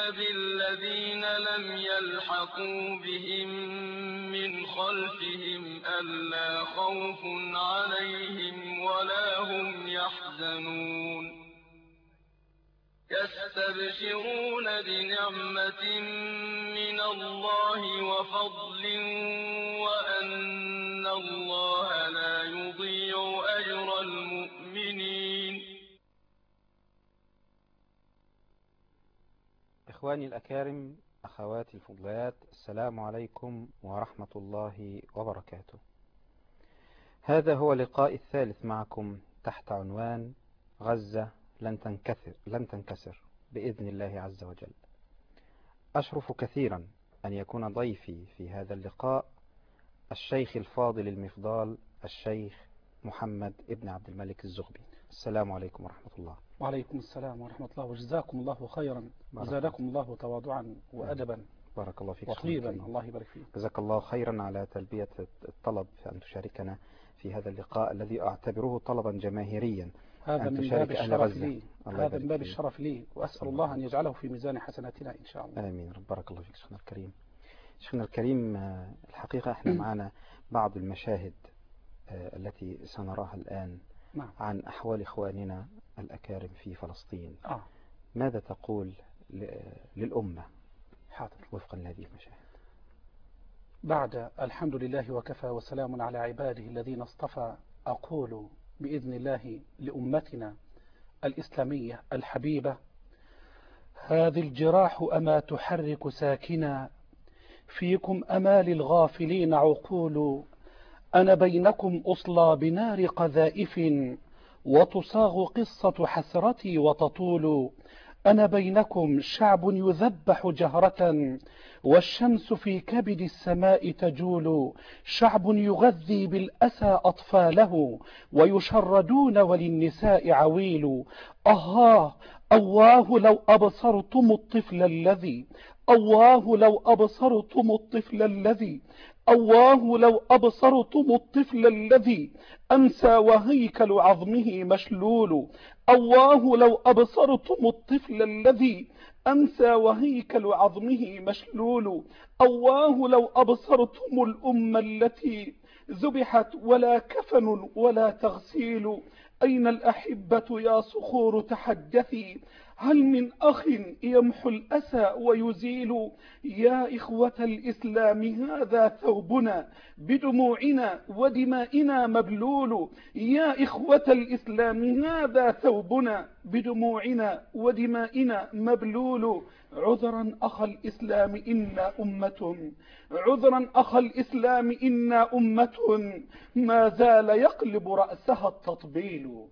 بالذين لم يلحقوا بهم من خلفهم ألا خوف عليهم ولا هم يحزنون يستبشرون بنعمة من الله وفضل وأن الله لا يضيع أجر المؤمنين. إخواني الأكارم، أخواتي الفضليات، السلام عليكم ورحمة الله وبركاته. هذا هو اللقاء الثالث معكم تحت عنوان غزة لن تنكسر بإذن الله عز وجل. أشرف كثيرا أن يكون ضيفي في هذا اللقاء الشيخ الفاضل المفضال الشيخ محمد ابن عبد الملك الزغبي. السلام عليكم ورحمة الله. وعليكم السلام ورحمة الله، وجزاكم الله خيرا وزادكم الله تواضعا وأدبا. بارك الله فيك وطيبا، الله يبارك فيك. جزاك الله خيرا على تلبية الطلب أن تشاركنا في هذا اللقاء الذي أعتبره طلبا جماهيريا. هذا من باب الشرف لي، هذا من باب الشرف لي، وأسأل الله أن يجعله في ميزان حسناتنا إن شاء الله. آمين. بارك الله فيك شيخنا الكريم. شيخنا الكريم، الحقيقة احنا معنا بعض المشاهد التي سنراها الآن عن أحوال إخواننا الأكارم في فلسطين. ماذا تقول للأمة وفقا لهذه المشاهد؟ بعد الحمد لله وكفى وسلام على عباده الذين اصطفى، أقول بإذن الله لأمتنا الإسلامية الحبيبة: هذه الجراح أما تحرك ساكنا، فيكم أمال الغافلين عقول، أنا بينكم أصلى بنار قذائف، وتصاغ قصة حسرتي وتطول، أنا بينكم شعب يذبح جهرة، والشمس في كبد السماء تجول، شعب يغذي بالأسى أطفاله، ويشردون وللنساء عويل، أواه لو أبصرتم الطفل الذي، أواه لو أبصرتم الطفل الذي، أواه لو أبصرتم الطفل الذي أمسى وهيكل عظمه مشلول، أواه لو أبصرتم الطفل الذي أمسى وهيكل عظمه مشلول، أواه لو أبصرتم الأمة التي ذبحت ولا كفن ولا تغسيل، أين الأحبة يا صخور تحدثي، هل من أخ يمحو الأسى ويزيل، يا إخوة الإسلام هذا ثوبنا بدموعنا ودمائنا مبلول، يا إخوة الإسلام هذا ثوبنا بدموعنا ودمائنا مبلول، عذرا أخ الإسلام إنا أمة، عذرا أخ الإسلام إنا أمة، ما زال يقلب رأسها التطبيل.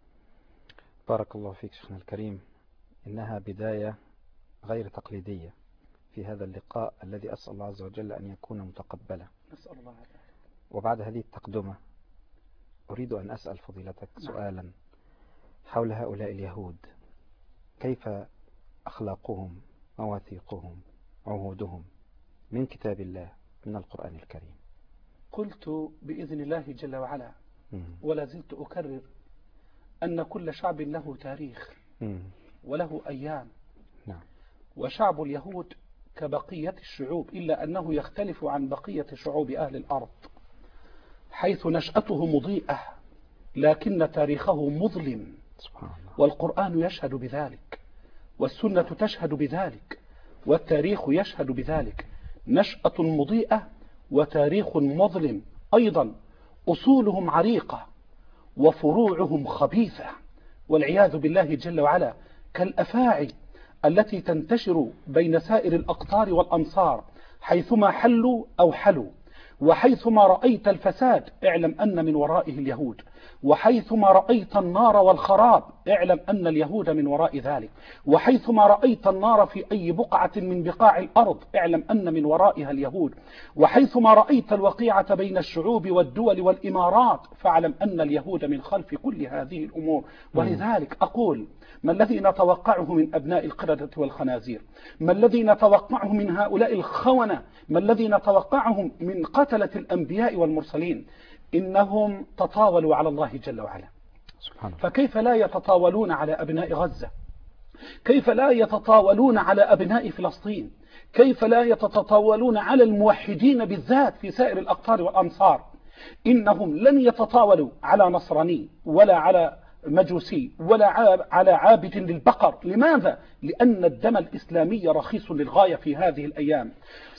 بارك الله فيك شيخنا الكريم. إنها بداية غير تقليدية في هذا اللقاء الذي أسأل الله عز وجل أن يكون متقبلا. نسأل الله. وبعد هذه التقدمة أريد أن أسأل فضيلتك سؤالا حول هؤلاء اليهود، كيف أخلاقهم، مواثيقهم، عهودهم من كتاب الله، من القرآن الكريم؟ قلت بإذن الله جل وعلا ولا زلت أكرر أن كل شعب له تاريخ وله أيام. وشعب اليهود كبقية الشعوب، إلا أنه يختلف عن بقية شعوب أهل الأرض، حيث نشأته مضيئة لكن تاريخه مظلم، والقرآن يشهد بذلك، والسنة تشهد بذلك، والتاريخ يشهد بذلك. نشأة مضيئة وتاريخ مظلم، أيضا أصولهم عريقة وفروعهم خبيثة والعياذ بالله جل وعلا، كالأفاعي التي تنتشر بين سائر الأقطار والأمصار، حيثما حلوا أو حلوا، وحيثما رأيت الفساد اعلم أن من ورائه اليهود، وحيثما رأيت النار والخراب اعلم أن اليهود من وراء ذلك، وحيثما رأيت النار في أي بقعة من بقاع الأرض اعلم أن من ورائها اليهود، وحيثما رأيت الوقيعة بين الشعوب والدول والإمارات فاعلم أن اليهود من خلف كل هذه الأمور. ولذلك أقول: ما الذي نتوقعه من أبناء القردة والخنازير؟ ما الذي نتوقعه من هؤلاء الخونة؟ ما الذي نتوقعهم من قتلة الأنبياء والمرسلين؟ إنهم تطاولوا على الله جل وعلا، فكيف لا يتطاولون على أبناء غزة كيف لا يتطاولون على أبناء فلسطين؟ كيف لا يتطاولون على الموحدين بالذات في سائر الأقطار والأمصار؟ إنهم لن يتطاولوا على نصراني ولا على مجوسي ولا على عابد للبقر. لماذا؟ لأن الدم الإسلامي رخيص للغاية في هذه الأيام.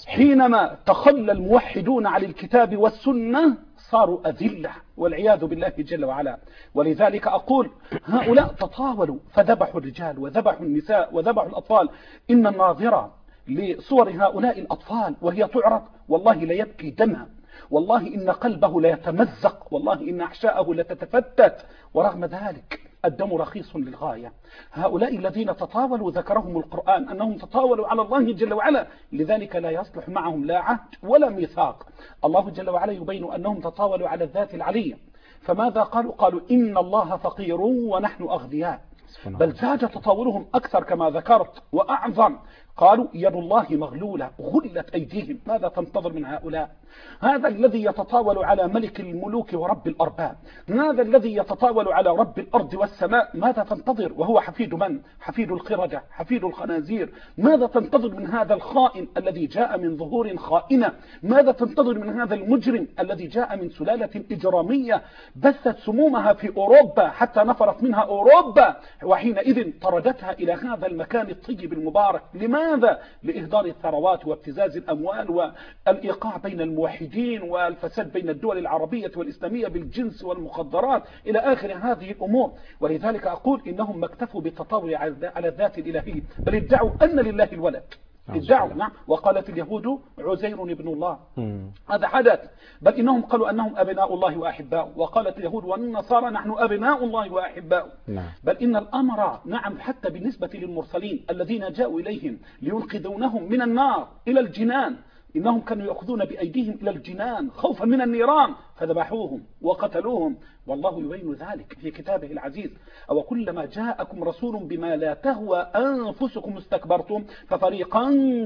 حينما تخلى الموحدون على الكتاب والسنة صاروا أذلة والعياذ بالله جل وعلا. ولذلك أقول هؤلاء تطاولوا فذبحوا الرجال وذبحوا النساء وذبحوا الأطفال. إن الناظرة لصور هؤلاء الأطفال وهي تعرض والله ليبكي دمها، والله إن قلبه ليتمزق، والله إن أحشاءه لتتفتت، ورغم ذلك الدم رخيص للغاية. هؤلاء الذين تطاولوا ذكرهم القرآن أنهم تطاولوا على الله جل وعلا، لذلك لا يصلح معهم لا عهد ولا ميثاق. الله جل وعلا يبين أنهم تطاولوا على الذات العلية، فماذا قالوا؟ قالوا إن الله فقير ونحن أغنياء، بل زاد تطاولهم أكثر كما ذكرت وأعظم. قالوا يد الله مغلولة غلت أيديهم. ماذا تنتظر من هؤلاء؟ هذا الذي يتطاول على ملك الملوك ورب الأرباب، هذا الذي يتطاول على رب الأرض والسماء، ماذا تنتظر وهو حفيد من؟ حفيد القردة، حفيد الخنازير. ماذا تنتظر من هذا الخائن الذي جاء من ظهور خائنة؟ ماذا تنتظر من هذا المجرم الذي جاء من سلالة إجرامية بثت سمومها في أوروبا حتى نفرت منها أوروبا، وحينئذ طردتها إلى هذا المكان الطيب المبارك؟ لماذا؟ لإهدار الثروات وابتزاز الأموال والإيقاع بين الموحدين والفساد بين الدول العربية والإسلامية بالجنس والمخدرات إلى آخر هذه الأمور. ولذلك أقول إنهم ما اكتفوا بالتطاول على الذات الإلهية، بل ادعوا أن لله الولد. ادعوا نعم، وقالت اليهود عزير ابن الله. هذا حدث. بل إنهم قالوا أنهم أبناء الله وأحباؤه، وقالت اليهود والنصارى نحن أبناء الله وأحباؤه. بل إن الأمر نعم حتى بالنسبة للمرسلين الذين جاءوا إليهم لينقذونهم من النار إلى الجنان، إنهم كانوا يأخذون بأيديهم إلى الجنان خوفا من النيران فذبحوهم وقتلوهم. والله يبين ذلك في كتابه العزيز: أو كلما جاءكم رسول بما لا تهوى أنفسكم استكبرتم ففريقا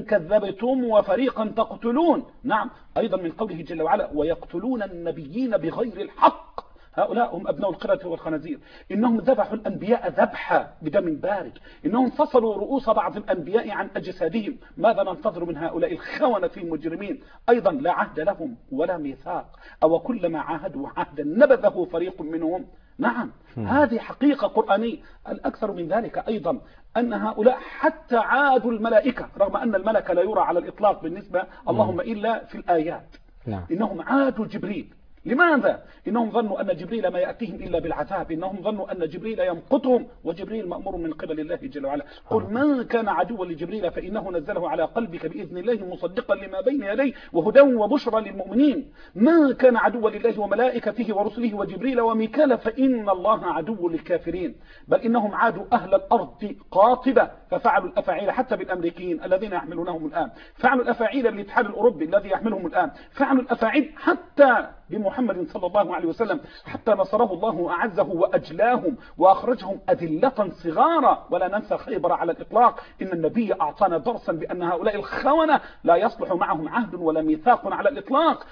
كذبتم وفريقا تقتلون. نعم، أيضا من قوله جل وعلا: ويقتلون النبيين بغير الحق. هؤلاء هم أبناء القردة والخنازير. إنهم ذبحوا الأنبياء ذبحا بدم بارد، إنهم فصلوا رؤوس بعض الأنبياء عن أجسادهم. ماذا ننتظر من هؤلاء الخونة المجرمين؟ أيضا لا عهد لهم ولا ميثاق. أو كلما عاهدوا عهدا نبذه فريق منهم. نعم، هذه حقيقة قرآنية. الأكثر من ذلك أيضا أن هؤلاء حتى عادوا الملائكة، رغم أن الملك لا يرى على الإطلاق بالنسبة اللهم إلا في الآيات. إنهم عادوا جبريل. لماذا؟ إنهم ظنوا أن جبريل ما يأتيهم إلا بالعذاب، إنهم ظنوا أن جبريل يمقتهم، وجبريل مأمور من قبل الله جل وعلا. قل من كان عدوا لجبريل فإنه نزله على قلبك بإذن الله مصدقا لما بين يديه وهدى وبشرى للمؤمنين. من كان عدوا لله وملائكته ورسله وجبريل وميكال فإن الله عدو للكافرين. بل إنهم عادوا أهل الأرض قاطبة ففعلوا الأفاعيل حتى بالأمريكيين الذين يحملونهم الآن، فعلوا الأفاعيل بالاتحاد الأوروبي الذي يحملهم الآن، فعلوا الأفاعيل حتى بمحمد صلى الله عليه وسلم حتى نصره الله وأعزه وأجلاهم وأخرجهم أذلة صغارا. ولا ننسى خيبر على الإطلاق. إن النبي أعطانا درسا بأن هؤلاء الخونة لا يصلح معهم عهد ولا ميثاق على الإطلاق.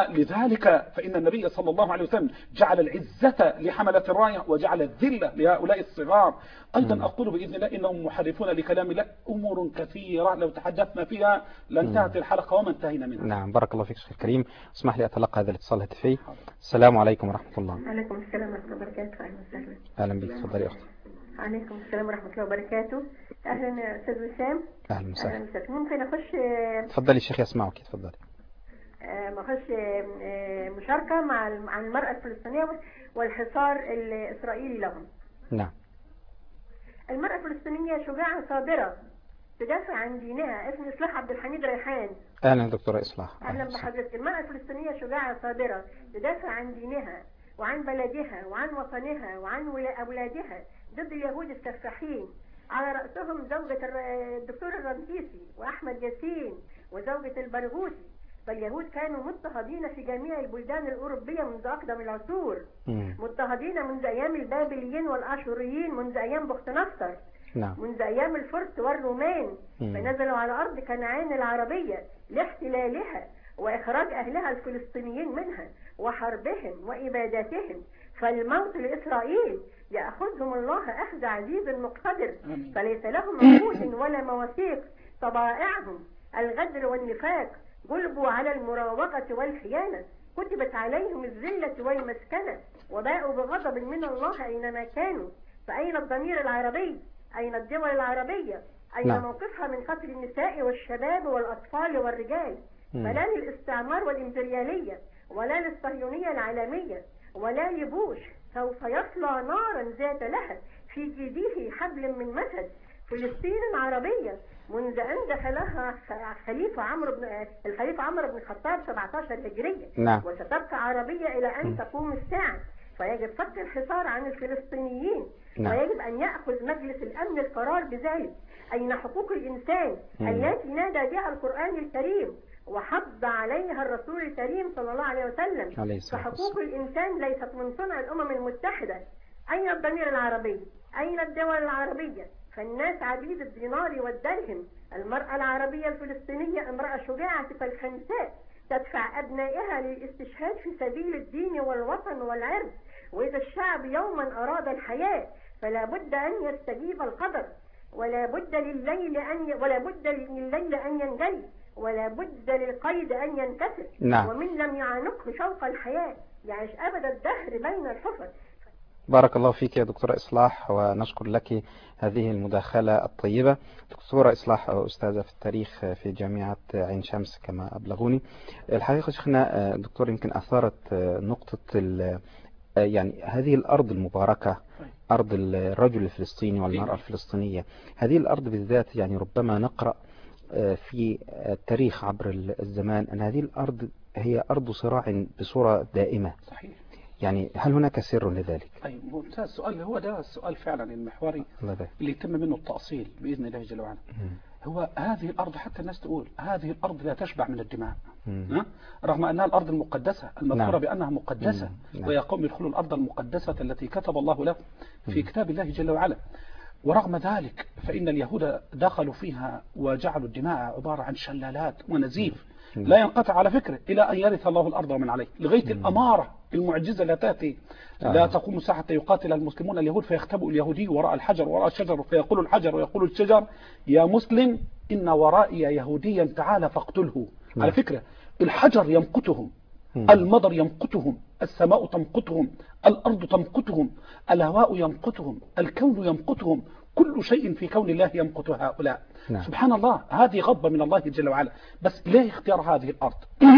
ولذلك فإن النبي صلى الله عليه وسلم جعل العزة لحملة الراية وجعل الذلة لهؤلاء الصغار. أيضا أقول بإذن الله إنهم محرفون لكلام الله. أمور كثيرة لو تحدثنا فيها لانتهت الحلقة وما انتهينا منها. نعم، بارك الله فيك شيخ الكريم. اسمح لي أتلقى هذا الاتصال الهاتفي. السلام عليكم ورحمة الله. عليكم السلام ورحمة الله وبركاته. أهلا وسهلا. أهلا بك، تفضلي أختي. عليكم السلام ورحمة الله وبركاته. أهلا أستاذ وسام. أهلا وسهلا. ممكن أخش؟ تفضلي الشيخ يسمعك، تفضلي. أخش مشاركة مع المرأة الفلسطينية والحصار الإسرائيلي لهم. نعم. المرأة الفلسطينية شجاعة صابرة تدافع عن دينها. اسمي إصلاح عبد الحميد ريحان. أهلا دكتورة إصلاح. أهلا بحضرتك. المرأة الفلسطينية شجاعة صابرة تدافع عن دينها وعن بلدها وعن وطنها وعن أولادها ضد اليهود السفاحين، على رأسهم زوجة الدكتور الرمسيسي وأحمد ياسين وزوجة البرغوثي. فاليهود كانوا مضطهدين في جميع البلدان الأوروبية منذ أقدم العصور، مضطهدين منذ أيام البابليين والآشوريين، منذ أيام بخت نصر، منذ أيام الفرس والرومان. فنزلوا على أرض كنعان العربية لاحتلالها وإخراج أهلها الفلسطينيين منها وحربهم وإبادتهم. فالموت لإسرائيل يأخذهم الله أخذ عزيز مقتدر، فليس لهم عهود ولا مواثيق. طبائعهم الغدر والنفاق، جلبوا على المراوغة والخيانة، كتبت عليهم الذلة والمسكنة، وباءوا بغضب من الله أينما كانوا. فأين الضمير العربي؟ أين الدول العربية؟ أين موقفها من قتل النساء والشباب والأطفال والرجال؟ فلا للاستعمار والإمبريالية، ولا للصهيونية العالمية، ولا لبوش. سوف يصلى نارا ذات لهب في جيده حبل من مسد. فلسطين عربية منذ أن دخلها الخليفة عمرو بن الخطاب 17 هجرية، وستبقى عربية إلى أن تقوم الساعة. فيجب فك الحصار عن الفلسطينيين، ويجب أن يأخذ مجلس الأمن القرار بذلك. أين حقوق الإنسان التي نادى بها القرآن الكريم وحض عليها الرسول الكريم صلى الله عليه وسلم؟ فحقوق الإنسان ليست من صنع الأمم المتحدة. أين الضمير العربي؟ أين الدول العربية؟ فالناس عبيد الدينار والدرهم. المرأة العربية الفلسطينية امرأة شجاعة كالخنساء، تدفع أبنائها للاستشهاد في سبيل الدين والوطن والعرض. وإذا الشعب يوما أراد الحياة فلا بد أن يستجيب القدر، ولا بد لليل أن ينجلي، ولا بد للقيد أن ينكسر. ومن لم يعانقه شوق الحياة يعيش أبد الدهر بين الحفر. بارك الله فيك يا دكتورة إصلاح، ونشكر لك هذه المداخلة الطيبة. دكتورة إصلاح أستاذة في التاريخ في جامعة عين شمس كما أبلغوني. الحقيقة شيخنا دكتور يمكن أثارت نقطة يعني هذه الأرض المباركة، أرض الرجل الفلسطيني والمرأة الفلسطينية. هذه الأرض بالذات يعني ربما نقرأ في التاريخ عبر الزمان أن هذه الأرض هي أرض صراع بصورة دائمة. صحيح. يعني هل هناك سر لذلك؟ أي ممتاز السؤال. هو ده السؤال فعلا المحوري اللي يتم منه التأصيل بإذن الله جل وعلا. هو هذه الأرض حتى الناس تقول هذه الأرض لا تشبع من الدماء، رغم أنها الأرض المقدسة المذكورة بأنها مقدسة. ويا قوم ادخلوا الأرض المقدسة التي كتب الله لكم في كتاب الله جل وعلا. ورغم ذلك فإن اليهود دخلوا فيها وجعلوا الدماء عبارة عن شلالات ونزيف لا ينقطع على فكرة إلى أن يرث الله الأرض ومن عليه، لغاية الأمارة المعجزة لا تأتي. لا تقوم ساعة حتى يقاتل المسلمون اليهود فيختبئ اليهودي وراء الحجر وراء الشجر، فيقول الحجر ويقول الشجر يا مسلم إن ورائي يهوديا تعالى فاقتله. على فكرة الحجر يمقتهم، المطر يمقتهم، السماء تمقتهم، الأرض تمقتهم، الهواء يمقتهم، الكون يمقتهم، كل شيء في كون الله يمقت هؤلاء. سبحان الله، هذه غضبة من الله جل وعلا. بس ليه اختيار هذه الأرض؟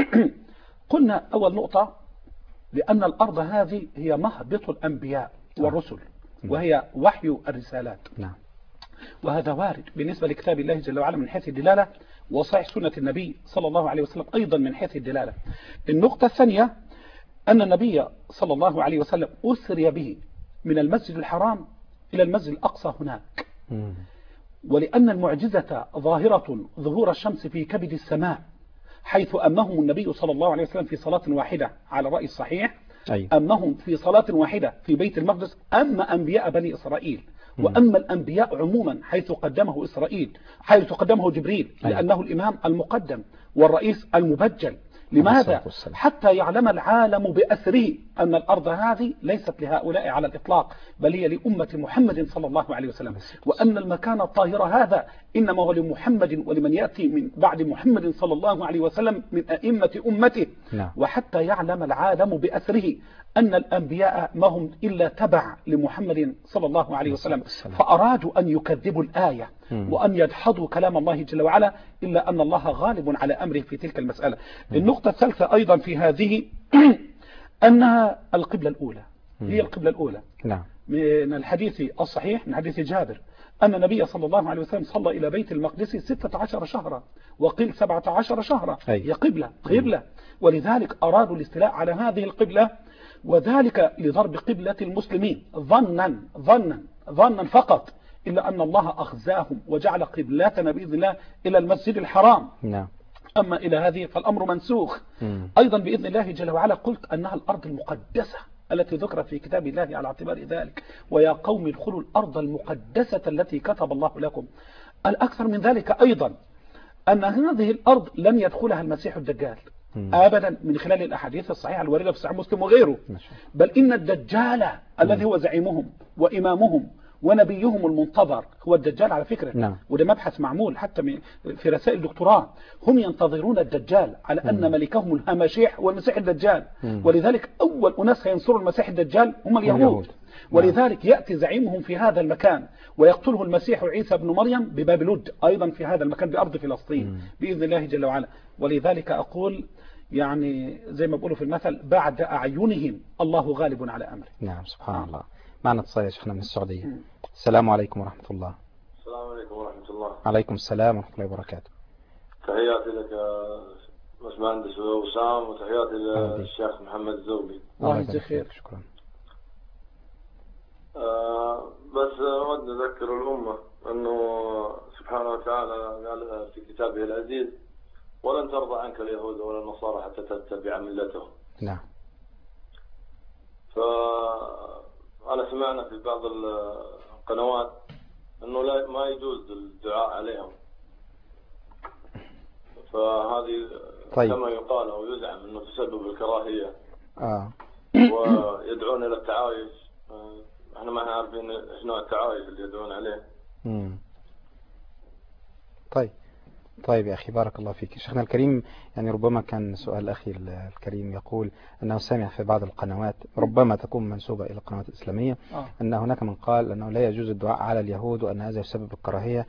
قلنا أول نقطة لأن الأرض هذه هي مهبط الأنبياء والرسل، وهي وحي الرسالات. وهذا وارد بالنسبة لكتاب الله جل وعلا من حيث الدلالة، وصحيح سنة النبي صلى الله عليه وسلم أيضا من حيث الدلالة. النقطة الثانية أن النبي صلى الله عليه وسلم أسري به من المسجد الحرام إلى المسجد الأقصى هناك، ولأن المعجزة ظاهرة ظهور الشمس في كبد السماء، حيث أمهم النبي صلى الله عليه وسلم في صلاة واحدة على الرأي الصحيح، أمهم في صلاة واحدة في بيت المقدس، أما أنبياء بني إسرائيل وأما الأنبياء عموما حيث قدمه إسرائيل، حيث قدمه جبريل، لأنه الإمام المقدم والرئيس المبجل. لماذا؟ حتى يعلم العالم بأسره أن الأرض هذه ليست لهؤلاء على الإطلاق، بل هي لأمة محمد صلى الله عليه وسلم، وأن المكان الطاهر هذا إنما هو لمحمد ولمن يأتي من بعد محمد صلى الله عليه وسلم من أئمة أمته. وحتى يعلم العالم بأسره أن الأنبياء ما هم إلا تبع لمحمد صلى الله عليه وسلم، فأرادوا أن يكذبوا الآية وأن يدحضوا كلام الله جل وعلا، إلا أن الله غالب على أمره في تلك المسألة. النقطة الثالثة أيضا في هذه أنها القبلة الأولى، هي القبلة الأولى. من الحديث الصحيح من حديث جابر أن النبي صلى الله عليه وسلم صلى إلى بيت المقدس 16 شهرا وقيل 17 شهرا. هي قبلة، ولذلك أرادوا الاستيلاء على هذه القبلة، وذلك لضرب قبلة المسلمين ظنا فقط، إلا أن الله أخزاهم وجعل قبلتنا بإذن الله إلى المسجد الحرام. أما إلى هذه فالأمر منسوخ. أيضا بإذن الله جل وعلا قلت أنها الأرض المقدسة التي ذكرت في كتاب الله على اعتبار ذلك، ويا قوم ادخلوا الأرض المقدسة التي كتب الله لكم. الأكثر من ذلك أيضا أن هذه الأرض لن يدخلها المسيح الدجال، أبدا من خلال الأحاديث الصحيحة الواردة في صحيح مسلم وغيره. بل إن الدجال الذي هو زعيمهم وإمامهم ونبيهم المنتظر هو الدجال على فكرة. وده مبحث معمول حتى في رسائل دكتوراه. هم ينتظرون الدجال على أن ملكهم الهمشيح هو المسيح الدجال. ولذلك أول أناس ينصروا المسيح الدجال هم اليهود. ولذلك يأتي زعيمهم في هذا المكان ويقتله المسيح عيسى بن مريم بباب لد أيضا في هذا المكان بأرض فلسطين بإذن الله جل وعلا. ولذلك أقول يعني زي ما بقولوا في المثل بعد أعينهم الله غالب على أمره. نعم سبحان الله. معنا اتصال يا شيخنا من السعودية. السلام عليكم ورحمة الله. السلام عليكم ورحمة الله. عليكم السلام ورحمة الله وبركاته. تحياتي لك يا باشمهندس وسام وتحياتي للشيخ محمد الزوبي. الله يجزيه خير. شكرا. بس أود أذكر الأمة أنه سبحانه وتعالى قال في كتابه العزيز ولن ترضى عنك اليهود ولا النصارى حتى تتبع ملتهم. نعم. فأنا سمعنا في بعض القنوات أنه ما يجوز الدعاء عليهم. فهذه كما يقال أو يزعم أنه تسبب الكراهية. ويدعون إلى التعايش. احنا ما عارفين ايش نوع التعايش اللي يدعون عليه. طيب يا أخي بارك الله فيك. شيخنا الكريم يعني ربما كان سؤال أخي الكريم يقول أنه سمع في بعض القنوات ربما تكون منسوبة إلى القنوات الإسلامية أن هناك من قال أنه لا يجوز الدعاء على اليهود وأن هذا يسبب الكراهية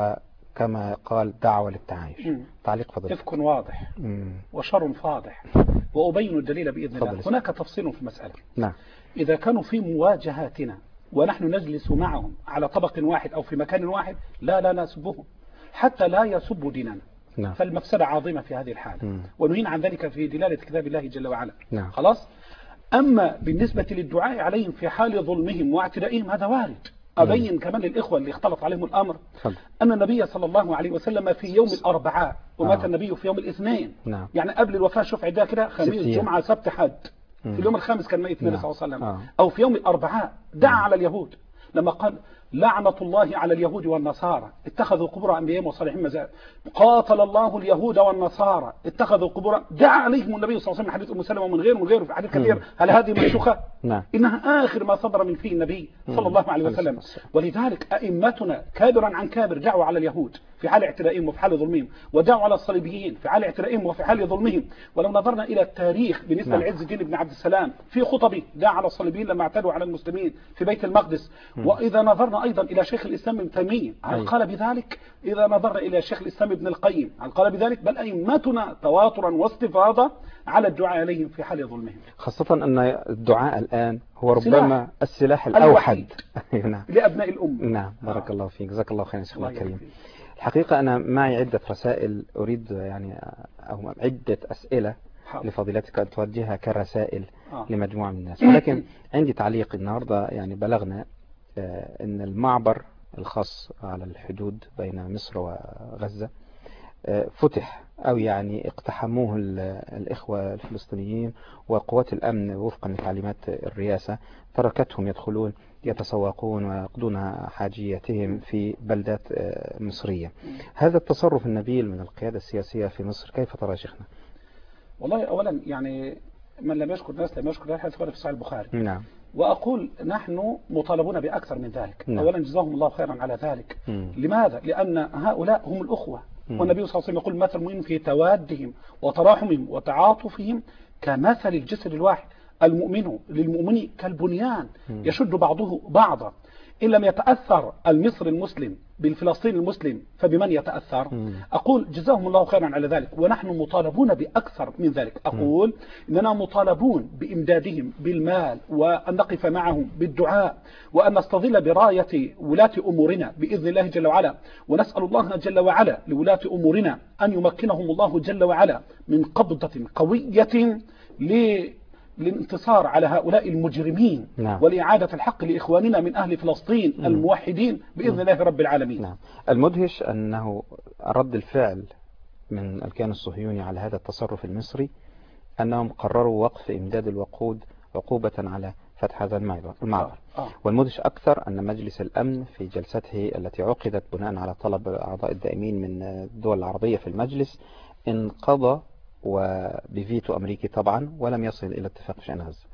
وكما قال دعوة للتعايش. تعليق فضيلتك. إفك واضح وشر فاضح وأبين الدليل بإذن الله. هناك تفصيل في المسألة. نعم. إذا كانوا في مواجهاتنا ونحن نجلس معهم على طبق واحد أو في مكان واحد لا نسبهم حتى لا يسبوا ديننا. نعم. فالمفسدة عظيمة في هذه الحالة. ونهينا عن ذلك في دلالة كتاب الله جل وعلا. نعم. خلاص. أما بالنسبة للدعاء عليهم في حال ظلمهم واعتدائهم هذا وارد. أبين كمان للإخوة اللي اختلط عليهم الأمر أن النبي صلى الله عليه وسلم في يوم الأربعاء ومات النبي في يوم الاثنين. نعم. يعني قبل الوفاة شوف عدها كده خميس جمعة سبت حد. في اليوم الخامس كان ميت النبي صلى الله عليه وسلم. أو في يوم الأربعاء دعا على اليهود لما قال لعنة الله على اليهود والنصارى اتخذوا قبور أنبيائهم وصالحين مزاد. قاتل الله اليهود والنصارى اتخذوا قبور. دعا عليهم النبي صلى الله عليه وسلم حديث أم سلمة ومن غيره في حديث كثير. هل هذه منسوخة؟ نعم. إنها آخر ما صدر من فيه النبي صلى الله عليه وسلم. ولذلك أئمتنا كابرا عن كابر دعوا على اليهود في حال اعتدائهم وفي حال ظلمهم ودعوا على الصليبيين في حال اعتدائهم وفي حال ظلمهم. ولو نظرنا إلى التاريخ بالنسبة لعز الدين بن عبد السلام في خطبه دعا على الصليبيين لما اعتدوا على المسلمين في بيت المقدس. وإذا نظرنا أيضا إلى شيخ الإسلام ابن تيمية هل قال بذلك؟ إذا نظرنا إلى شيخ الإسلام ابن القيم هل قال بذلك؟ بل أئمتنا تواترا واستفاضة على الدعاء عليهم في حال ظلمهم. خاصة أن الدعاء الآن هو ربما السلاح الأوحد لأبناء الأمة. نعم بارك الله فيك. جزاك الله خيرا شيخنا الكريم. الحقيقة أنا معي عدة رسائل أريد يعني أو عدة أسئلة لفضيلتك أن توجهها كرسائل لمجموعة من الناس. ولكن عندي تعليق النهاردة يعني بلغنا أن المعبر الخاص على الحدود بين مصر وغزة فتح أو يعني اقتحموه الإخوة الفلسطينيين وقوات الأمن وفقا لتعليمات الرئاسة تركتهم يدخلون يتسوقون ويقضون حاجياتهم في بلدات مصرية. هذا التصرف النبيل من القيادة السياسية في مصر كيف ترى شيخنا؟ والله أولا يعني من لم يشكر الناس لم يشكر الله حديث في صحيح البخاري. نعم. وأقول نحن مطالبون بأكثر من ذلك. نعم. أولا جزاهم الله خيرا على ذلك. لماذا؟ لأن هؤلاء هم الأخوة. والنبي صلى الله عليه وسلم يقول مثل المؤمن في توادهم وتراحمهم وتعاطفهم كمثل الجسد الواحد. المؤمن للمؤمن كالبنيان يشد بعضه بعضا. إن لم يتأثر المصري المسلم بالفلسطيني المسلم فبمن يتأثر؟ أقول جزاهم الله خيرا على ذلك. ونحن مطالبون بأكثر من ذلك. أقول إننا مطالبون بإمدادهم بالمال وأن نقف معهم بالدعاء وأن نستظل براية ولاة أمورنا بإذن الله جل وعلا. ونسأل الله جل وعلا لولاة أمورنا أن يمكنهم الله جل وعلا من قبضة قوية للانتصار على هؤلاء المجرمين. نعم. ولإعادة الحق لإخواننا من أهل فلسطين الموحدين بإذن الله رب العالمين. نعم. المدهش أنه رد الفعل من الكيان الصهيوني على هذا التصرف المصري أنهم قرروا وقف إمداد الوقود عقوبة على فتح هذا المعبر. والمدهش أكثر أن مجلس الأمن في جلسته التي عقدت بناء على طلب أعضاء الدائمين من الدول العربية في المجلس انقضى وبفيتو أمريكي طبعا، ولم يصل إلى اتفاق في شأن غزة.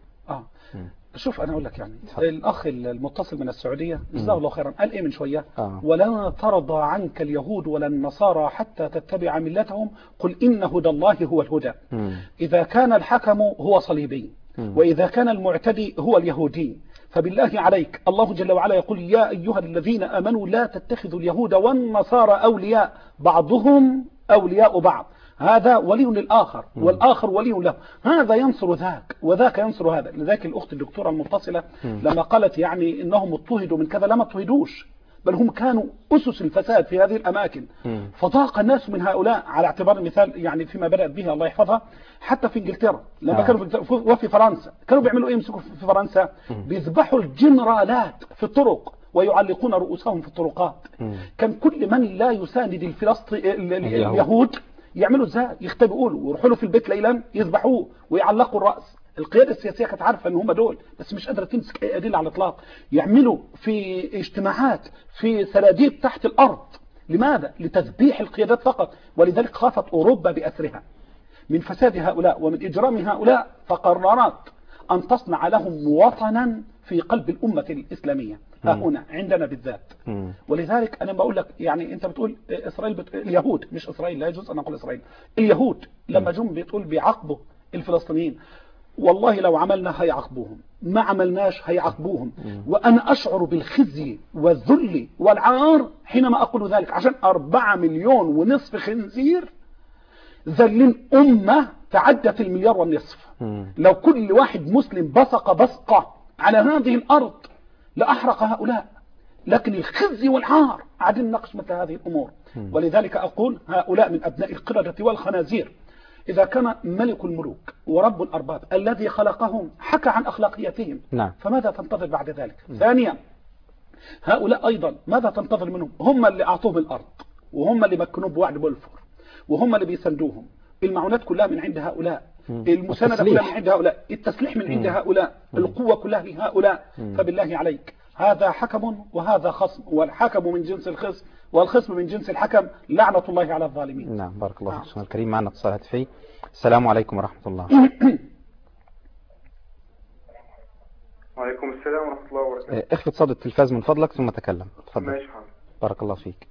شوف أنا أقول لك يعني الأخ المتصل من السعودية جزاه الله خيرا قال إيه من شوية ولن ترضى عنك اليهود ولا النصارى حتى تتبع ملتهم قل إن هدى الله هو الهدى. إذا كان الحكم هو صليبي وإذا كان المعتدي هو اليهودي فبالله عليك الله جل وعلا يقول يا أيها الذين آمنوا لا تتخذوا اليهود والنصارى أولياء بعضهم أولياء بعض، هذا ولي للآخر والآخر ولي له، هذا ينصر ذاك وذاك ينصر هذا. لذلك الأخت الدكتورة المتصلة لما قالت يعني إنهم اضطهدوا من كذا، لما اضطهدوش بل هم كانوا أسس الفساد في هذه الأماكن، فضاق الناس من هؤلاء. على اعتبار المثال يعني فيما بدأت به الله يحفظها حتى في إنجلترا لما كانوا وفي فرنسا كانوا بيعملوا إيه؟ يمسكوا في فرنسا بيذبحوا الجنرالات في الطرق ويعلقون رؤوسهم في الطرقات. كان كل من لا يساند اليهود يعملوا ازاي؟ يختبئوا له ويروحوا له في البيت ليلا يذبحوه ويعلقوا الرأس. القيادة السياسية كانت عارفة ان هم دول بس مش قادرة تمسك اي أدلة على الإطلاق. يعملوا في اجتماعات في سراديب تحت الأرض. لماذا؟ لتذبيح القيادات فقط. ولذلك خافت أوروبا بأسرها من فساد هؤلاء ومن إجرام هؤلاء، فقررت أن تصنع لهم وطنا في قلب الأمة الإسلامية هنا عندنا بالذات. ولذلك أنا بقول لك يعني أنت بتقول إسرائيل اليهود مش إسرائيل، لا يجوز أن أقول إسرائيل. اليهود لما جم بتقول بيعاقبوا الفلسطينيين، والله لو عملنا هيعاقبوهم، ما عملناش هيعاقبوهم. وأنا أشعر بالخزي والذل والعار حينما أقول ذلك، عشان 4.5 مليون خنزير ذلين أمة تعدت 1.5 مليار. لو كل واحد مسلم بصق بصقة على هذه الأرض لأحرق هؤلاء. لكن الخزي والعار قاعدين نناقش مثل هذه الأمور. ولذلك أقول هؤلاء من أبناء القردة والخنازير. إذا كان ملك الملوك ورب الأرباب الذي خلقهم حكى عن أخلاقياتهم فماذا تنتظر بعد ذلك؟ ثانيا هؤلاء أيضا ماذا تنتظر منهم؟ هم اللي أعطوهم الأرض وهم اللي مكنوهم بوعد بولفور وهم اللي بيسندوهم. المعونات كلها من عند هؤلاء، المساندة كلها من عند هؤلاء، التسليح من عند هؤلاء، القوة كلها لهؤلاء. فبالله عليك هذا حكم وهذا خصم، والحكم من جنس الخصم والخصم من جنس الحكم، لعنة الله على الظالمين. نعم بارك الله فيك. الكريم معنا اتصال هاتفي. السلام عليكم ورحمة الله. وعليكم السلام ورحمة الله وبركاته. اخفض صوت التلفاز من فضلك ثم تكلم. تفضل. ماشي حاضر. بارك الله فيك.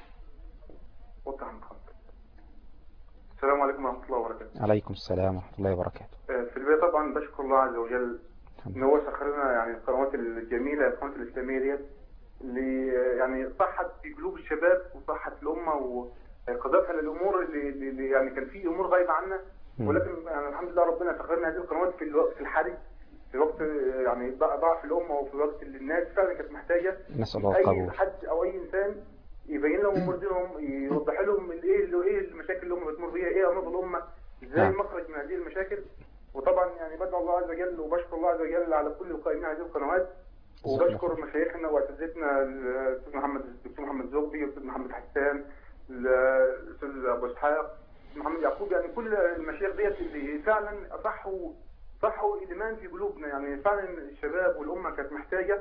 السلام عليكم ورحمة الله وبركاته. عليكم السلام ورحمة الله وبركاته. في البداية طبعا بشكر الله عز وجل ان هو سخر لنا يعني القنوات الجميلة، القنوات الإسلامية ديت اللي يعني صحت في قلوب الشباب وصحت الأمة وقذفها للأمور اللي يعني كان في أمور غايبة عنا، ولكن يعني الحمد لله ربنا سخرنا هذه القنوات في الوقت الحرج، في وقت يعني ضعف الأمة وفي وقت اللي الناس فعلا كانت محتاجة أي حد أو أي إنسان يبين لهم امور دينهم، يوضح لهم ايه المشاكل اللي هم بتمر بيها، ايه امراض الامه، ازاي المخرج من هذه المشاكل. وطبعا يعني بدعو الله عز وجل وبشكر الله عز وجل على كل القائمين على هذه القنوات، وبشكر مشايخنا واساتذتنا الدكتور محمد زغبي، الاستاذ محمد حسان، الاستاذ ابو اسحاق، محمد يعقوب، يعني كل المشايخ ديت اللي فعلا صحوا الايمان في قلوبنا. يعني فعلا الشباب والامه كانت محتاجه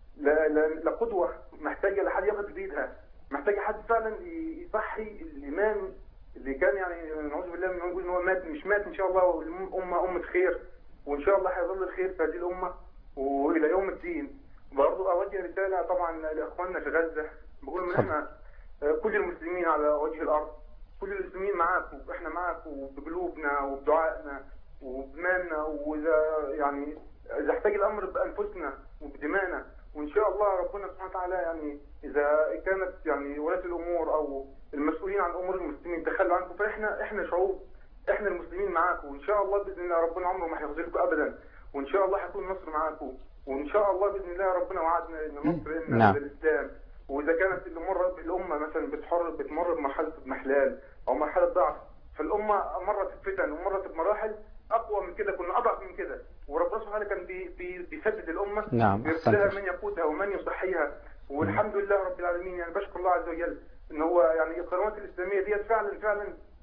لقدوه، محتاجه لحد ياخد بايدها، محتاج حد فعلا يصحي الايمان اللي كان يعني نعوذ بالله من نقول ان هو مات، مش مات ان شاء الله، والامه امه خير، وان شاء الله هيظل الخير في هذه الامه والى يوم الدين. برضه اوجه رساله طبعا لاخواننا في غزه، بقول ان احنا كل المسلمين على وجه الارض، كل المسلمين معاكم، احنا معاكم بقلوبنا وبدعائنا وبمالنا، واذا يعني اذا احتاج الامر بانفسنا وبدمائنا، وان شاء الله ربنا سبحانه وتعالى يعني اذا كانت يعني ولاة الامور او المسؤولين عن امور المسلمين تخلوا عنكم، فاحنا شعوب، احنا المسلمين معاكم، وان شاء الله باذن الله ربنا عمره ما هيخذلكم ابدا، وان شاء الله هيكون النصر معاكم، وان شاء الله باذن الله ربنا وعدنا ان النصر لنا بالاسلام. واذا كانت الامه مثلا بتمر بمرحله اضمحلال او مرحله ضعف، فالامه مرت بفتن ومرت بمراحل اقوى من كده، كنا اضعف من كده، وربنا سبحانه كان بيسدد الامه، بيرسل لها من يقودها ومن يصحيها، والحمد لله رب العالمين. يعني بشكر الله عز وجل ان هو يعني القنوات الاسلاميه ديت فعلا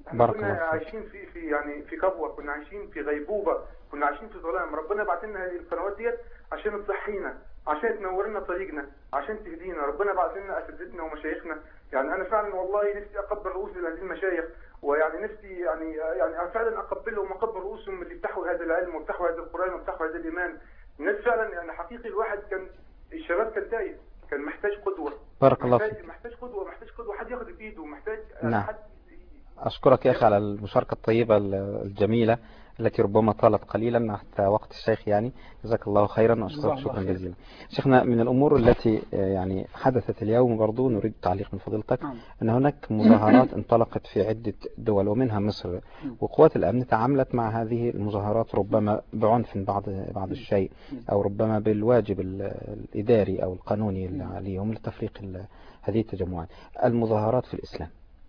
احنا كنا عايشين في كبوة، كنا عايشين في غيبوبة، كنا عايشين في ظلام. ربنا بعت لنا هذه القنوات ديت عشان تصحينا، عشان تنور لنا طريقنا، عشان تهدينا. ربنا بعت لنا اساتذتنا ومشايخنا. يعني انا فعلا والله نفسي اقبل رؤوس هذه المشايخ، ويعني نفسي يعني فعلا اقبلهم واقبل رؤوسهم اللي فتحوا هذا العلم وفتحوا هذا القرآن وفتحوا هذا الايمان. الناس فعلا يعني حقيقي الواحد كان، الشباب كان تايه، كان محتاج قدوة. بارك الله فيك. محتاج قدوة، حد ياخد بايده، محتاج نعم. حد. أشكرك يا أخي على المشاركة الطيبة الجميلة التي ربما طالت قليلا حتى وقت الشيخ، يعني جزاك الله خيرا وأشكرك شكرا جزيلا. شيخنا، من الأمور التي يعني حدثت اليوم برضو نريد تعليق من فضيلتك أن هناك مظاهرات انطلقت في عدة دول ومنها مصر، وقوات الأمن تعاملت مع هذه المظاهرات ربما بعنف بعض الشيء، أو ربما بالواجب الإداري أو القانوني اللي عليهم لتفريق هذه التجمعات. المظاهرات في الإسلام،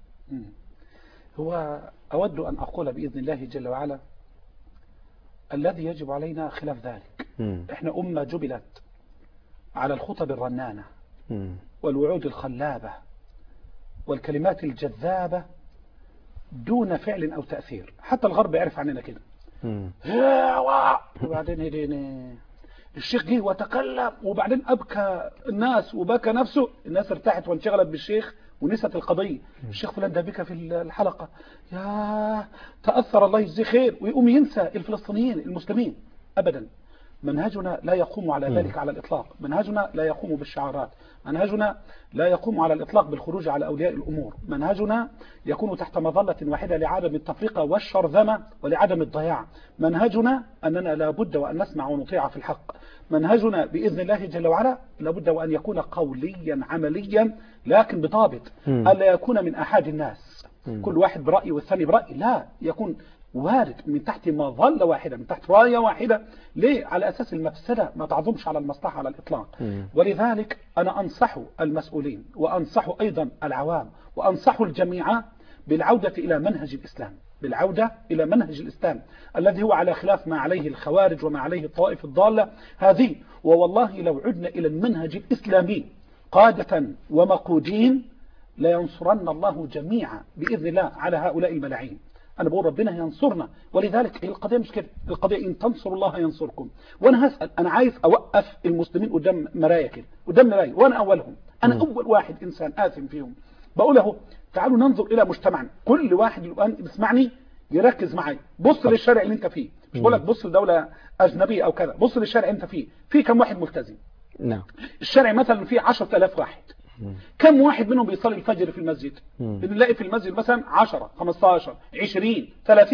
هو أود أن أقول بإذن الله جل وعلا الذي يجب علينا خلاف ذلك. إحنا أمة جبلت على الخطب الرنانة والوعود الخلابة والكلمات الجذابة دون فعل أو تأثير. حتى الغرب يعرف عننا كده. وبعدين هدينا الشيخ جه وتكلم، وبعدين أبكى الناس وبكى نفسه. الناس ارتاحت وانشغلت بالشيخ ونسيت القضية. الشيخ فلان ده بكى في الحلقة، يا تأثر الله يجزيه خير، ويقوم ينسى الفلسطينيين المسلمين. أبدا، منهجنا لا يقوم على ذلك على الإطلاق. منهجنا لا يقوم بالشعارات، منهجنا لا يقوم على الإطلاق بالخروج على أولياء الأمور. منهجنا يكون تحت مظلة واحدة لعدم التفرقة والشرذمة ولعدم الضياع. منهجنا أننا لا بد وأن نسمع ونطيع في الحق. منهجنا بإذن الله جل وعلا لا بد وأن يكون قوليا عمليا، لكن بضابط ألا يكون من أحد الناس كل واحد برأي والثاني برأي، لا، يكون وارد من تحت مظلة واحدة، من تحت راية واحدة. ليه؟ على أساس المفسدة ما تعظمش على المصلحة على الإطلاق. ولذلك أنا أنصح المسؤولين وأنصح أيضا العوام وأنصح الجميع بالعودة إلى منهج الإسلام، بالعودة إلى منهج الإسلام الذي هو على خلاف ما عليه الخوارج وما عليه الطوائف الضالة هذه. ووالله لو عدنا إلى المنهج الإسلامي قادة ومقودين لينصرن الله جميعا بإذن الله على هؤلاء الملاعين. أنا بقول ربنا ينصرنا. ولذلك القضية مش كده، القضية إن تنصروا الله ينصركم. وأنا هسأل، أنا عايز أوقف المسلمين قدام مرايا كده، قدام مرايا، وأنا أولهم، أنا أول واحد إنسان آثم فيهم. بقول له تعالوا ننظر إلى مجتمعنا، كل واحد الآن بيسمعني يركز معي، بص للشارع اللي أنت فيه، مش بقول لك بص لدولة أجنبية أو كذا، بص للشارع اللي أنت فيه كم واحد ملتزم؟ نعم. الشارع مثلا فيه 10,000 واحد، كم واحد منهم بيصلي الفجر في المسجد؟ بنلاقي في المسجد مثلا 10 15 20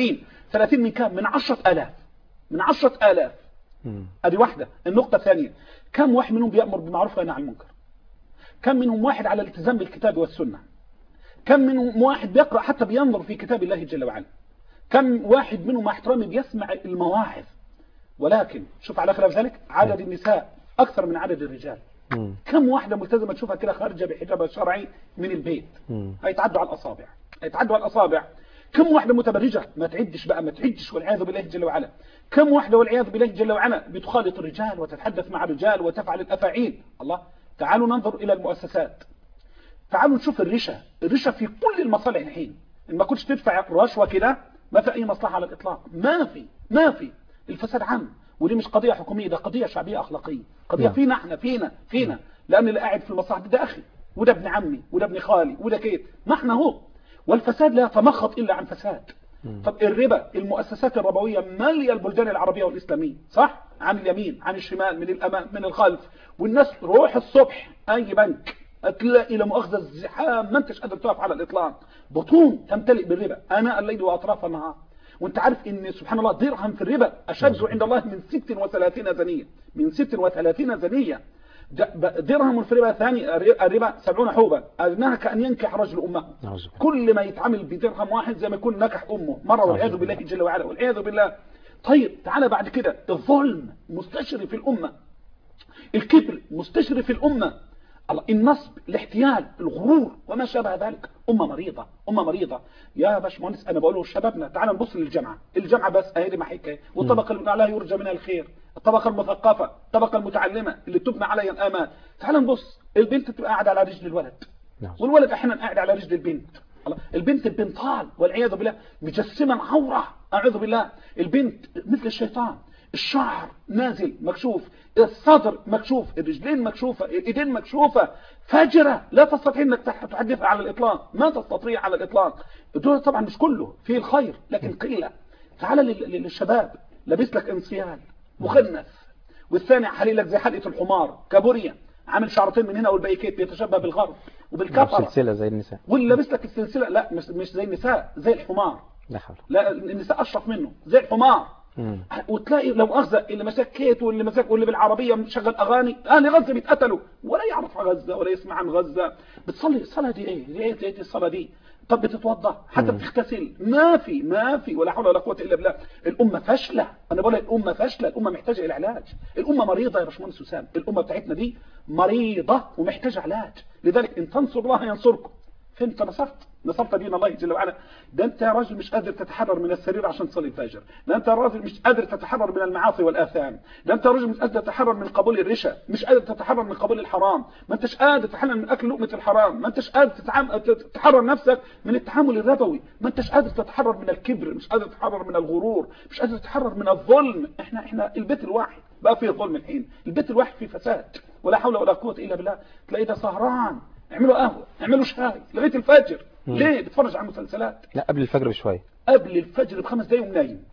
30 من كم؟ من 10,000، من 10,000. ادي واحدة. النقطة الثانية، كم واحد منهم بيأمر بالمعروف وينهى عن المنكر؟ كم منهم واحد على الالتزام بالكتاب والسنة؟ كم منهم واحد بيقرأ حتى بينظر في كتاب الله جل وعلا؟ كم واحد منهم مع احترامي بيسمع المواعظ؟ ولكن شوف على خلاف ذلك عدد النساء أكثر من عدد الرجال. كم واحدة ملتزمة تشوفها كده خارجة بحجابها الشرعي من البيت؟ هيتعدوا على الأصابع، هيتعدوا على الأصابع. كم واحدة متبرجة؟ ما تعدش بقى، ما تعدش، والعياذ بالله جل وعلا. كم واحدة والعياذ بالله جل وعلا بتخالط الرجال وتتحدث مع الرجال وتفعل الأفاعيل؟ الله. تعالوا ننظر إلى المؤسسات، تعالوا نشوف الرشا في كل المصالح الحين. إن ما كنتش تدفع رشوة كده ما في أي مصلحة على الإطلاق، ما في. الفساد عام، ودي مش قضية حكومية، ده قضية شعبية أخلاقية، قضية فينا احنا، فينا لأن اللي قاعد في المصلحة ده أخي، وده ابن عمي، وده ابن خالي، وده كيف، ما احنا هو. والفساد لا يتمخط إلا عن فساد. طب الربا، المؤسسات الربوية مالية البلدان العربية والإسلامية، صح؟ عن اليمين، عن الشمال، من الأمام، من الخلف. والناس روح الصبح أي بنك هتلاقي لا مؤاخذة الزحام، ما انتش قادر تقف على الإطلاق، بطون تمتلئ بالربا آناء الليل وأطراف النهار. وانت عارف ان سبحان الله درهم في الربا اشد عند الله من 36 زنية، من 36 زنية. درهم في الربا ثاني، الربا 70 حوبا، أدناها كأن ينكح رجل أمه. كل ما يتعامل بدرهم واحد زي ما يكون نكح أمه مرة، والعياذ بالله جل وعلا، والعياذ بالله. طيب تعالى بعد كده، الظلم مستشري في الأمة، الكبر مستشري في الأمة، النصب، الاحتيال، الغرور وما شابه ذلك. أمة مريضة يا باشمهندس. أنا بقوله شبابنا تعالوا نبص للجامعة بس أهي محيكة، والطبقة الأعلى يرجى منها الخير، الطبقة المثقفة، الطبقة المتعلمة اللي تبنى عليها الآمال. تعالوا نبص، البنت تبقى قاعدة على رجل الولد، والولد أحيانا قاعد على رجل البنت، البنت البنطال والعياذ بالله مجسما عورة، أعوذ بالله. البنت مثل الشيطان، الشعر نازل مكشوف، الصدر مكشوف، الرجلين مكشوفة، الإيدين مكشوفة، فجرة لا تستطيع أنك تحدثها على الإطلاق، ما تستطيع على الإطلاق. دول طبعا مش كله فيه الخير لكن قلة. تعال للشباب لابس لك انسيال مخنث، والثاني حليل لك زي حلقة الحمار كابوريا، عامل شعرتين من هنا والباقي بيتشبه بالغرب وبالكفر، سلسلة زي النساء، واللي لابس لك السلسلة لا مش زي النساء، زي الحمار. لا النساء أشرف منه، زي الحمار. وتلاقي لو أغزى اللي مسك كيت واللي بالعربية مشغل أغاني، أهل غزة بيتقتلوا ولا يعرف عن غزة ولا يسمع عن غزة. بتصلي الصلاة دي إيه الصلاة دي؟ طب بتتوضا حتى بتغتسل، ما في ولا حول ولا قوه الا بالله. الامه فاشله، انا بقول الامه فاشله، الامه محتاجه الى علاج، الامه مريضه يا باشمهندس وسام، الامه بتاعتنا دي مريضه ومحتاجه علاج. لذلك ان تنصروا الله ينصركم. فين انت نصرت دين الله جل وعلا؟ ده انت يا راجل مش قادر تتحرر من السرير عشان تصلي الفجر، ده انت يا راجل مش قادر تتحرر من المعاصي والاثام، ده انت يا راجل مش قادر تتحرر من قبول الرشا، مش قادر تتحرر من قبول الحرام، ما انتش قادر تتحرر من اكل لقمه الحرام، ما انتش قادر تتحرر نفسك من التعامل الربوي، ما انتش قادر تتحرر من الكبر، مش قادر تتحرر من الغرور، مش قادر تتحرر من الظلم. احنا البيت الواحد بقى فيه ظلم الحين، البيت الواحد فيه فساد ولا حول ولا قوه الا بالله. تلاقيه ده سهران، اعملوا قهوه، اعملوا شاي لغايه الفجر. ليه؟ بتفرج على المسلسلات. لا قبل الفجر بشويه، قبل الفجر ب5 دقايق ونايم.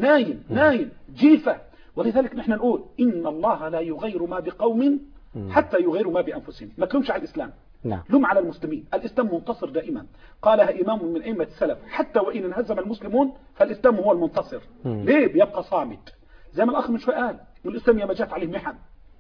نايم جيفه. ولذلك نحن نقول ان الله لا يغير ما بقوم حتى يغيروا ما بانفسهم. ما تلومش على الاسلام، لوم على المسلمين. الاسلام منتصر دائما، قالها امام من ائمه السلف، حتى وان انهزم المسلمون فالاسلام هو المنتصر. ليه؟ بيبقى صامت. زي ما الاخ من شوي قال، الاسلام يا ما جات عليه محن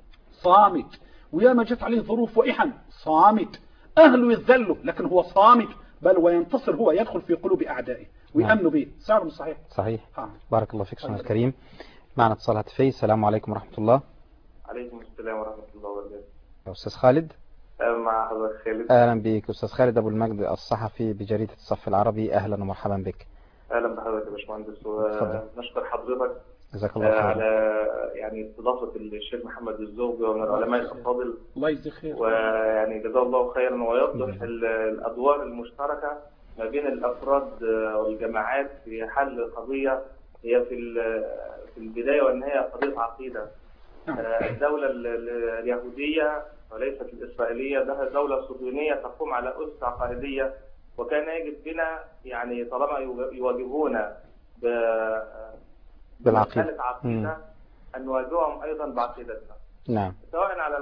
صامت، ويا ما جات عليه ظروف واحن صامت، اهله يذلوا لكن هو صامت، بل وينتصر، هو يدخل في قلوب أعدائه ويأمنوا به. صار مش صحيح؟ صحيح. بارك الله فيك شيخنا الكريم. معنا اتصال هاتفي. السلام عليكم ورحمة الله. عليكم السلام ورحمة الله وبركاته. أستاذ خالد. مع حضرتك خالد. أهلا بك أستاذ خالد أبو المجد الصحفي بجريدة الصف العربي. أهلا ومرحبا بك. أهلا بحضرتك يا باشمهندس، ونشكر حضرتك جزاك الله خير على يعني استضافة الشيخ محمد الزوبي ومن العلماء الأفاضل. الله يجزيه خير. ويعني جزاه الله خيرا، ويوضح الأدوار المشتركة ما بين الأفراد والجماعات في حل قضية هي في البداية والنهاية قضية عقيدة. الدولة اليهودية وليست الإسرائيلية ده دولة صهيونية تقوم على أسس عقائدية، وكان يجب بنا يعني طالما يواجهونا بالعقيدة عقيدة أن نواجههم أيضا بعقيدتنا. نعم. سواء على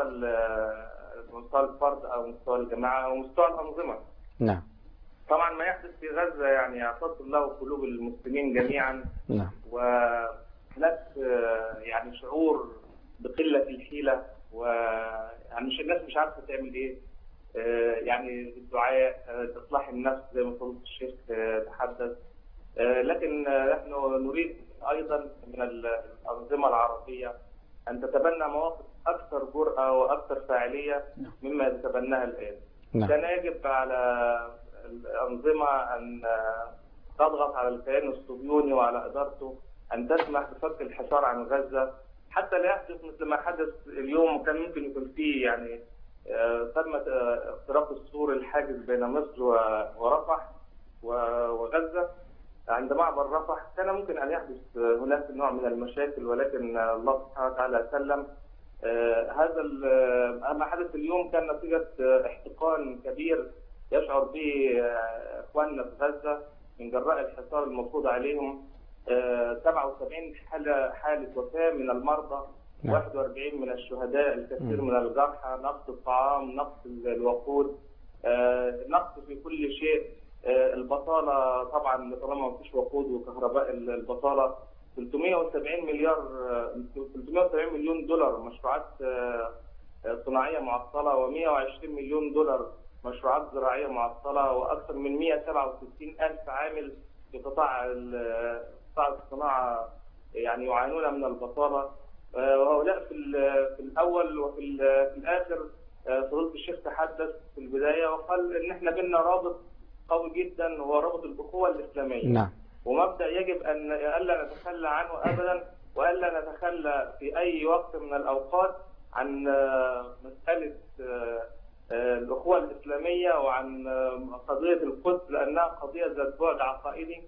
مستوى الفرد أو مستوى الجماعة أو مستوى الأنظمة. نعم. طبعا ما يحدث في غزة يعني يعتصم له قلوب المسلمين جميعا. نعم. وناس يعني شعور بقلة الحيلة، ويعني الناس مش عارفة تعمل إيه. يعني الدعاء، إصلاح النفس زي ما فضيلة الشيخ تحدث. لكن نحن نريد أيضا من الأنظمة العربية أن تتبنى مواقف أكثر جرأة وأكثر فاعلية مما يتبناها الآن. كان يجب على الأنظمة أن تضغط على الكيان الصهيوني وعلى إدارته أن تسمح بفك الحصار عن غزة، حتى لا يحدث مثل ما حدث اليوم. وكان ممكن يكون فيه يعني تم اختراق السور الحاجز بين مصر ورفح وغزة عند معبر رفح. كان ممكن أن يحدث هناك نوع من المشاكل، ولكن الله سبحانه وتعالى سلم. هذا ما حدث اليوم كان نتيجة احتقان كبير يشعر به إخواننا في غزة من جراء الحصار المفروض عليهم. 77 حالة وفاة من المرضى، 41 من الشهداء، الكثير من الجرحى، نقص الطعام، نقص الوقود، نقص في كل شيء. البطالة طبعا طالما ما فيش وقود وكهرباء، البطالة 370 مليون دولار مشروعات صناعية معطلة، و120 مليون دولار مشروعات زراعية معطلة، وأكثر من 167 ألف عامل في قطاع الصناعة يعني يعانون من البطالة. وهؤلاء في الأول وفي الآخر. فضيلة الشيخ تحدث في البداية وقال إن إحنا بينا رابط قوي جدا، هو رابط الأخوة الإسلامية. نعم. ومبدأ يجب أن ألا نتخلى عنه أبدا، وألا نتخلى في أي وقت من الأوقات عن مسألة الأخوة الإسلامية وعن قضية القدس لأنها قضية ذات بعد عقائدي،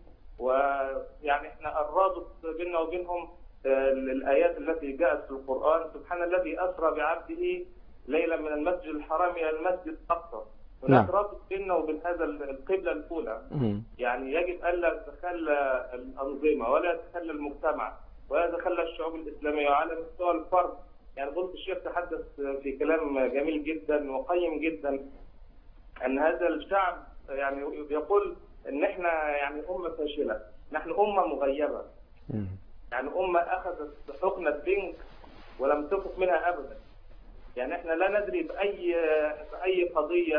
ويعني احنا الرابط بيننا وبينهم الآيات التي جاءت في القرآن: سبحان الذي أسرى بعبده ليلا من المسجد الحرام إلى المسجد الأقصى. هناك رابط بيننا وبين هذا القبلة الأولى. يعني يجب ألا تتخلى الأنظمة ولا يتخلى المجتمع ولا يتخلى الشعوب الإسلامية. وعلى مستوى الفرد، يعني قلت الشيخ تحدث في كلام جميل جدا وقيم جدا أن هذا الشعب يعني يقول أن احنا يعني أمة فاشلة، نحن أمة مغيبة، يعني أمة أخذت حقنة بنك ولم تفق منها أبدا. يعني احنا لا ندري بأي قضية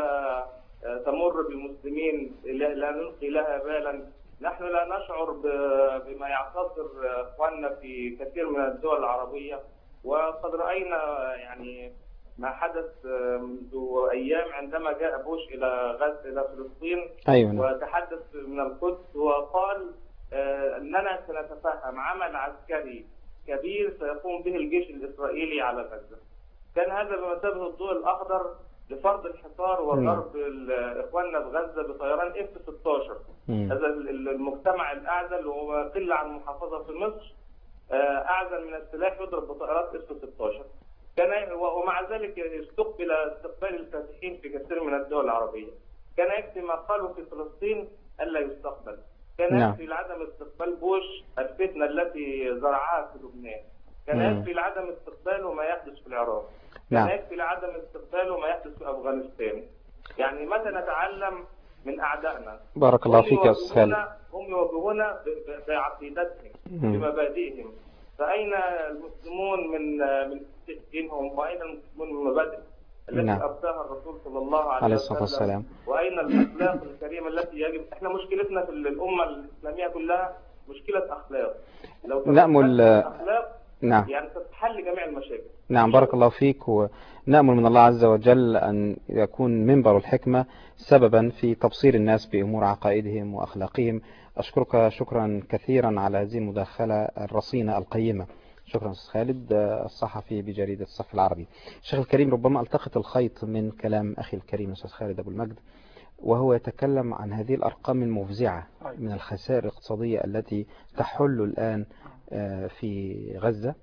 تمر بالمسلمين لا نلقي لها بالا. نحن لا نشعر بما يعتصر اخواننا في كثير من الدول العربية، وقد رأينا يعني ما حدث منذ أيام عندما جاء بوش إلى فلسطين. أيوة. وتحدث من القدس وقال أننا سنتفهم عمل عسكري كبير سيقوم به الجيش الإسرائيلي على غزة. كان هذا بمثابة الضوء الأخضر لفرض الحصار وضرب إخواننا بغزة بطيران F-16. هذا المجتمع الأعزل وقل عن محافظة في مصر أعزل من السلاح يضرب بطائرات F-16. كان ومع ذلك استقبل استقبال الفاتحين في كثير من الدول العربية. كان يكفي ما قالوا في فلسطين ألا يستقبل. كان يكفي لعدم استقبال بوش الفتنة التي زرعها في لبنان. كان يكفي لعدم استقباله ما يحدث في العراق. كان يكفي لعدم استقباله ما يحدث في أفغانستان. يعني متى نتعلم من أعدائنا؟ بارك الله فيك يا أستاذ خالد. هم يواجهون بعقيدتهم بمبادئهم. فأين المسلمون من دينهم؟ وأين المسلمون من المبادئ التي أبداها الرسول صلى الله عليه وسلم؟ وأين الأخلاق الكريمة التي يجب؟ إحنا مشكلتنا في الأمة الإسلامية كلها مشكلة أخلاق. لو نأمل أخلاق نعم يعني تتحل جميع المشاكل. نعم بارك الله فيك. ونأمل من الله عز وجل أن يكون منبر الحكمة سببا في تبصير الناس بأمور عقائدهم وأخلاقهم. أشكرك شكرا كثيرا على هذه المداخلة الرصينة القيمة. شكرا أستاذ خالد الصحفي بجريدة الصف العربي. الشيخ الكريم، ربما التقط الخيط من كلام أخي الكريم أستاذ خالد أبو المجد وهو يتكلم عن هذه الأرقام المفزعة من الخسائر الاقتصادية التي تحل الآن في غزة.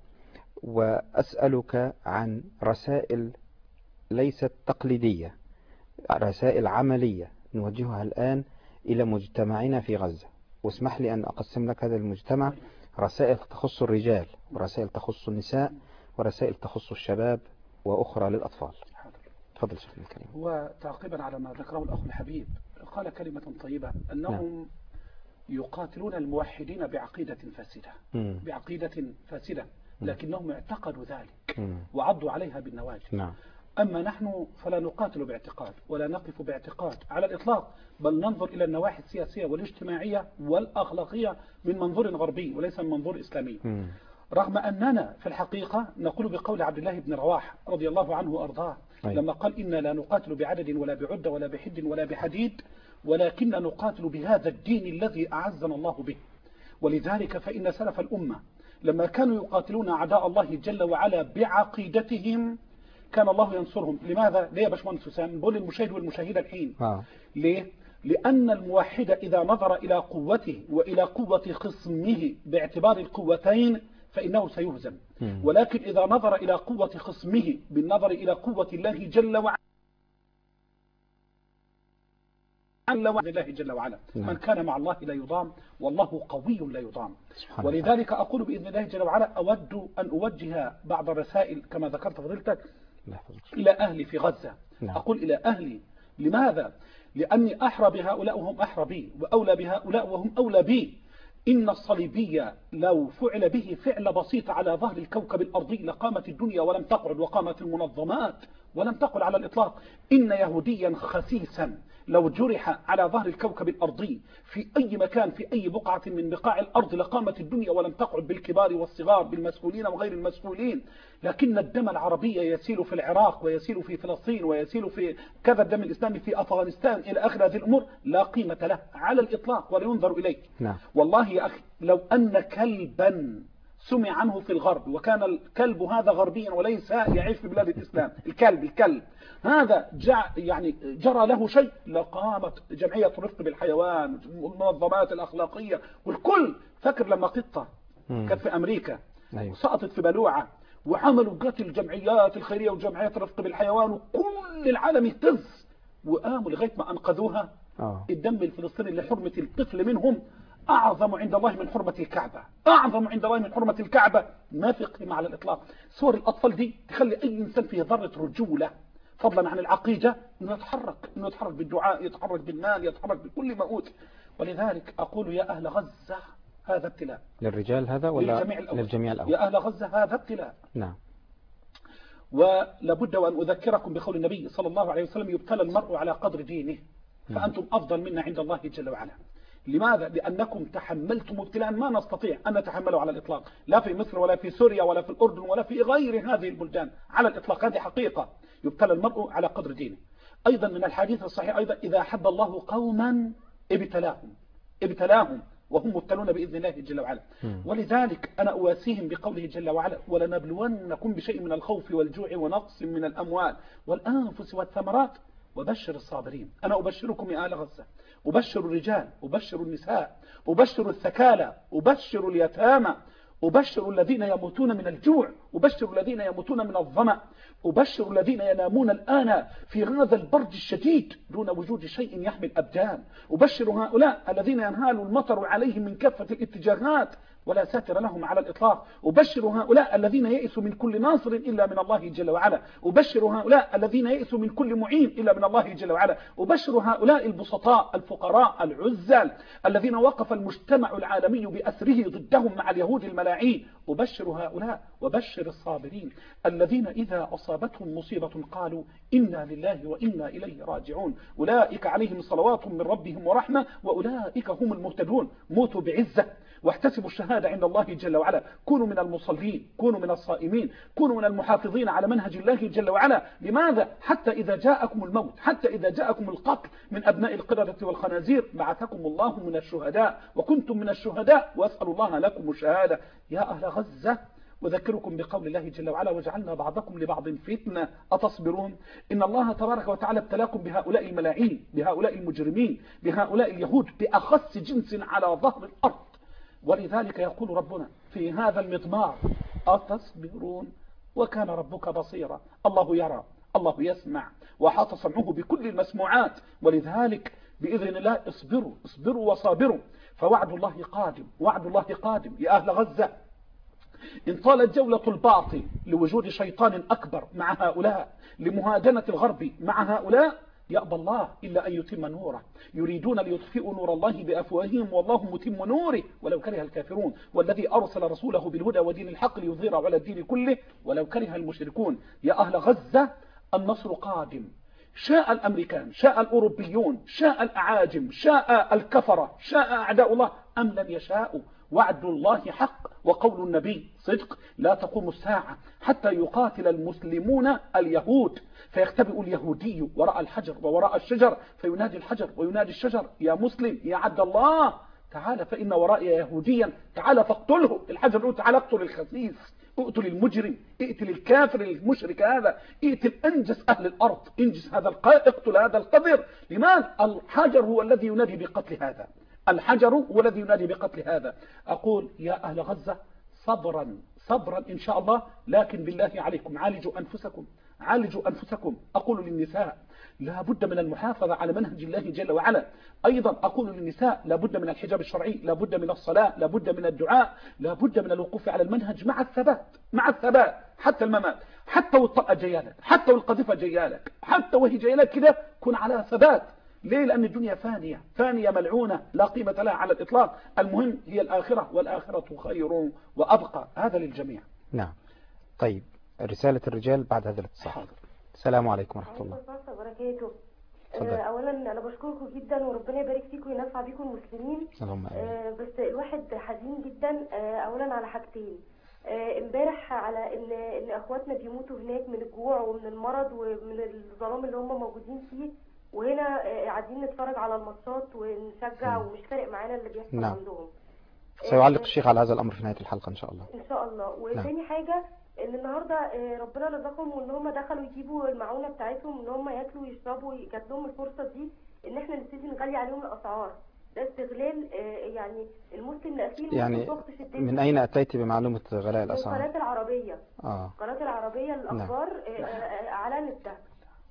وأسألك عن رسائل ليست تقليدية، رسائل عملية نوجهها الآن إلى مجتمعنا في غزة. واسمح لي أن أقسم لك هذا المجتمع: رسائل تخص الرجال، ورسائل تخص النساء، ورسائل تخص الشباب، وأخرى للأطفال. تفضل شيخ الكريم. وتعقيبا على ما ذكره الأخ الحبيب، قال كلمة طيبة أنهم يقاتلون الموحدين بعقيدة فاسدة، بعقيدة فاسدة، لكنهم اعتقدوا ذلك وعضوا عليها بالنواجذ. أما نحن فلا نقاتل باعتقاد ولا نقف باعتقاد على الإطلاق، بل ننظر إلى النواحي السياسية والاجتماعية والأخلاقية من منظور غربي وليس من منظور إسلامي. رغم أننا في الحقيقة نقول بقول عبد الله بن رواحة رضي الله عنه وأرضاه لما قال: إنا لا نقاتل بعدد ولا بعدة ولا بحد ولا بحديد، ولكن نقاتل بهذا الدين الذي أعزنا الله به. ولذلك فإن سلف الأمة لما كانوا يقاتلون أعداء الله جل وعلا بعقيدتهم كان الله ينصرهم. لماذا؟ ليه يا باشمهندس حسام؟ نقول للمشاهد والمشاهدة الحين ليه؟ لأن الموحد إذا نظر إلى قوته وإلى قوة خصمه باعتبار القوتين فإنه سيهزم. ولكن إذا نظر إلى قوة خصمه بالنظر إلى قوة الله جل وعلا من كان مع الله لا يضام، والله قوي لا يضام. ولذلك أقول بإذن الله جل وعلا أود أن أوجه بعض الرسائل كما ذكرت فضيلتك إلى أهلي في غزة. أقول إلى أهلي. لماذا؟ لأني أحرى بهؤلاء وهم أحرى بي، وأولى بهؤلاء وهم أولى بي. إن الصليبية لو فعل به فعل بسيط على ظهر الكوكب الأرضي لقامت الدنيا ولم تقعد، وقامت المنظمات ولم تقل على الإطلاق. إن يهوديا خسيسا لو جرح على ظهر الكوكب الأرضي في أي مكان في أي بقعة من بقاع الأرض لقامت الدنيا ولم تقعد، بالكبار والصغار، بالمسؤولين وغير المسؤولين. لكن الدم العربي يسيل في العراق ويسيل في فلسطين ويسيل في كذا الدم الإسلامي في أفغانستان إلى آخر هذه الأمور لا قيمة له على الإطلاق ولا ينظر إليه. والله يا أخي لو أن كلبا سمع عنه في الغرب، وكان الكلب هذا غربيا وليس يعيش في بلاد الإسلام. الكلب هذا يعني جرى له شيء، لقامت جمعية الرفق بالحيوان والمنظمات الأخلاقية والكل. فاكر لما قطة كانت في أمريكا وسقطت في بلوعة، وعملوا قتل الجمعيات الخيرية وجمعيات الرفق بالحيوان، وكل العالم اهتز، وقاموا لغاية ما أنقذوها. الدم الفلسطيني اللي حرمة الطفل منهم أعظم عند الله من حرمة الكعبة، أعظم عند الله من حرمة الكعبة. ما في قيمة على الإطلاق. صور الأطفال دي تخلي أي إنسان فيه ذرة رجولة فضلا عن العقيدة إنه يتحرك بالدعاء، يتحرك بالمال، يتحرك بكل ما أوتي. ولذلك أقول يا أهل غزة هذا ابتلاء. للرجال هذا ولا للجميع الأول؟ يا أهل غزة هذا ابتلاء. نعم. ولابد وأن أذكركم بقول النبي صلى الله عليه وسلم: يبتلى المرء على قدر دينه، فأنتم أفضل منا عند الله جل وعلا. لماذا؟ لأنكم تحملتم ابتلاء ما نستطيع أن نتحمله على الإطلاق، لا في مصر ولا في سوريا ولا في الأردن ولا في غير هذه البلدان على الإطلاق. هذه حقيقة. يبتلى المرء على قدر دينه. أيضا من الحديث الصحيح أيضا: إذا أحب الله قوما ابتلاهم وهم مبتلون بإذن الله جل وعلا. ولذلك أنا أواسيهم بقوله جل وعلا: ولنبلونكم بشيء من الخوف والجوع ونقص من الأموال والأنفس والثمرات وبشر الصابرين. أنا أبشركم يا آل غزة، أبشر الرجال، أبشر النساء، أبشر الثكالى، أبشر اليتامى، أبشر الذين يموتون من الجوع، أبشر الذين يموتون من الظمأ، أبشر الذين ينامون الآن في هذا البرد الشديد دون وجود شيء يحمي الأبدان، أبشر هؤلاء الذين ينهال المطر عليهم من كافة الاتجاهات ولا ساتر لهم على الإطلاق، أبشر هؤلاء الذين يئسوا من كل ناصر إلا من الله جل وعلا، أبشر هؤلاء الذين يئسوا من كل معين إلا من الله جل وعلا، أبشر هؤلاء البسطاء الفقراء العزال الذين وقف المجتمع العالمي بأسره ضدهم مع اليهود الملاعين، أبشر هؤلاء وبشر الصابرين الذين إذا أصابتهم مصيبة قالوا إنا لله وإنا إليه راجعون، أولئك عليهم صلوات من ربهم ورحمة وأولئك هم المهتدون. موتوا بعزة واحتسبوا الشهادة عند الله جل وعلا، كونوا من المصلين، كونوا من الصائمين، كونوا من المحافظين على منهج الله جل وعلا. لماذا؟ حتى إذا جاءكم الموت، حتى إذا جاءكم القتل من أبناء القردة والخنازير بعثكم الله من الشهداء وكنتم من الشهداء وأسأل الله لكم الشهادة. يا أهل غزة أذكركم بقول الله جل وعلا: وجعلنا بعضكم لبعض فتنة أتصبرون. إن الله تبارك وتعالى ابتلاكم بهؤلاء الملاعين، بهؤلاء المجرمين، بهؤلاء اليهود، بأخص جنس على ظهر الأرض. ولذلك يقول ربنا في هذا المضمار: أتصبرون وكان ربك بصيرا. الله يرى، الله يسمع، وحاط سمعه بكل المسموعات. ولذلك بإذن الله اصبروا وصابروا، فوعد الله قادم، وعد الله قادم. يا أهل غزة، إن طالت جولة الباطل لوجود شيطان أكبر مع هؤلاء، لمهادنة الغرب مع هؤلاء، يأبى الله إلا أن يتم نوره. يريدون ليطفئوا نور الله بأفواههم والله متم نوره ولو كره الكافرون، والذي أرسل رسوله بالهدى ودين الحق ليظهره على الدين كله ولو كره المشركون. يا أهل غزة، النصر قادم، شاء الأمريكان، شاء الأوروبيون، شاء الأعاجم، شاء الكفرة، شاء أعداء الله أم لم يشاءوا. وعد الله حق وقول النبي صدق. لا تقوم الساعة حتى يقاتل المسلمون اليهود، فيختبئ اليهودي وراء الحجر ووراء الشجر، فينادي الحجر وينادي الشجر: يا مسلم يا عبد الله تعال فإن ورائي يهوديا، تعال فاقتله. الحجر يقول: تعال اقتل الخسيس، اقتل المجرم، اقتل الكافر المشرك هذا، اقتل انجس أهل الأرض، انجس هذا اقتل هذا القذر. لماذا؟ الحجر هو الذي ينادي بقتل هذا، الحجر هو الذي ينادي بقتل هذا. أقول يا أهل غزة: صبرا صبرا إن شاء الله، لكن بالله عليكم عالجوا أنفسكم، عالجوا أنفسكم. أقول للنساء: لا بد من المحافظة على منهج الله جل وعلا. أيضا أقول للنساء: لا بد من الحجاب الشرعي، لا بد من الصلاة، لا بد من الدعاء، لا بد من الوقوف على المنهج مع الثبات، مع الثبات حتى الممات، حتى والطلقة جيالك، حتى والقذيفة جيالك، حتى وهي جيالك كده كن على ثبات. ليه؟ لأن الدنيا فانية ملعونة لا قيمة لها على الإطلاق. المهم هي الآخرة، والآخرة خير وأبقى. هذا للجميع. نعم. طيب، رسالة الرجال بعد هذا الاتصال. السلام عليكم ورحمة الله وبركاته. أولا أنا بشكركم جدا وربنا يبارك فيكم وينفع بكم المسلمين. بس الواحد حزين جدا أولا على حاجتين. امبارح على ان اخواتنا بيموتوا هناك من الجوع ومن المرض ومن الظلام اللي هم موجودين فيه، وهنا قاعدين نتفرج على الماتشات ونشجع ومش فارق معانا اللي بيحصل عندهم. سيعلق الشيخ على هذا الأمر في نهاية الحلقة إن شاء الله. إن شاء الله. وثاني حاجة ان النهارده ربنا رزقهم وان هم دخلوا يجيبوا المعونه بتاعتهم ان هم ياكلوا ويشربوا، جات لهم الفرصه دي ان احنا نبتدي نغلي عليهم الاسعار. ده استغلال يعني المسلم الاخير. يعني من اين اتيت بمعلومه غلاء الاسعار؟ القناه العربيه. القناه العربيه للاخبار اعلنت ده.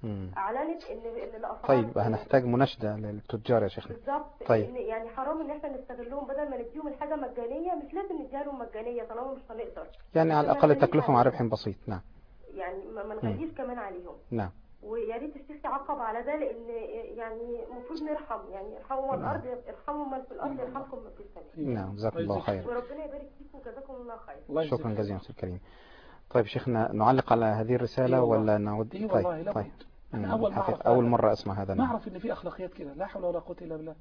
اعلنت ان الاسعار. طيب هنحتاج مناشده للتجار يا شيخنا. بالظبط. طيب. يعني حرام ان احنا نستغلهم، بدل ما نديهم الحاجه مجانيه مش لازم نديها لهم مجانيه طالما مش هنقدر. يعني على الاقل تكلفهم على ربح بسيط. نعم. يعني ما نغليش كمان عليهم. نعم. ويا ريت الشيخ يعقب على ده، لان يعني المفروض نرحم، يعني ارحموا من الارض ارحموا من في الارض يرحمكم من في السماء. نعم جزاكم الله خير. وربنا يبارك فيكم وجزاكم الله خير. شكرا جزيلا أستاذ الكريم. طيب شيخنا نعلق على هذه الرسالة ولا نعود؟ طيب. أنا أول مرة أسمع هذا. ما أعرف إن في أخلاقيات كده، لا حول ولا قوة إلا بالله.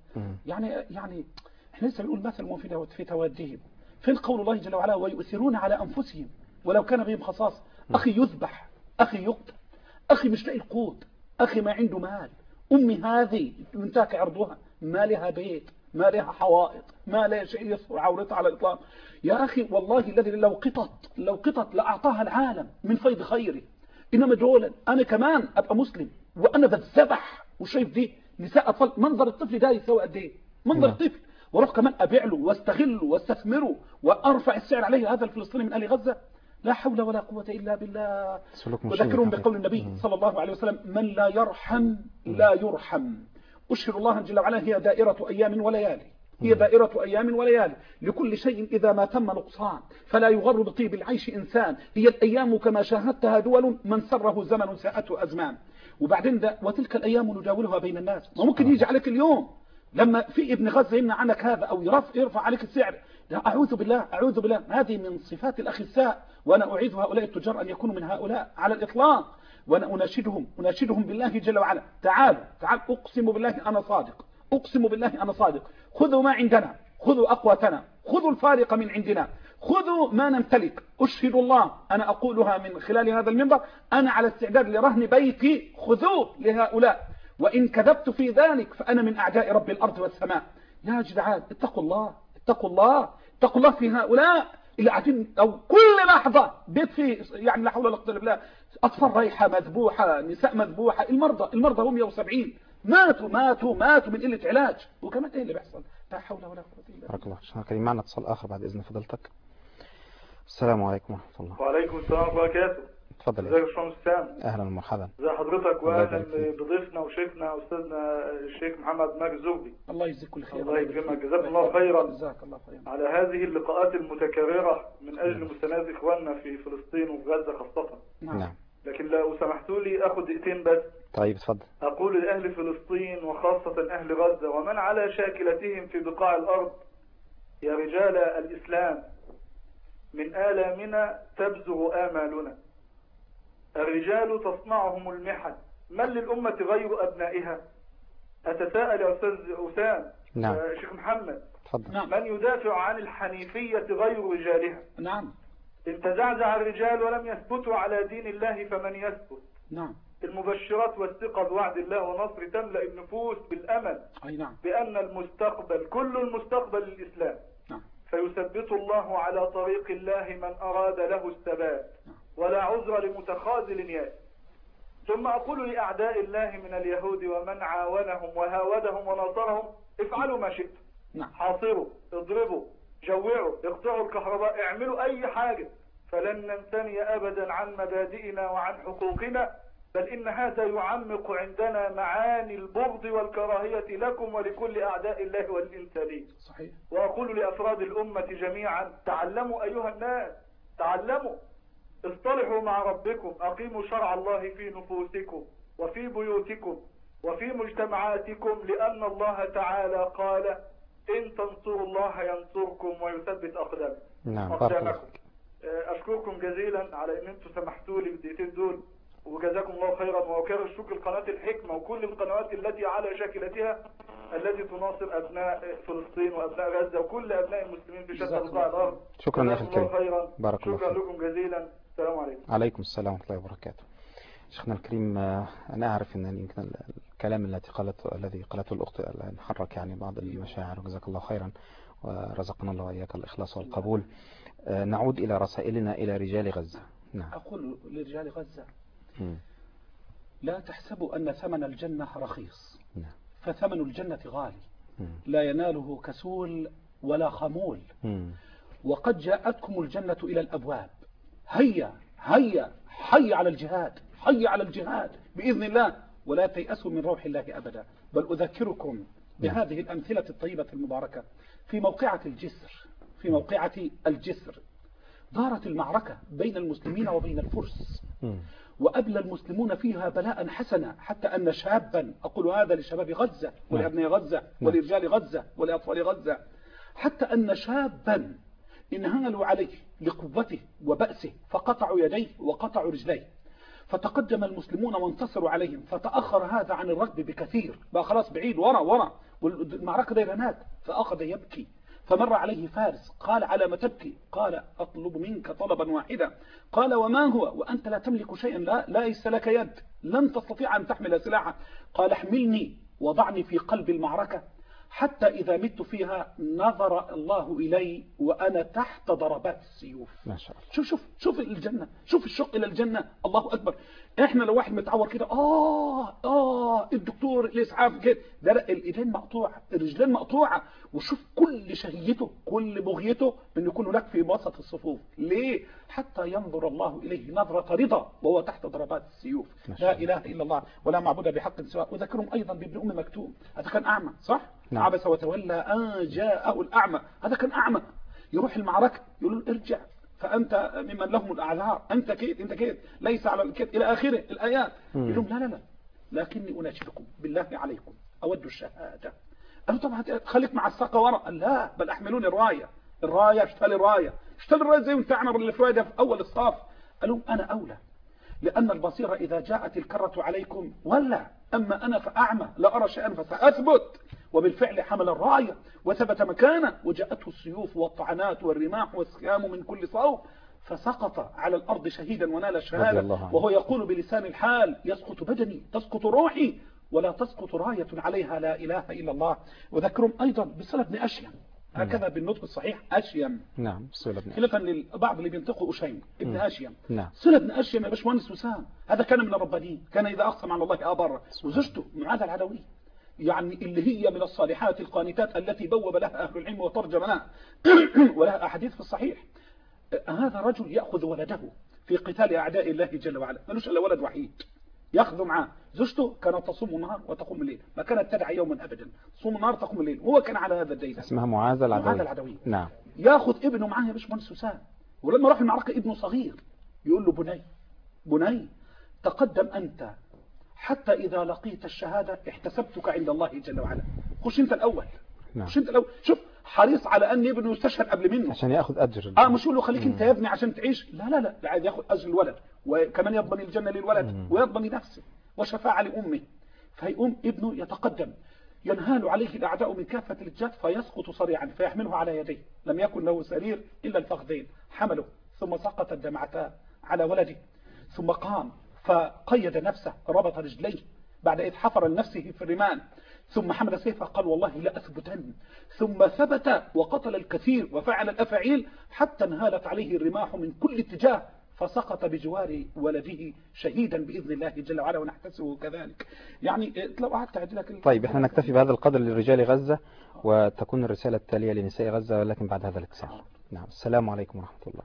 يعني إحنا لسه بنقول مثل في توادهم. فين قول الله جل وعلا ويؤثرون على أنفسهم ولو كان بهم خصاصة. أخي يذبح، أخي يقتل، أخي مش لاقي القوت، أخي ما عنده مال، أمي هذه منتهك عرضها، ما لها بيت، ما لها حوائط، ما لها شيء يصفر عورتها على الإطلاق. يا أخي والله الذي لو قطط لأعطاها العالم من فيض خيره. إنما دولا أنا كمان أبقى مسلم وأنا بتذبح وشايف دي نساء أطفال، منظر الطفل ده يسوي قد إيه؟ منظر الطفل، واروح كمان أبيع له واستغله واستثمره وأرفع السعر عليه هذا الفلسطيني من أهل غزة. لا حول ولا قوة إلا بالله. وذكرهم بقول النبي صلى الله عليه وسلم من لا يرحم لا يرحم. أشهر الله جل وعلا هي دائرة أيام وليالي، هي دائرة أيام وليالي، لكل شيء إذا ما تم نقصان فلا يغر بطيب العيش إنسان، هي الأيام كما شاهدتها دول من سره زمن ساءته أزمان. وبعدين ده وتلك الأيام نداولها بين الناس. ممكن يجي عليك اليوم لما في ابن غزة يمنع عنك هذا أو يرفع عليك السعر. لا أعوذ بالله أعوذ بالله، هذه من صفات الأخساء، وأنا أعيذ هؤلاء التجار أن يكونوا من هؤلاء على الإطلاق. وأنا أناشدهم بالله جل وعلا، تعالوا أقسم بالله أنا صادق، أقسم بالله أنا صادق، خذوا ما عندنا، خذوا أقواتنا، خذوا الفارق من عندنا، خذوا ما نمتلك. أشهد الله أنا أقولها من خلال هذا المنبر، أنا على استعداد لرهن بيتي، خذوه لهؤلاء، وإن كذبت في ذلك فأنا من أعداء رب الأرض والسماء. يا جدعان اتقوا الله اتقوا الله اتقوا الله في هؤلاء اللي قاعدين أو كل لحظة بيت في يعني لا حول ولا قوة إلا بالله، أطفال رايحة مذبوحة، نساء مذبوحة، المرضى هم 170 ماتوا من قلة علاج، وكمان ايه اللي بيحصل؟ لا حول ولا قوة الا بالله. بارك الله فيك. كريم معنا اتصال اخر بعد اذن فضيلتك. السلام عليكم ورحمة الله. وعليكم السلام ورحمة الله وبركاته. اتفضل. ازيك يا باشمهندس حسام؟ اهلا ومرحبا. ازي حضرتك واهلا بضيفنا وشيخنا استاذنا الشيخ محمد ماجد الزغبي. الله يجزيك كل خير. الله يكرمك، جزاك الله خيرا. جزاك الله خيرا. على هذه اللقاءات المتكررة من اجل مستند اخواننا في فلسطين وفي غزة خاصة. نعم. لكن لو سمحتوا لي اخذ دقيقتين بس. طيب اتفضل. اقول لاهل فلسطين وخاصة اهل غزة ومن على شاكلتهم في بقاع الارض: يا رجال الاسلام، من آلامنا تبزغ آمالنا. الرجال تصنعهم المحن، من للأمة غير أبنائها؟ أتساءل يا أستاذ أسام. نعم. شيخ محمد. تفضل. من يدافع عن الحنيفية غير رجالها؟ نعم. إن تزعزع الرجال ولم يثبتوا على دين الله فمن يثبت؟ نعم. المبشرات والثقة بوعد الله ونصر تملأ النفوس بالأمل. أي نعم. بأن المستقبل كل المستقبل للإسلام. نعم. فيثبت الله على طريق الله من أراد له الثبات، ولا عذر لمتخاذل يأس. ثم أقول لأعداء الله من اليهود ومن عاونهم وهاودهم وناصرهم: افعلوا ما شئتم. حاصروا، اضربوا، جوعوا، اقطعوا الكهرباء، اعملوا أي حاجة، فلن ننثني أبدا عن مبادئنا وعن حقوقنا، بل إن هذا يعمق عندنا معاني البغض والكراهية لكم ولكل أعداء الله والإنسانية. صحيح. وأقول لأفراد الأمة جميعا: تعلموا أيها الناس، تعلموا، اصطلحوا مع ربكم، أقيموا شرع الله في نفوسكم وفي بيوتكم وفي مجتمعاتكم، لأن الله تعالى قال: إن تنصروا الله ينصركم ويثبت أقدامكم. نعم. أشكركم جزيلا على أن أنتم سمحتوا لي بالدقيقتين دول، وجزاكم الله خيرا. وأكرر الشكر لقناة الحكمة وكل القنوات التي على شاكلتها التي تناصر أبناء فلسطين وأبناء غزة وكل أبناء المسلمين في شتى بقاع الأرض. شكرا يا أخي الكريم. بارك الله فيك. شكرا لكم جزيلا. السلام عليكم. عليكم السلام ورحمة الله وبركاته. شيخنا الكريم، أنا أعرف أن يمكن الكلام الذي قالته الأخت الآن حرك يعني بعض المشاعر، وجزاك الله خيرا ورزقنا الله وإياك الإخلاص والقبول. نعود إلى رسائلنا إلى رجال غزة. نعم. أقول لرجال غزة لا تحسبوا أن ثمن الجنة رخيص. نعم. فثمن الجنة غالي. لا يناله كسول ولا خمول. وقد جاءتكم الجنة إلى الأبواب. هيا هيا حي على الجهاد، حي على الجهاد بإذن الله، ولا تيأسوا من روح الله أبدا. بل أذكركم بهذه الأمثلة الطيبة المباركة. في موقعة الجسر دارت المعركة بين المسلمين وبين الفرس، وأبلى المسلمون فيها بلاء حسنا، حتى أن شابا، أقول هذا لشباب غزة ولأبناء غزة ولرجال غزة ولأطفال غزة، حتى أن شابا انهالوا عليه لقوته وبأسه فقطعوا يديه وقطعوا رجليه، فتقدم المسلمون وانتصروا عليهم، فتأخر هذا عن الركب بكثير، بقى خلاص بعيد ورا والمعركة دايرة هناك، فأخذ يبكي، فمر عليه فارس قال على ما تبكي؟ قال أطلب منك طلبا واحدا. قال وما هو؟ وأنت لا تملك شيئا، لا ليس لك يد، لن تستطيع أن تحمل سلاحا. قال احملني وضعني في قلب المعركة حتى إذا مت فيها نظر الله إلي وأنا تحت ضربات السيوف. ما شاء الله. شوف الجنة، شوف الشوق إلى الجنة. الله أكبر. إحنا لو واحد متعور كده الدكتور الإسعاف كده، ده الإيدين مقطوعة، الرجلين مقطوعة، وشوف كل شهيته كل بغيته أن يكون هناك في وسط الصفوف. ليه؟ حتى ينظر الله إليه نظرة رضا وهو تحت ضربات السيوف. لا إله إلا الله ولا معبود بحق سواء. وذكرهم أيضا بابن أم مكتوم، هذا كان أعمى صح؟ نعم. عبس وتولى أن جاءه الأعمى، هذا كان أعمى، يروح المعركة يقول له ارجع فأنت ممن لهم الأعذار، أنت كيد ليس على الكيد إلى آخره الآيات. يقول لهم لا لكني أناشدكم بالله عليكم أود الشهادة. قالوا طبعا خليك مع الساقة ورا. قال لا بل أحملوني الراية اشتري الراية زي وانت أعمر اللي في راية في أول الصف. قالوا أنا أولى، لأن البصيرة إذا جاءت الكرة عليكم ولا، أما أنا فأعمى لا أرى شيئا فسأثبت. وبالفعل حمل الراية وثبت مكانه، وجاءته السيوف والطعنات والرماح والسهام من كل صوب، فسقط على الأرض شهيدا ونال الشهادة، وهو يقول بلسان الحال يسقط بدني تسقط روحي ولا تسقط راية عليها لا إله إلا الله. وذكرهم أيضا بصلة بن أشيم، هكذا بالنطق الصحيح أشيم. نعم صلة بن أشيم، خلافا للبعض اللي بينطقوا أشيم ابن أشيم. نعم. صلة بن أشيم يا باشمهندس وسام، هذا كان من الربانيين، كان إذا أقسم على الله أبر. وزوجته معاذ العدوي، يعني اللي هي من الصالحات القانتات التي بوب لها أهل العلم وترجم لها ولها أحاديث في الصحيح. هذا رجل يأخذ ولده في قتال أعداء الله جل وعلا، ملوش إلا ولد وحيد يأخذ معاه. زوجته كانت تصوم النهار وتقوم الليل، ما كانت تدعى يوما أبدا، تصوم النهار تقوم الليل، هو كان على هذا الدين. اسمها معاذ العدوي. نعم. يأخذ ابنه معاه يا باشمهندس وسام، ولما راح المعركة ابنه صغير يقول له بني تقدم أنت حتى إذا لقيت الشهادة احتسبتك عند الله جل وعلا، خش أنت الأول. نعم. خش أنت الأول. شوف حريص على أن ابنه يستشهد قبل منه عشان يأخذ أجر. مش يقول له خليك أنت يا ابني عشان تعيش، لا عايز يأخذ أجر الولد، وكمان يضمن الجنة للولد ويضمن لنفسه وشفاعة لأمه. فيقوم ابنه يتقدم، ينهال عليه الأعداء من كافة الجهات فيسقط صريعا، فيحمله على يديه، لم يكن له سرير إلا الفخذين، حمله ثم سقطت دمعتاه على ولده، ثم قام فقيد نفسه، ربط رجليه بعد إذ حفر لنفسه في الرمال، ثم حمل سيفه قال والله لا أثبتن، ثم ثبت وقتل الكثير وفعل الأفعيل حتى انهالت عليه الرماح من كل اتجاه، فسقط بجوار ولده شهيدا بإذن الله جل وعلا، ونحتسبه كذلك. يعني لو قعدت أعدلك. طيب احنا نكتفي بهذا القدر لرجال غزة، وتكون الرسالة التالية لنساء غزة، ولكن بعد هذا الاتصال. نعم. السلام عليكم ورحمة الله.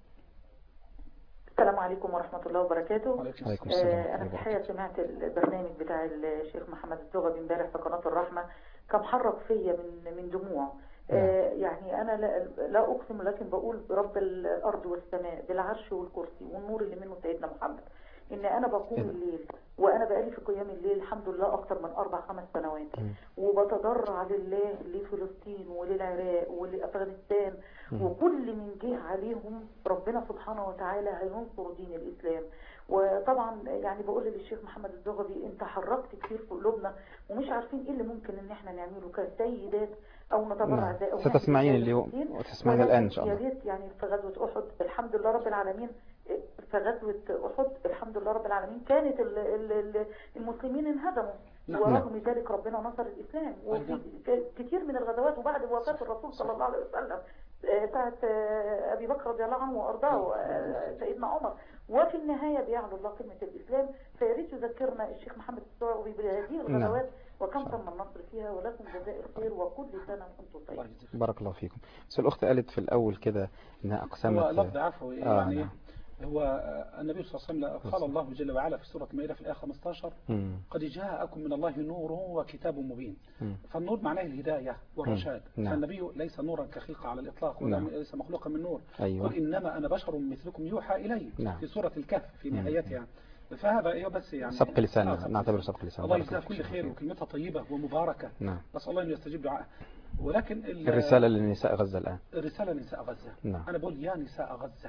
السلام عليكم ورحمة الله وبركاته. عليكم السلام. أنا في الحقيقة سمعت البرنامج بتاع الشيخ محمد الزغبي امبارح في قناة الرحمة، كان محرك فيا من دموع. يعني أنا لا أقسم، لكن بقول برب الأرض والسماء بالعرش والكرسي والنور اللي منه سيدنا محمد، إن أنا بقوم الليل، وأنا بقالي في قيام الليل الحمد لله أكتر من 4-5 سنوات، وبتضرع لله لفلسطين وللعراق ولأفغانستان، وكل من جه عليهم ربنا سبحانه وتعالى هينصر دين الإسلام. وطبعا يعني بقول للشيخ محمد الزغبي انت حركت كتير في قلوبنا، ومش عارفين ايه اللي ممكن ان احنا نعمله كسيدات او نتبرع ازاي، او ستسمعين اليوم وتسمعين الان ان شاء الله. يا ريت يعني في غزوه احد الحمد لله رب العالمين، في غزوه احد الحمد لله رب العالمين كانت المسلمين انهزموا، ورغم ذلك ربنا نصر الإسلام وفي كثير من الغزوات. وبعد وفاة الرسول صلى الله عليه وسلم ساعة أبي بكر رضي الله عنه وأرضاه سيدنا عمر، وفي النهاية بيعلو الله كلمة الإسلام. فياريت يذكرنا الشيخ محمد الثعلبي بهذه الغزوات وكم تم النصر فيها، ولكم جزاء الخير وكل سنة وأنتم طيبين. بارك الله فيكم. بس الأخت قالت في الأول كده إنها أقسمت. هو لفظ عفوي يعني هو النبي صلى الله عليه وسلم قال الله جل وعلا في سورة المائدة في الآية 15 قد جاءكم من الله نور وكتاب مبين. فالنور معناه الهداية والرشاد. فالنبي ليس نورا كخلقة على الإطلاق وليس مخلوقا من نور. قل إنما أنا بشر مثلكم يوحى إلي في سورة الكهف في نهايتها. فهذا إيه بس يعني سبق لسان، نعتبر سبق لسان. الله يجزاه كل خير وكلمتها طيبة ومباركة. بس الله يستجيب دعاء. ولكن الرسالة للنساء غزة الآن، الرسالة لنساء غزة. أنا بقول يا نساء غزة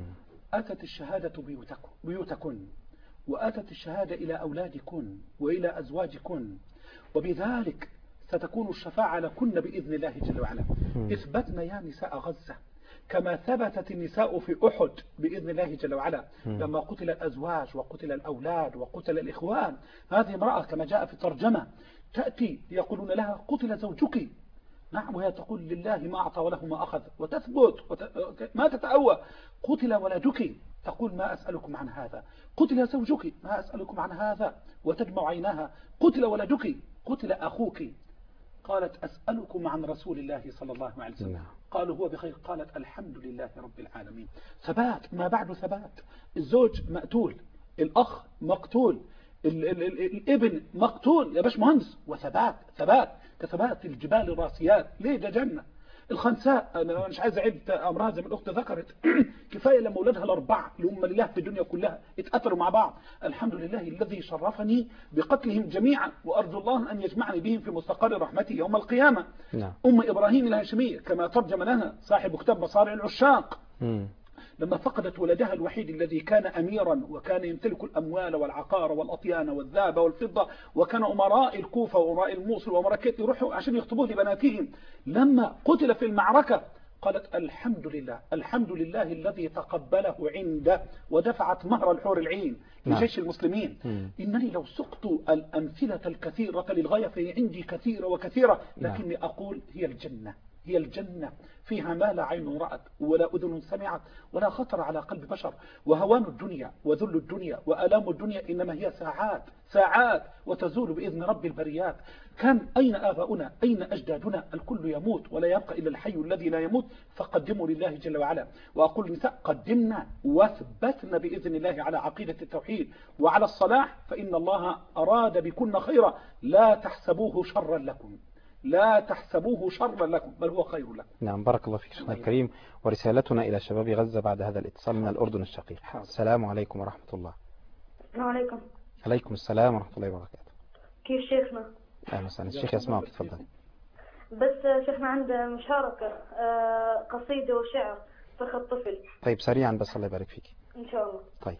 أتت الشهادة بيوتكن وأتت الشهادة إلى أولادكن وإلى أزواجكن، وبذلك ستكون الشفاعة لكن بإذن الله جل وعلا. اثبتنا يا نساء غزة كما ثبتت النساء في أحد بإذن الله جل وعلا لما قتل الأزواج وقتل الأولاد وقتل الإخوان. هذه امرأة كما جاء في الترجمة تأتي يقولون لها قتل زوجك، نعم، وهي تقول لله ما أعطى وله ما أخذ وتثبت ما تتأوى. قتل ولدك تقول ما أسألكم عن هذا. قتل زوجك ما أسألكم عن هذا وتدمع عيناها. قتل ولدك، قتل أخوك، قالت أسألكم عن رسول الله صلى الله عليه وسلم. قالوا هو بخير، قالت الحمد لله رب العالمين. ثبات ما بعد ثبات. الزوج مقتول، الأخ مقتول، الابن مقتول يا باش مهندس، وثبات ثبات كثبات الجبال الراسيات. ليه؟ ده جنة. الخنساء أنا مش عايز أعد أمرها زي ما الأخت ذكرت كفاية لما أولادها الأربعة اللي هم لله في الدنيا كلها اتأثروا مع بعض. الحمد لله الذي شرفني بقتلهم جميعا، وأرجو الله أن يجمعني بهم في مستقر رحمته يوم القيامة. أم إبراهيم الهاشمية كما ترجم لها صاحب كتاب مصارع العشاق لما فقدت ولدها الوحيد الذي كان أميرا وكان يمتلك الأموال والعقار والأطيان والذهب والفضة، وكان أمراء الكوفة وأمراء الموصل وأمراء كيت يروحوا عشان يخطبوه لبناتهم، لما قتل في المعركة قالت الحمد لله الحمد لله الذي تقبله عنده ودفعت مهر الحور العين لجيش المسلمين. إنني لو سقت الأمثلة الكثيرة للغاية فهي عندي كثيرة وكثيرة، لكني أقول هي الجنة، هي الجنة فيها ما لا عين رأت ولا أذن سمعت ولا خطر على قلب بشر. وهوان الدنيا وذل الدنيا وألام الدنيا إنما هي ساعات ساعات وتزول بإذن رب البريات. كان أين آباؤنا؟ أين أجدادنا؟ الكل يموت ولا يبقى إلا الحي الذي لا يموت. فقدموا لله جل وعلا. وأقول للنساء قدمنا واثبتنا بإذن الله على عقيدة التوحيد وعلى الصلاح، فإن الله أراد بكن خيرا. لا تحسبوه شرا لكم، لا تحسبوه شرا لكم بل هو خير لكم. نعم بارك الله فيك شيخنا الكريم. ورسالتنا إلى شباب غزة بعد هذا الاتصال من الأردن الشقيق. السلام عليكم ورحمة الله. السلام عليكم. عليكم السلام ورحمة الله وبركاته. كيف شيخنا؟ أهلا وسهلا. الشيخ يسمعك تفضل. بس شيخنا عند مشاركة قصيدة وشعر فخر طفل. طيب سريعا بس الله يبارك فيك. إن شاء الله. طيب.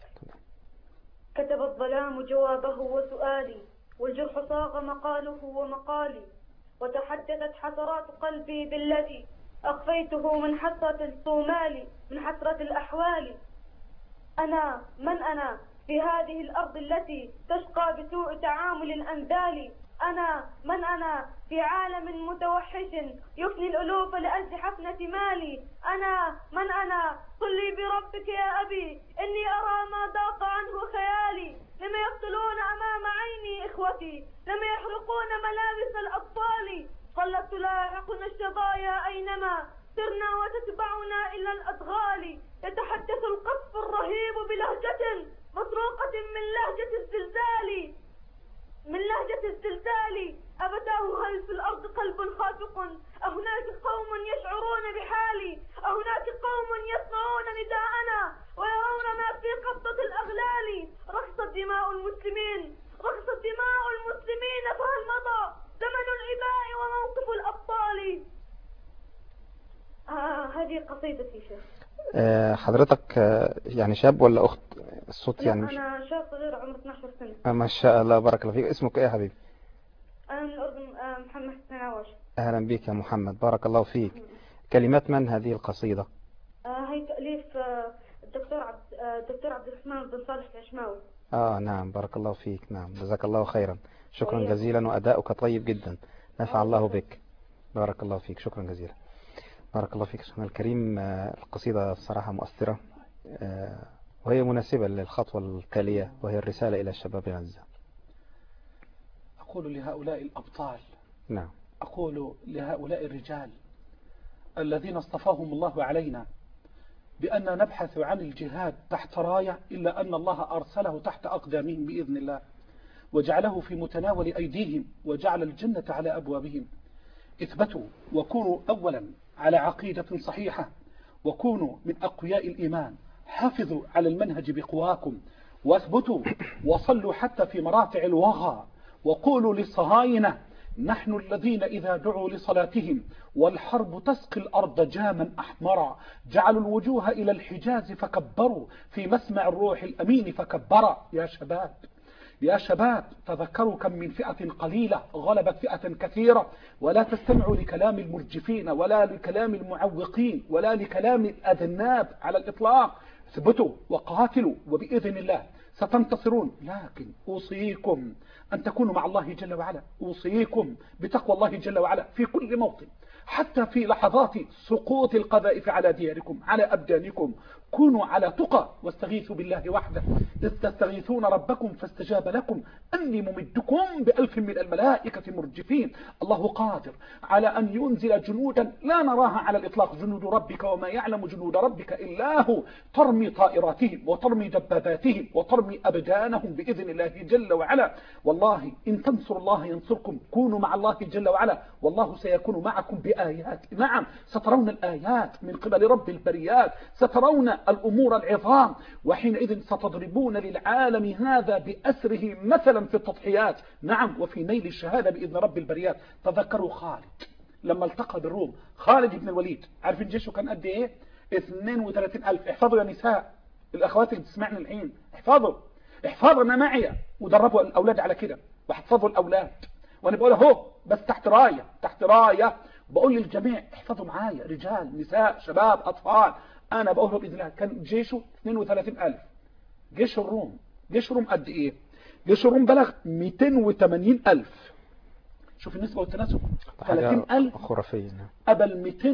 كتب الظلام جوابه وسؤالي والجرح صاغ مقاله ومقالي، وتحدثت حسرات قلبي بالذي أخفيته من حسرة الصومال من حسرة الأحوال. أنا من أنا في هذه الأرض التي تشقى بسوء تعامل الأنذال؟ أنا من أنا في عالم متوحش يفني الألوف لأجل حفنة مالي؟ أنا من أنا؟ قل لي بربك يا أبي إني أرى ما ضاق عنه خيالي. لما يقتلون أمام عيني إخوتي، لما يحرقون ملابس الأطفال. قلت تلاحقنا الشظايا أينما سرنا وتتبعنا إلى الأدغال. يتحدث القصف الرهيب بلهجة مسروقة من لهجة الزلزال، من لهجة الزلزال. أبتاه هل في الأرض قلب خافق؟ أهناك قوم يشعرون بحالي؟ أهناك قوم يسمعون نداءنا ويرون ما في قبضة الأغلال؟ رقصت دماء المسلمين، رقصت دماء المسلمين، فهل مضى زمن الإباء وموقف الأبطال؟ هذه قصيدتي شيخ. حضرتك يعني شاب ولا أخت؟ الصوت يعني مش... أنا شاب صغير عمري 12 سنة. ما شاء الله بارك الله فيك. اسمك إيه يا حبيبي؟ أنا من الأردن، محمد حسين عواش. أهلا بك يا محمد بارك الله فيك. كلمات من هذه القصيدة؟ هي تأليف الدكتور عبد الرحمن بن صالح العشماوي. نعم، بارك الله فيك. نعم، جزاك الله خيرا، شكرا جزيلا، وأداؤك طيب جدا، نفع الله بك، بارك الله فيك، شكرا جزيلا. بارك الله فيك شيخنا الكريم. القصيدة الصراحة مؤثرة، وهي مناسبة للخطوة التالية، وهي الرسالة إلى شباب غزة. أقول لهؤلاء الأبطال، نعم، أقول لهؤلاء الرجال الذين اصطفاهم الله علينا بأن نبحث عن الجهاد تحت راية، إلا أن الله أرسله تحت أقدامهم بإذن الله، وجعله في متناول أيديهم، وجعل الجنة على أبوابهم. اثبتوا وكونوا أولا على عقيدة صحيحة، وكونوا من أقوياء الإيمان، حافظوا على المنهج بقواكم، واثبتوا وصلوا حتى في مراتع الوغى، وقولوا للصهاينة نحن الذين إذا دعوا لصلاتهم والحرب تسقي الأرض جاما أحمرا جعلوا الوجوه إلى الحجاز فكبروا في مسمع الروح الأمين فكبرا. يا شباب، يا شباب، تذكروا كم من فئة قليلة غلبت فئة كثيرة، ولا تستمعوا لكلام المرجفين ولا لكلام المعوقين ولا لكلام الأذناب على الإطلاق. اثبتوا وقاتلوا، وبإذن الله ستنتصرون. لكن أوصيكم أن تكونوا مع الله جل وعلا، أوصيكم بتقوى الله جل وعلا في كل موطن، حتى في لحظات سقوط القذائف على دياركم على أبدانكم. كونوا على تقى واستغيثوا بالله وحده إذ تستغيثون ربكم فاستجاب لكم أني ممدكم ب1000 من الملائكة مرجفين. الله قادر على أن ينزل جنودا لا نراها على الإطلاق، جنود ربك وما يعلم جنود ربك إلا هو، ترمي طائراتهم وترمي دباباتهم وترمي أبدانهم بإذن الله جل وعلا. والله إن تنصروا الله ينصركم، كونوا مع الله جل وعلا، والله سيكون معكم بآيات. نعم، سترون الآيات من قبل رب البريات، سترون الأمور العظام، وحينئذ ستضربون للعالم هذا بأسره مثلا في التضحيات، نعم، وفي نيل الشهادة بإذن رب البريات. تذكروا خالد لما التقى بالروم، خالد بن الوليد، عارفين جيشه كان قد ايه؟ 32,000. احفظوا يا نساء، الأخوات اللي تسمعنا الحين، احفظوا أنا معي، ودربوا الأولاد على كده، واحفظوا الأولاد، وأنا بقول اهو بس تحت راية، بقول للجميع احفظوا معايا، رجال نساء شباب أطفال، أنا بقوله بإذن الله. كان جيشه 32,000. جيش الروم قد إيه؟ جيش الروم بلغ 280,000. شوف النسبة والتناسب، 30,000 خرافية قبل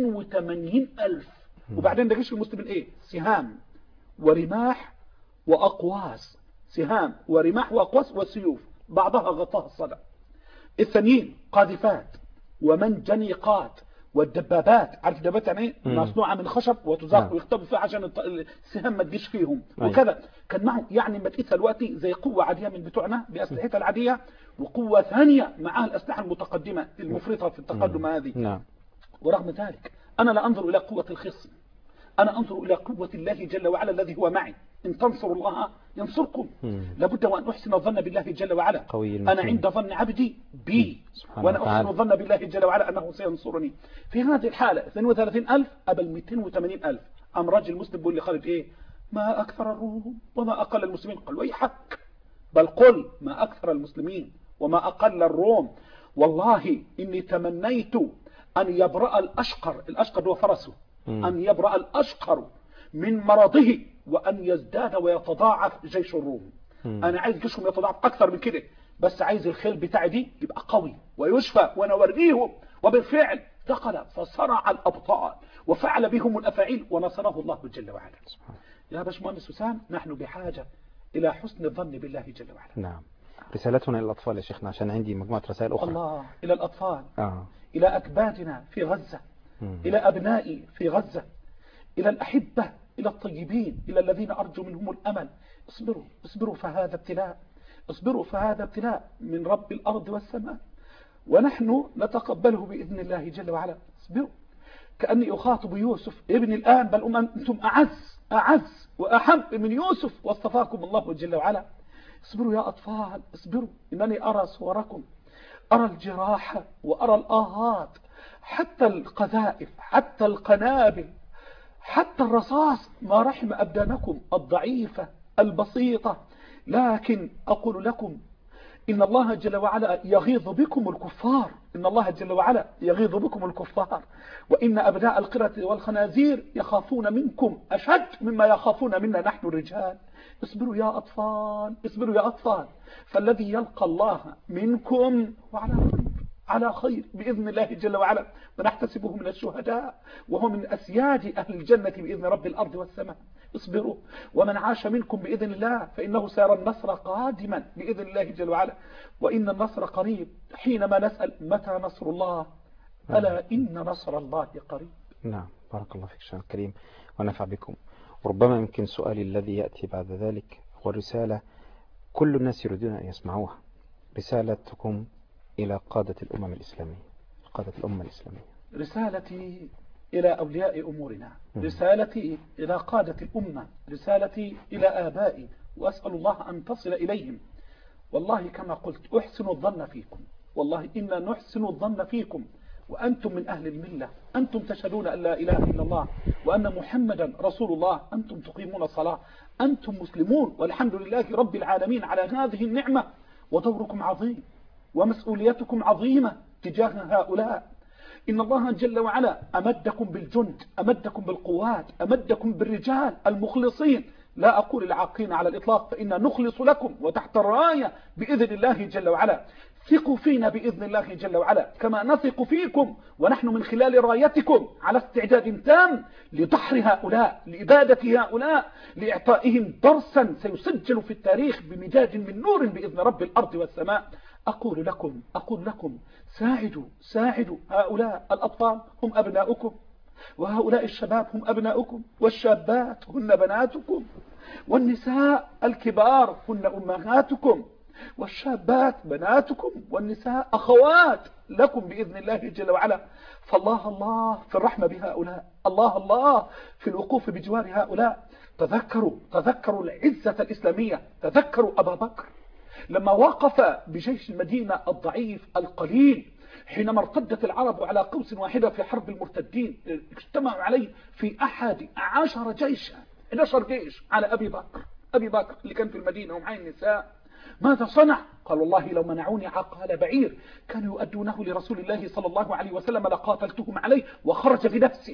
280,000. وبعدين ده جيش المسلمين إيه؟ سهام ورماح وأقواس، سهام ورماح وأقواس وسيوف، بعضها غطاها الصدى. الثانيين قاذفات ومنجنيقات والدبابات، عارف الدبابات يعني ايه؟ مصنوعه من خشب وتزاق ويختبوا فيها عشان السهام ما تجيش فيهم وكذا. كان معه يعني ما تقيسها دلوقتي زي قوه عاديه من بتوعنا باسلحتها العاديه، وقوه ثانيه معها الاسلحه المتقدمه المفرطه في التقدم هذه. ورغم ذلك انا لا انظر الى قوه الخصم، أنا أنظر إلى قوة الله جل وعلا الذي هو معي. إن تنصروا الله ينصركم. لابد وأن أحسن الظن بالله جل وعلا. أنا عند ظن عبدي بي، وأنا أحسن الظن بالله جل وعلا أنه سينصرني. في هذه الحالة 32,000 قبل 280,000. أم راجل مسلم بيقول لخالد إيه؟ ما أكثر الروم وما أقل المسلمين. قال ويحك، بل قل ما أكثر المسلمين وما أقل الروم. والله إني تمنيت أن يبرأ الأشقر هو فرسه، أن يبرأ الأشقر من مرضه وأن يزداد ويتضاعف جيش الروم. أنا عايز جيشهم يتضاعف أكثر من كده، بس عايز الخيل بتاعي دي يبقى قوي ويشفى ونوريهم. وبالفعل دخل فصرع الأبطال وفعل بهم الأفاعيل ونصره الله جل وعلا. يا باشمهندس حسام، نحن بحاجة إلى حسن الظن بالله جل وعلا. نعم. رسالتنا إلى الأطفال يا شيخنا، عشان عندي مجموعة رسائل أخرى. الله، إلى الأطفال، إلى أكبادنا في غزة، إلى أبنائي في غزة، إلى الأحبة، إلى الطيبين، إلى الذين أرجو منهم الأمل. اصبروا فهذا ابتلاء، اصبروا فهذا ابتلاء من رب الأرض والسماء، ونحن نتقبله بإذن الله جل وعلا. اصبروا. كأني أخاطب يوسف ابن الآن، بل أنتم أعز وأحب من يوسف واصطفاكم الله جل وعلا. اصبروا يا أطفال، اصبروا. إنني أرى صوركم، أرى الجراح وأرى الآهات، حتى القذائف، حتى القنابل، حتى الرصاص ما رحم أبدانكم الضعيفة البسيطة. لكن أقول لكم إن الله جل وعلا يغيظ بكم الكفار، إن الله جل وعلا يغيظ بكم الكفار، وإن أبناء القردة والخنازير يخافون منكم أشد مما يخافون منا نحن الرجال. اصبروا يا أطفال، اصبروا يا أطفال، فالذي يلقى الله منكم على خير بإذن الله جل وعلا ونحتسبه من الشهداء، وهو من أسياد أهل الجنة بإذن رب الأرض والسماء. اصبروا، ومن عاش منكم بإذن الله فإنه سيرى النصر قادما بإذن الله جل وعلا، وإن النصر قريب. حينما نسأل متى نصر الله، ألا إن نصر الله قريب. نعم، بارك الله فيك شيخ الكريم ونفع بكم. وربما يمكن سؤالي الذي يأتي بعد ذلك هو الرسالة كل الناس يريدون أن يسمعوها، رسالتكم إلى قادة الأمم الإسلامية، قادة الأمة الإسلامية. رسالتي إلى أولياء أمورنا، رسالتي إلى قادة الأمة، رسالتي إلى آبائي، وأسأل الله أن تصل إليهم. والله كما قلت أحسن الظن فيكم، والله إنا نحسن الظن فيكم، وأنتم من أهل الملة، أنتم تشهدون أن لا إله إلا الله وأن محمدا رسول الله، أنتم تقيمون الصلاة، أنتم مسلمون، والحمد لله رب العالمين على هذه النعمة. ودوركم عظيم ومسؤوليتكم عظيمة تجاه هؤلاء. إن الله جل وعلا أمدكم بالجند، أمدكم بالقوات، أمدكم بالرجال المخلصين، لا أقول العاقين على الإطلاق، فإنا نخلص لكم وتحت الراية بإذن الله جل وعلا. ثقوا فينا بإذن الله جل وعلا كما نثق فيكم، ونحن من خلال رايتكم على استعداد تام لدحر هؤلاء، لإبادة هؤلاء، لإعطائهم درسا سيسجل في التاريخ بمداد من نور بإذن رب الأرض والسماء. أقول لكم ساعدوا هؤلاء الأطفال هم أبناؤكم، وهؤلاء الشباب هم أبناؤكم، والشابات هن بناتكم، والنساء الكبار هن أمهاتكم، والشابات بناتكم، والنساء أخوات لكم بإذن الله جل وعلا. فالله الله في الرحمة بهؤلاء، الله الله في الوقوف بجوار هؤلاء. تذكروا العزة الإسلامية، تذكروا أبا بكر لما وقف بجيش المدينة الضعيف القليل، حينما ارتدت العرب على قوس واحدة في حرب المرتدين، اجتمعوا عليه في 11 جيشا، 11 جيش على أبي بكر اللي كان في المدينة ومعين النساء. ماذا صنع؟ قال والله لو منعوني عقال بعير كانوا يؤدونه لرسول الله صلى الله عليه وسلم لقاتلتهم عليه، وخرج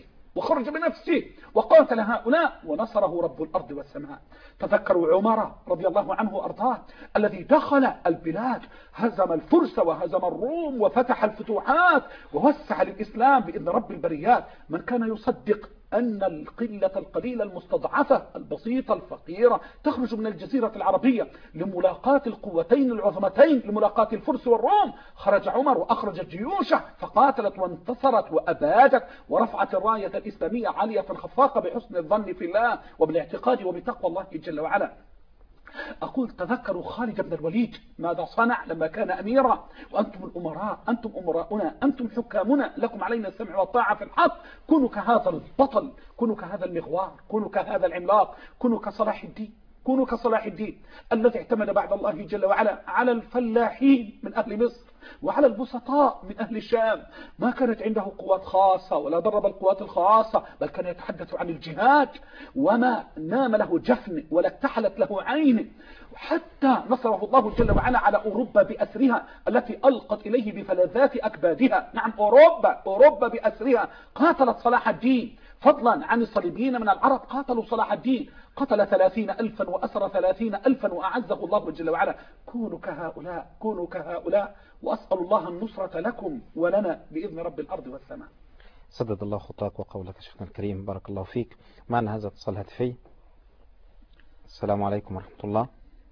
بنفسه وقاتل هؤلاء ونصره رب الأرض والسماء. تذكروا عمر رضي الله عنه وأرضاه الذي دخل البلاد، هزم الفرس وهزم الروم وفتح الفتوحات ووسع للإسلام بإذن رب البريات. من كان يصدق أن القلة القليلة المستضعفة البسيطة الفقيرة تخرج من الجزيرة العربية لملاقاة القوتين العظمتين، لملاقاة الفرس والروم، خرج عمر وأخرج جيوشه فقاتلت وانتصرت وأبادت ورفعت الراية الإسلامية عالية خفاقة بحسن الظن في الله وبالاعتقاد وبتقوى الله جل وعلا. أقول تذكروا خالد بن الوليد ماذا صنع لما كان أميرا. وأنتم الأمراء، أنتم أمراؤنا، أنتم حكامنا، لكم علينا السمع والطاعة في الحق. كونوا كهذا البطل، كونوا كهذا المغوار، كونوا كهذا العملاق، كونوا كصلاح الدين الذي اعتمد بعد الله جل وعلا على الفلاحين من أهل مصر وعلى البسطاء من أهل الشام. ما كانت عنده قوات خاصة ولا درب القوات الخاصة، بل كان يتحدث عن الجهاد، وما نام له جفن ولا اكتحلت له عين، حتى نصره الله جل وعلا على أوروبا بأسرها التي ألقت إليه بفلذات أكبادها. نعم، أوروبا بأسرها قاتلت صلاح الدين، فضلا عن الصليبيين من العرب قاتلوا صلاح الدين، قتل 30,000 وأسر 30,000 وأعزه الله جل وعلا. كونوا كهؤلاء وأسأل الله النصرة لكم ولنا بإذن رب الأرض والسماء. سدد الله خطاك وقولك شيخنا الكريم، بارك الله فيك. معنا هذا اتصال هاتفي. السلام عليكم ورحمة الله.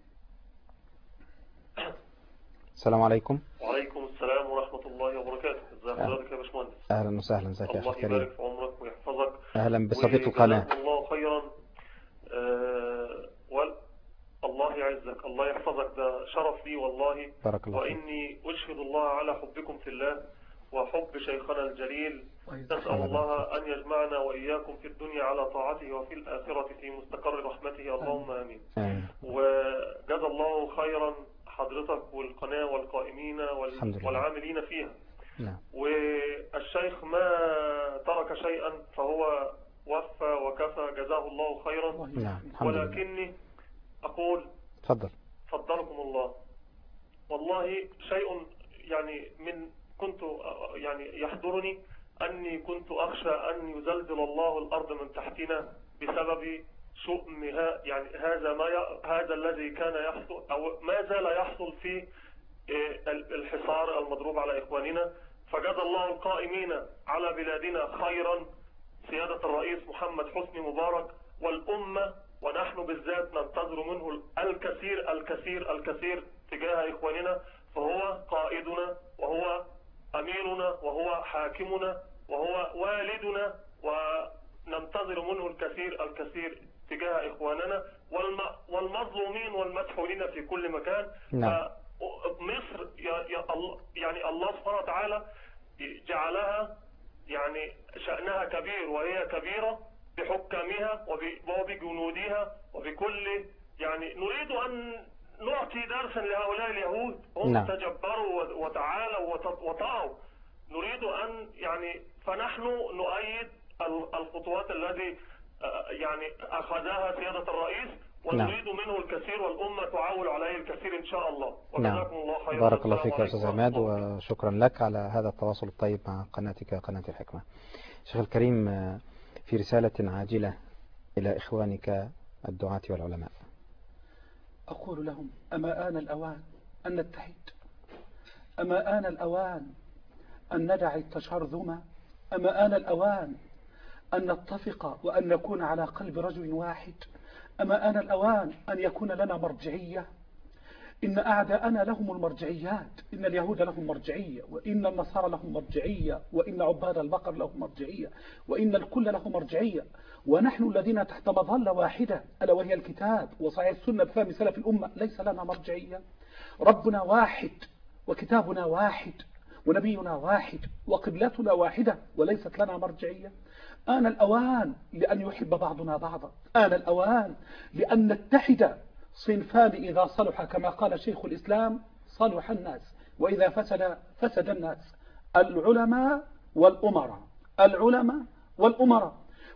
السلام عليكم. وعليكم السلام ورحمة الله وبركاته. ازي حضرتك يا باشمهندس؟ أهلا وسهلا، ازيك يا أخي الكريم؟ الله يبارك في عمرك ويحفظك. أهلا بصديق القناة. الله خيرا. الله يعزك، الله يحفظك، ده شرف لي والله. بارك الله فيك. وإني أشهد الله على حبكم في الله وحب شيخنا الجليل. نسأل الله أن يجمعنا وإياكم في الدنيا على طاعته وفي الآخرة في مستقر رحمته، اللهم آمين. وجزا الله خيرا حضرتك والقناة والقائمين والعاملين فيها. والشيخ ما ترك شيئا فهو وفى وكفى، جزاه الله خيرا. ولكني أقول فضلكم الله، والله شيء يعني كنت يعني يحضرني أني كنت أخشى أن يزلزل الله الأرض من تحتنا بسبب شؤمها، يعني هذا الذي كان يحصل أو ما زال يحصل في الحصار المضروب على إخواننا. فجزى الله القائمين على بلادنا خيرا سيادة الرئيس محمد حسني مبارك والأمة، ونحن بالذات ننتظر منه الكثير الكثير الكثير تجاه إخواننا، فهو قائدنا وهو أميرنا وهو حاكمنا وهو والدنا، وننتظر منه الكثير الكثير تجاه إخواننا والمظلومين والمسحولين في كل مكان. فمصر يعني الله سبحانه وتعالى جعلها يعني شأنها كبير، وهي كبيرة بحكامها وبجنودها وبكل، يعني نريد أن نعطي درسا لهؤلاء اليهود، هم تجبروا وتعالوا وطغوا، نريد أن يعني فنحن نؤيد الخطوات التي يعني أخذها سيادة الرئيس، ونريد منه الكثير والأمة تعول عليه الكثير إن شاء الله. وجزاكم الله خيرا. بارك الله فيك يا أستاذ عماد، وشكرا لك على هذا التواصل الطيب مع قناتك قناة الحكمة. شيخ الكريم، في رسالة عاجلة إلى إخوانك الدعاة والعلماء. أقول لهم: أما آن الأوان أن نتحد، أما آن الأوان أن ندع التشرذم، أما آن الأوان أن نتفق وأن نكون على قلب رجل واحد، أما آن الأوان أن يكون لنا مرجعية. إن أعداءنا لهم المرجعيات، إن اليهود لهم مرجعية، وإن النصارى لهم مرجعية، وإن عباد البقر لهم مرجعية، وإن الكل له مرجعية، ونحن الذين تحت مظلة واحدة ألا وهي الكتاب وصحيح السنة بفهم سلف الأمة ليس لنا مرجعية. ربنا واحد وكتابنا واحد ونبينا واحد وقبلتنا واحدة وليست لنا مرجعية. آن الأوان لأن يحب بعضنا بعضا، آن الأوان لأن نتحد. صنفان إذا صلح كما قال شيخ الإسلام صلح الناس، وإذا فسد الناس: العلماء والأمراء، العلماء والأمراء.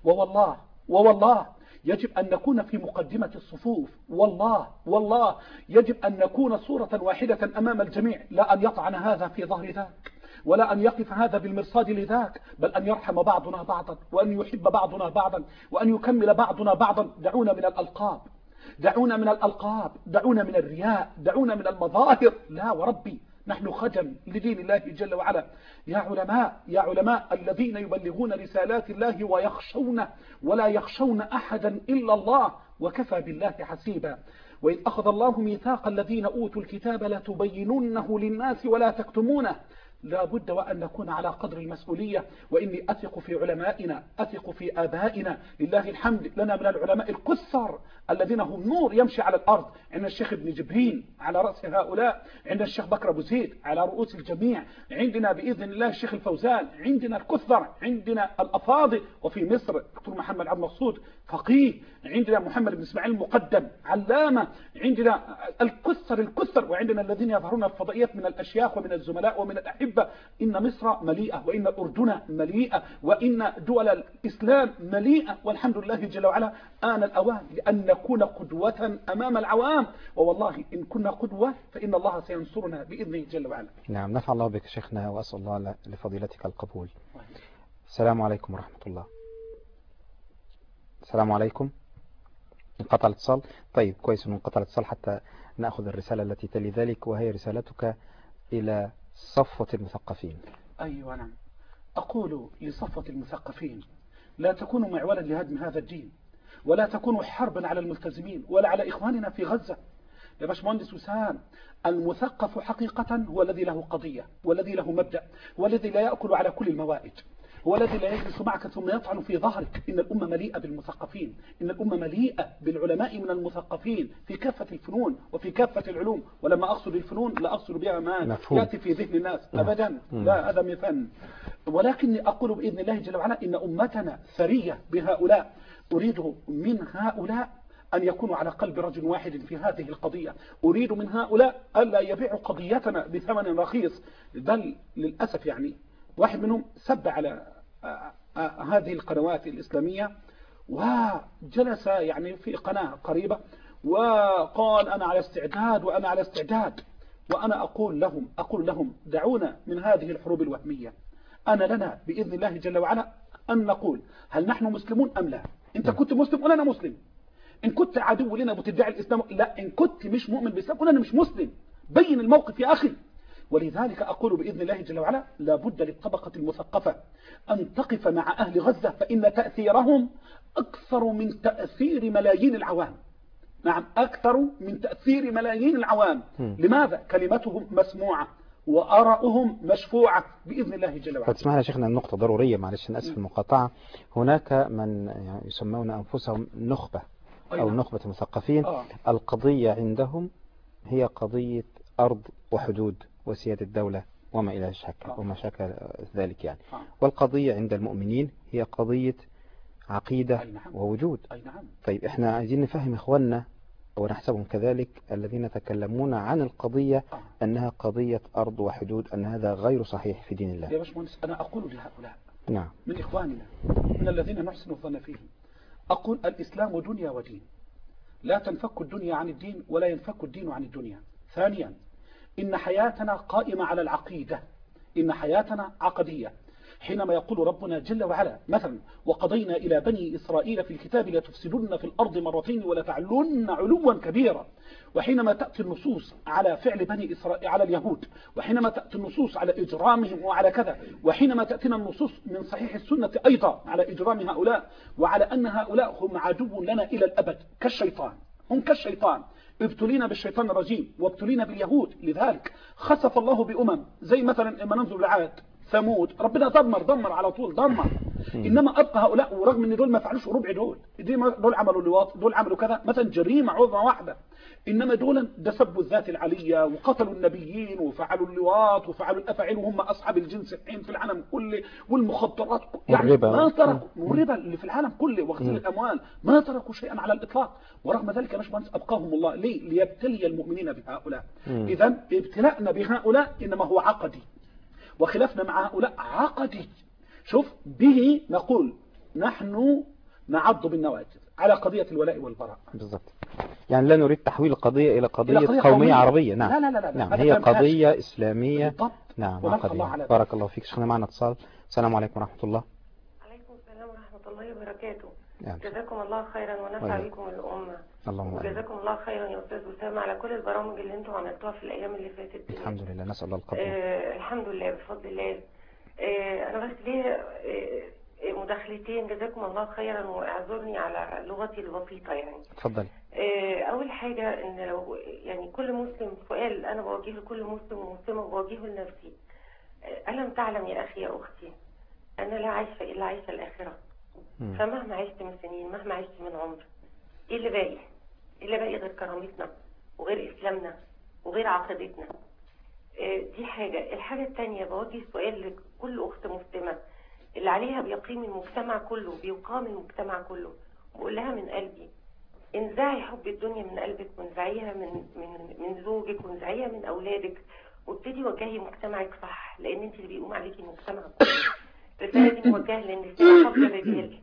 ووالله يجب أن نكون في مقدمة الصفوف، والله يجب أن نكون صورة واحدة أمام الجميع، لا أن يطعن هذا في ظهر ذاك، ولا أن يقف هذا بالمرصاد لذاك، بل أن يرحم بعضنا بعضا، وأن يحب بعضنا بعضا، وأن يكمل بعضنا بعضا. دعونا من الألقاب، دعونا من الألقاب، دعونا من الرياء، دعونا من المظاهر. لا وربي، نحن خدم لدين الله جل وعلا. يا علماء الذين يبلغون رسالات الله ويخشونه ولا يخشون أحدا إلا الله، وكفى بالله حسيبا. وإذ أخذ الله ميثاق الذين أوتوا الكتاب لتبيننه للناس ولا تكتمونه. لا بد وأن نكون على قدر المسؤولية. وإني أثق في علمائنا، أثق في آبائنا، لله الحمد لنا من العلماء الكثر الذين هم نور يمشي على الأرض. عندنا الشيخ ابن جبرين على رأس هؤلاء، عندنا الشيخ بكر أبو زيد على رؤوس الجميع، عندنا بإذن الله الشيخ الفوزان، عندنا الكثر، عندنا الأفاضل. وفي مصر دكتور محمد عبد المقصود فقيه، عندنا محمد بن إسماعيل المقدم علامة، عندنا الكثر، وعندنا الذين يظهرون الفضائيات من الأشياخ ومن الزملاء ومن الأحبة. إن مصر مليئة، وإن الأردن مليئة، وإن دول الإسلام مليئة، والحمد لله جل وعلا. آن الأوان لأن نكون قدوة أمام العوام، ووالله إن كنا قدوة فإن الله سينصرنا بإذنه جل وعلا. نعم، نفع الله بك شيخنا، وأسأل الله لفضيلتك القبول. السلام عليكم ورحمة الله. السلام عليكم. انقطع الاتصال. طيب كويس انه انقطع الاتصال حتى نأخذ الرسالة التي تلي ذلك، وهي رسالتك إلى صفوة المثقفين. أيوة نعم. أقول لصفوة المثقفين: لا تكونوا معولا لهدم هذا الدين، ولا تكونوا حربا على الملتزمين ولا على إخواننا في غزة. يا باشمهندس وسام، المثقف حقيقة هو الذي له قضية، والذي له مبدأ، والذي لا يأكل على كل الموائد، هو الذي لا يجلس معك ثم يطعن في ظهرك. إن الأمة مليئة بالمثقفين، إن الأمة مليئة بالعلماء من المثقفين في كافة الفنون وفي كافة العلوم. ولما أقصد الفنون لا أقصد بها ما يأتي في ذهن الناس أبدا، لا، هذا مثال. ولكني أقول بإذن الله جل وعلا إن أمتنا ثرية بهؤلاء. أريد من هؤلاء أن يكونوا على قلب رجل واحد في هذه القضية. أريد من هؤلاء ألا يبيعوا قضيتنا بثمن رخيص، بل للأسف يعني واحد منهم سب على هذه القنوات الإسلامية، وجلس يعني في قناة قريبة وقال أنا على استعداد وأنا على استعداد. وأنا أقول لهم دعونا من هذه الحروب الوهمية. أنا لنا بإذن الله جل وعلا أن نقول هل نحن مسلمون أم لا. أنت كنت مسلم ولا أنا مسلم. إن كنت عدو لنا بتدعي الإسلام، لا، إن كنت مش مؤمن بالإسلام ولا أنا مش مسلم. بين الموقف يا أخي. ولذلك أقول بإذن الله جل وعلا لابد للطبقة المثقفة أن تقف مع أهل غزة، فإن تأثيرهم أكثر من تأثير ملايين العوام. نعم، أكثر من تأثير ملايين العوام. لماذا؟ كلمتهم مسموعة وآراؤهم مشفوعة بإذن الله جل وعلا. فتسمح لنا شيخنا النقطة ضرورية، معلش أنا أسف المقاطعة. هناك من يسمون أنفسهم نخبة أو نخبة المثقفين. القضية عندهم هي قضية أرض وحدود وسيادة الدولة وما إلى وما شاكل ذلك يعني. والقضية عند المؤمنين هي قضية عقيدة ووجود. طيب احنا عايزين نفهم إخواننا ونحسبهم كذلك الذين يتكلمون عن القضية أنها قضية أرض وحدود، أن هذا غير صحيح في دين الله. يا باشمهندس، أنا أقول لهؤلاء نعم من إخواننا من الذين نحسن الظن فيهم، أقول الإسلام دنيا ودين، لا تنفك الدنيا عن الدين ولا ينفك الدين عن الدنيا. ثانيا، إن حياتنا قائمة على العقيدة، إن حياتنا عقدية. حينما يقول ربنا جل وعلا مثلا وقضينا إلى بني إسرائيل في الكتاب لتفسدن في الأرض مرتين ولتعلن علوا كبيرا، وحينما تأتي النصوص على فعل بني إسرائيل على اليهود، وحينما تأتي النصوص على إجرامهم وعلى كذا، وحينما تأتينا النصوص من صحيح السنة أيضا على إجرام هؤلاء وعلى أن هؤلاء هم عدو لنا إلى الأبد كالشيطان، هم كالشيطان، ابتلينا بالشيطان الرجيم وابتلينا باليهود. لذلك خسف الله بأمم زي مثلا لما ننظر لعاد ثمود، ربنا دمر على طول دمر. إنما أبقى هؤلاء، ورغم أن دول ما فعلوش ربع دول عملوا اللواط، دول عملوا كذا مثلا جريمة عظمى واحدة، إنما دول دسبوا الذات العلية وقتلوا النبيين وفعلوا اللواط وفعلوا الأفاعيل وهم أصحاب الجنس الحين في العالم كله، والمخدرات يعني ما تركوا الربا اللي في العالم كله وغسيل الأموال، ما تركوا شيئا على الإطلاق. ورغم ذلك مش أبقاهم الله ليه؟ ليبتلي المؤمنين بهؤلاء. إذن ابتلاءنا بهؤلاء إنما هو عقدي، وخلافنا مع هؤلاء عقدي. شوف به نقول نحن نعض بالنواجذ على قضية الولاء والبراء. بالضبط، يعني لا نريد تحويل القضية إلى قضية قومية عربية. نعم. لا نعم، هي قضية إسلامية. بالضبط. نعم عقدية. بارك الله فيك. شيخنا معنا اتصال. السلام عليكم ورحمة الله. عليكم السلام ورحمة الله وبركاته. جزاكم الله خيرا ونفع بكم الأمة. اللهم آمين. وجزاكم الله خيرا يا أستاذ وسام على كل البرامج اللي انتم عملتوها في الأيام اللي فاتت دي. الحمد لله، نسأل الله القبول. الحمد لله بفضل الله. أنا بس ليه مداخلتين، جزاكم الله خيرا واعذرني على لغتي البسيطة يعني. اتفضل. أول حاجة إن لو يعني كل مسلم، سؤال أنا بوجهه لكل مسلم ومسلمة وبوجهه لنفسي، ألم تعلم يا أخي يا أختي أنا لا عايش إلا عيش الآخرة. فمهما عشت من سنين، مهما عشت من عمر، إيه اللي باقي؟ إيه اللي باقي غير كرامتنا وغير إسلامنا وغير عقيدتنا؟ دي حاجة. الحاجة التانية بوجه سؤال لكل أخت مسلمة اللي عليها بيقيم المجتمع كله، بيقام المجتمع كله، بقول لها من قلبي انزعي حب الدنيا من قلبك، وانزعيها من زوجك، وانزعيها من أولادك، وابتدي وجهي مجتمعك صح، لأن انت اللي بيقوم عليكي المجتمع كله. الرسالة دي موجهة للنساء قبل الرجال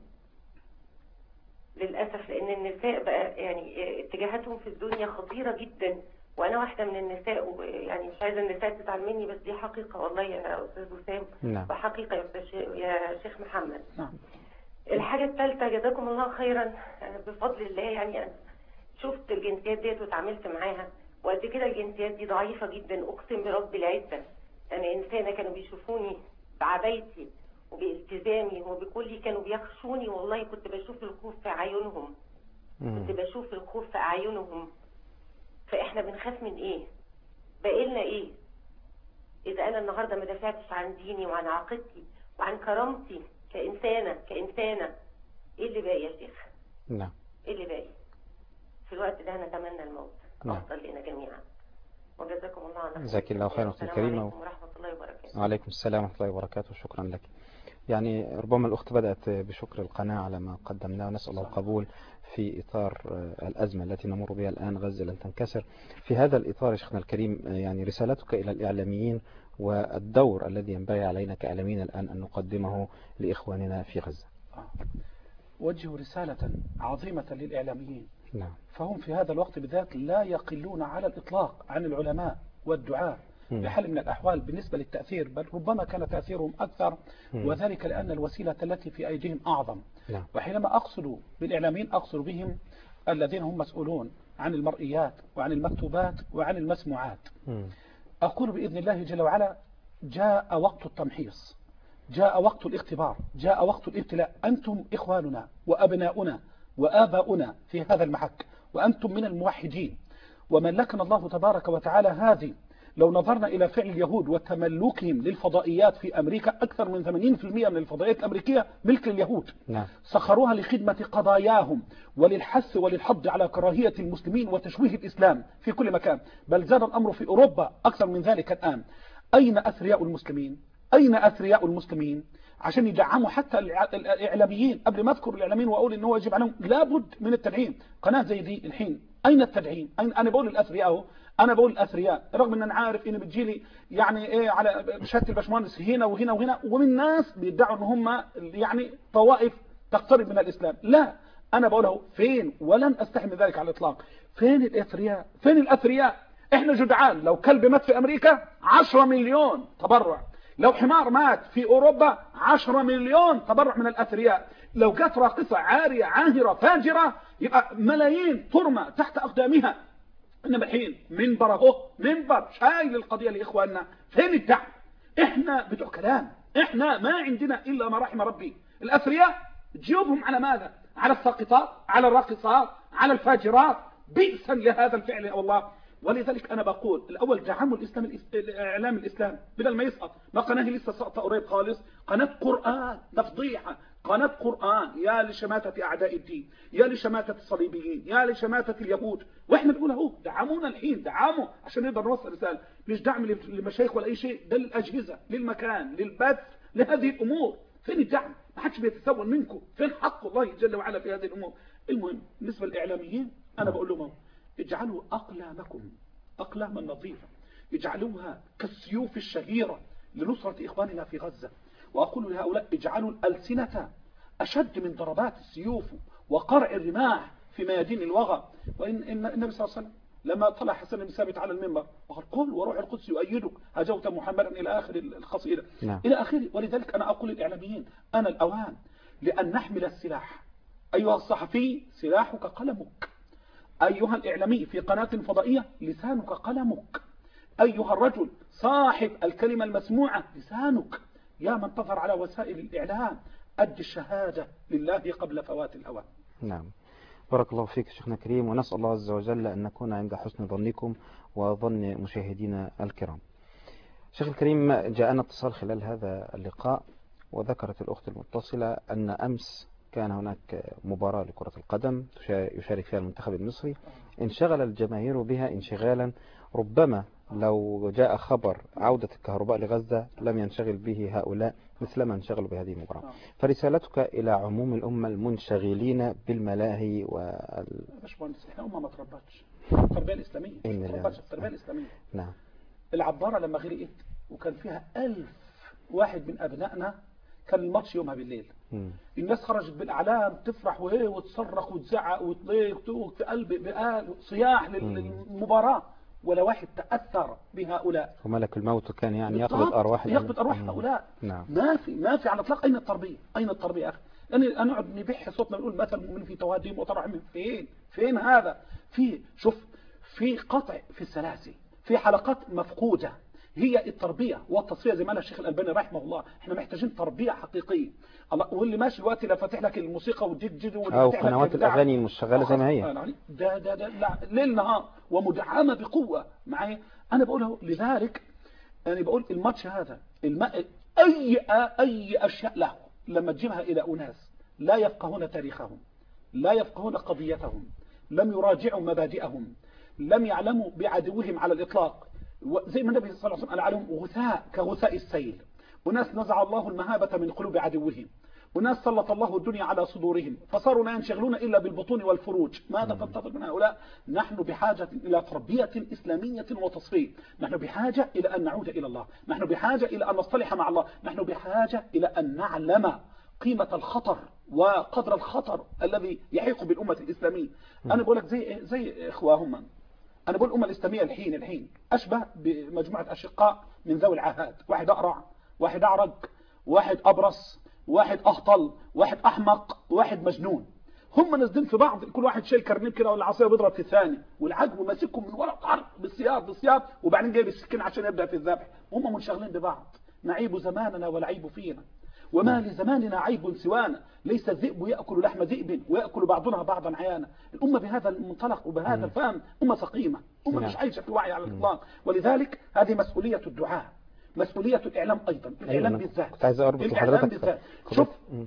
للأسف، لأن النساء بقى يعني اتجاهاتهم في الدنيا خطيرة جدا، وأنا واحدة من النساء، يعني مش عايزة النساء تزعل مني بس دي حقيقة والله يا أستاذ وسام. نعم. وحقيقة يا شيخ محمد. نعم. الحاجة الثالثة جزاكم الله خيرا، بفضل الله يعني أنا شفت الجنسيات ديت وتعاملت معاها، وقد كده الجنسيات دي ضعيفة جدا، أقسم برب العزة. أنا إنسانة كانوا بيشوفوني بعبايتي وبالتزامي وبكل، كانوا بيخشوني والله، كنت بشوف الخوف في أعينهم، كنت بشوف الخوف في أعينهم. فإحنا بنخاف من إيه؟ بقيلنا إيه؟ إذا أنا النهاردة ما دافعتش عن ديني وعن عقيدتي وعن كرامتي كإنسانة، إيه اللي باقي يا شيخ؟ نعم. إيه اللي باقي؟ في الوقت ده نتمنى الموت. نعم. أفضل لنا جميعا. وجزاكم الله عنكم. جزاك الله خيرا أختي الكريمة. السلام عليكم ورحمة الله وبركاته. وعليكم السلام ورحمة الله وبركاته. شكرا لك. يعني ربما الأخت بدأت بشكر القناة على ما قدمناه، ونسأل الله القبول في إطار الأزمة التي نمر بها الآن. غزة لن تنكسر. في هذا الإطار شيخنا الكريم، يعني رسالتك إلى الإعلاميين والدور الذي ينبغي علينا كإعلاميين الآن أن نقدمه لإخواننا في غزة. وجهوا رسالة عظيمة للإعلاميين. نعم. فهم في هذا الوقت بالذات لا يقلون على الإطلاق عن العلماء والدعاء بحال من الأحوال بالنسبة للتأثير، بل ربما كان تأثيرهم أكثر، وذلك لأن الوسيلة التي في أيديهم أعظم. وحينما أقصد بالإعلاميين أقصد بهم الذين هم مسؤولون عن المرئيات وعن المكتوبات وعن المسموعات. أقول بإذن الله جل وعلا جاء وقت التمحيص، جاء وقت الاختبار، جاء وقت الابتلاء. أنتم إخواننا وأبناؤنا وآباؤنا في هذا المحك، وأنتم من الموحدين، وملكنا الله تبارك وتعالى هذه. لو نظرنا إلى فعل اليهود وتملكهم للفضائيات في أمريكا، أكثر من 80% من الفضائيات الأمريكية ملك اليهود. سخروها لخدمة قضاياهم وللحث وللحض على كراهية المسلمين وتشويه الإسلام في كل مكان، بل زاد الأمر في أوروبا أكثر من ذلك الآن. أين أثرياء المسلمين؟ أين أثرياء المسلمين عشان يدعموا حتى الإعلاميين؟ قبل ما أذكر الإعلاميين وأقول إنه يجب عليهم لابد من التدعيم. قناة زي دي الحين أين التدعيم؟ أنا بقول الأثرياء، أنا بقول الأثرياء، رغم أن أنا عارف إن بتجيلي يعني إيه على بشهادة الباشمهندس هنا وهنا وهنا، ومن ناس بيدعوا إن هم يعني طوائف تقترب من الإسلام. لا، أنا بقوله فين، ولن أستحي من ذلك على الإطلاق. فين الأثرياء؟ فين الأثرياء؟ إحنا جدعان. لو كلب مات في أمريكا 10 مليون تبرع، لو حمار مات في أوروبا 10 مليون تبرع من الأثرياء، لو جت راقصة عارية عاهرة فاجرة يبقى ملايين ترمى تحت أقدامها. إنما الحين منبر اهو، منبر شايل القضية لإخواننا. فين الدعم؟ إحنا بتوع كلام، إحنا ما عندنا إلا ما رحم ربي. الأثرياء جيوبهم على ماذا؟ على الساقطات، على الراقصات، على الفاجرات. بئسا لهذا الفعل يا الله. ولذلك أنا بقول الأول دعموا الإعلام الإسلامي بدل ما يسقط. ما قناه لسه سقطة قريب خالص، قناة قرآن، تفضيحة، قناة قرآن. يا لشماتة أعداء الدين، يا لشماتة الصليبيين، يا لشماتة اليهود. وإحنا بنقول أهو دعمونا الحين، دعموا عشان نقدر نوصل رسالة. مش دعم للمشايخ ولا أي شيء، ده للأجهزة، للمكان، للبث، لهذه الأمور. فين الدعم؟ ما حدش بيتسول منكم. فين حق الله جل وعلا في هذه الأمور؟ المهم بالنسبة للإعلاميين أنا بقول لهم اجعلوا أقلامكم أقلاما نظيفة، اجعلوها كالسيوف الشهيرة لنصرة إخواننا في غزة. وأقول لهؤلاء اجعلوا الألسنة أشد من ضربات السيوف وقرع الرماح في ميادين الوغى. وإن النبي صلى الله عليه وسلم لما طلع حسن بن ثابت على المنبر وقال قل وروح القدس يؤيدك هجوت محمدا إلى آخر القصيدة إلى آخره. ولذلك أنا أقول للإعلاميين أنا الأوان لأن نحمل السلاح. أيها الصحفي سلاحك قلمك، أيها الإعلامي في قناة فضائية لسانك قلمك، أيها الرجل صاحب الكلمة المسموعة لسانك. يا من تظهر على وسائل الإعلام أد الشهادة لله قبل فوات الأوان. نعم، بارك الله فيك شيخنا الكريم، ونسأل الله عز وجل أن نكون عند حسن ظنكم وظن مشاهدينا الكرام. شيخ الكريم، جاءنا اتصال خلال هذا اللقاء وذكرت الأخت المتصلة أن أمس كان هناك مباراة لكرة القدم يشارك فيها المنتخب المصري، انشغل الجماهير بها انشغالا ربما لو جاء خبر عودة الكهرباء لغزة لم ينشغل به هؤلاء مثلما انشغلوا بهذه المباراة. فرسالتك إلى عموم الأمة المنشغلين بالملاهي احنا أمة ما تربتش التربية الإسلامية، التربية الإسلامية. نعم. العبارة لما غرقت وكان فيها 1000 واحد من أبنائنا كان الماتش يومها بالليل. الناس خرجت بالأعلام تفرح وتصرخ وتزعق وتضيق في قلب صياح للمباراة، ولا واحد تأثر بهؤلاء. وملك الموت كان يعني يقبض أرواح هؤلاء. نعم. ما في على الإطلاق. أين التربية؟ أين التربية يا أخي؟ أنا نقعد نبح صوتنا نقول مثل المؤمن في تواديم وترحم. فين هذا؟ في قطع في السلاسل، في حلقات مفقودة. هي التربية والتصفية زي ما قال الشيخ الألباني رحمه الله. احنا محتاجين تربية حقيقية. الله واللي ماشي دلوقتي لا فاتح لك الموسيقى والديجي أو قنوات الأغاني مش شغالة زي ما هي. ده ليل نهار ومدعمة بقوة معايا. أنا بقوله لذلك أنا بقول الماتش هذا أي أشياء له لما تجيبها إلى أناس لا يفقهون تاريخهم، لا يفقهون قضيتهم، لم يراجعوا مبادئهم، لم يعلموا بعدوهم على الإطلاق. زي ما النبي صلى الله عليه وسلم قال عليهم غثاء كغثاء السيل. وناس نزع الله المهابة من قلوب عدوهم، وناس سلط الله الدنيا على صدورهم فصاروا لا ينشغلون إلا بالبطون والفروج. ماذا تنتظر من هؤلاء؟ نحن بحاجة إلى تربية إسلامية وتصفية. نحن بحاجة إلى أن نعود إلى الله، نحن بحاجة إلى أن نصطلح مع الله، نحن بحاجة إلى أن نعلم قيمة الخطر وقدر الخطر الذي يحيق بالأمة الإسلامية. أنا بقول لك زي إخواهم أنا بقول الأمة الإسلامية الحين أشبه بمجموعة أشقاء من ذوي العهات، واحد أقرع، واحد أعرج، واحد أبرص، واحد أهطل، واحد أحمق، واحد مجنون. هم نازلين في بعض، كل واحد شايل كرنيب كده ولا عصايه بيضرب في الثاني، والعجب ماسكهم من ورا طرق بالسياط، وبعدين جايب السكين عشان يبدأ في الذبح. هم منشغلين ببعض. نعيب زماننا والعيب فينا، وما لزماننا عيب سوانا، ليس الذئب يأكل لحم ذئب ويأكل بعضنا بعضا عيانا. الأمة بهذا المنطلق وبهذا الفهم أمة سقيمة، أمة مش عايشة في وعي على الإطلاق. ولذلك هذه مسؤولية الدعاء، مسؤولية الإعلام أيضا، الإعلام بالذات. كنت عايز أربط لحضرتك. شوف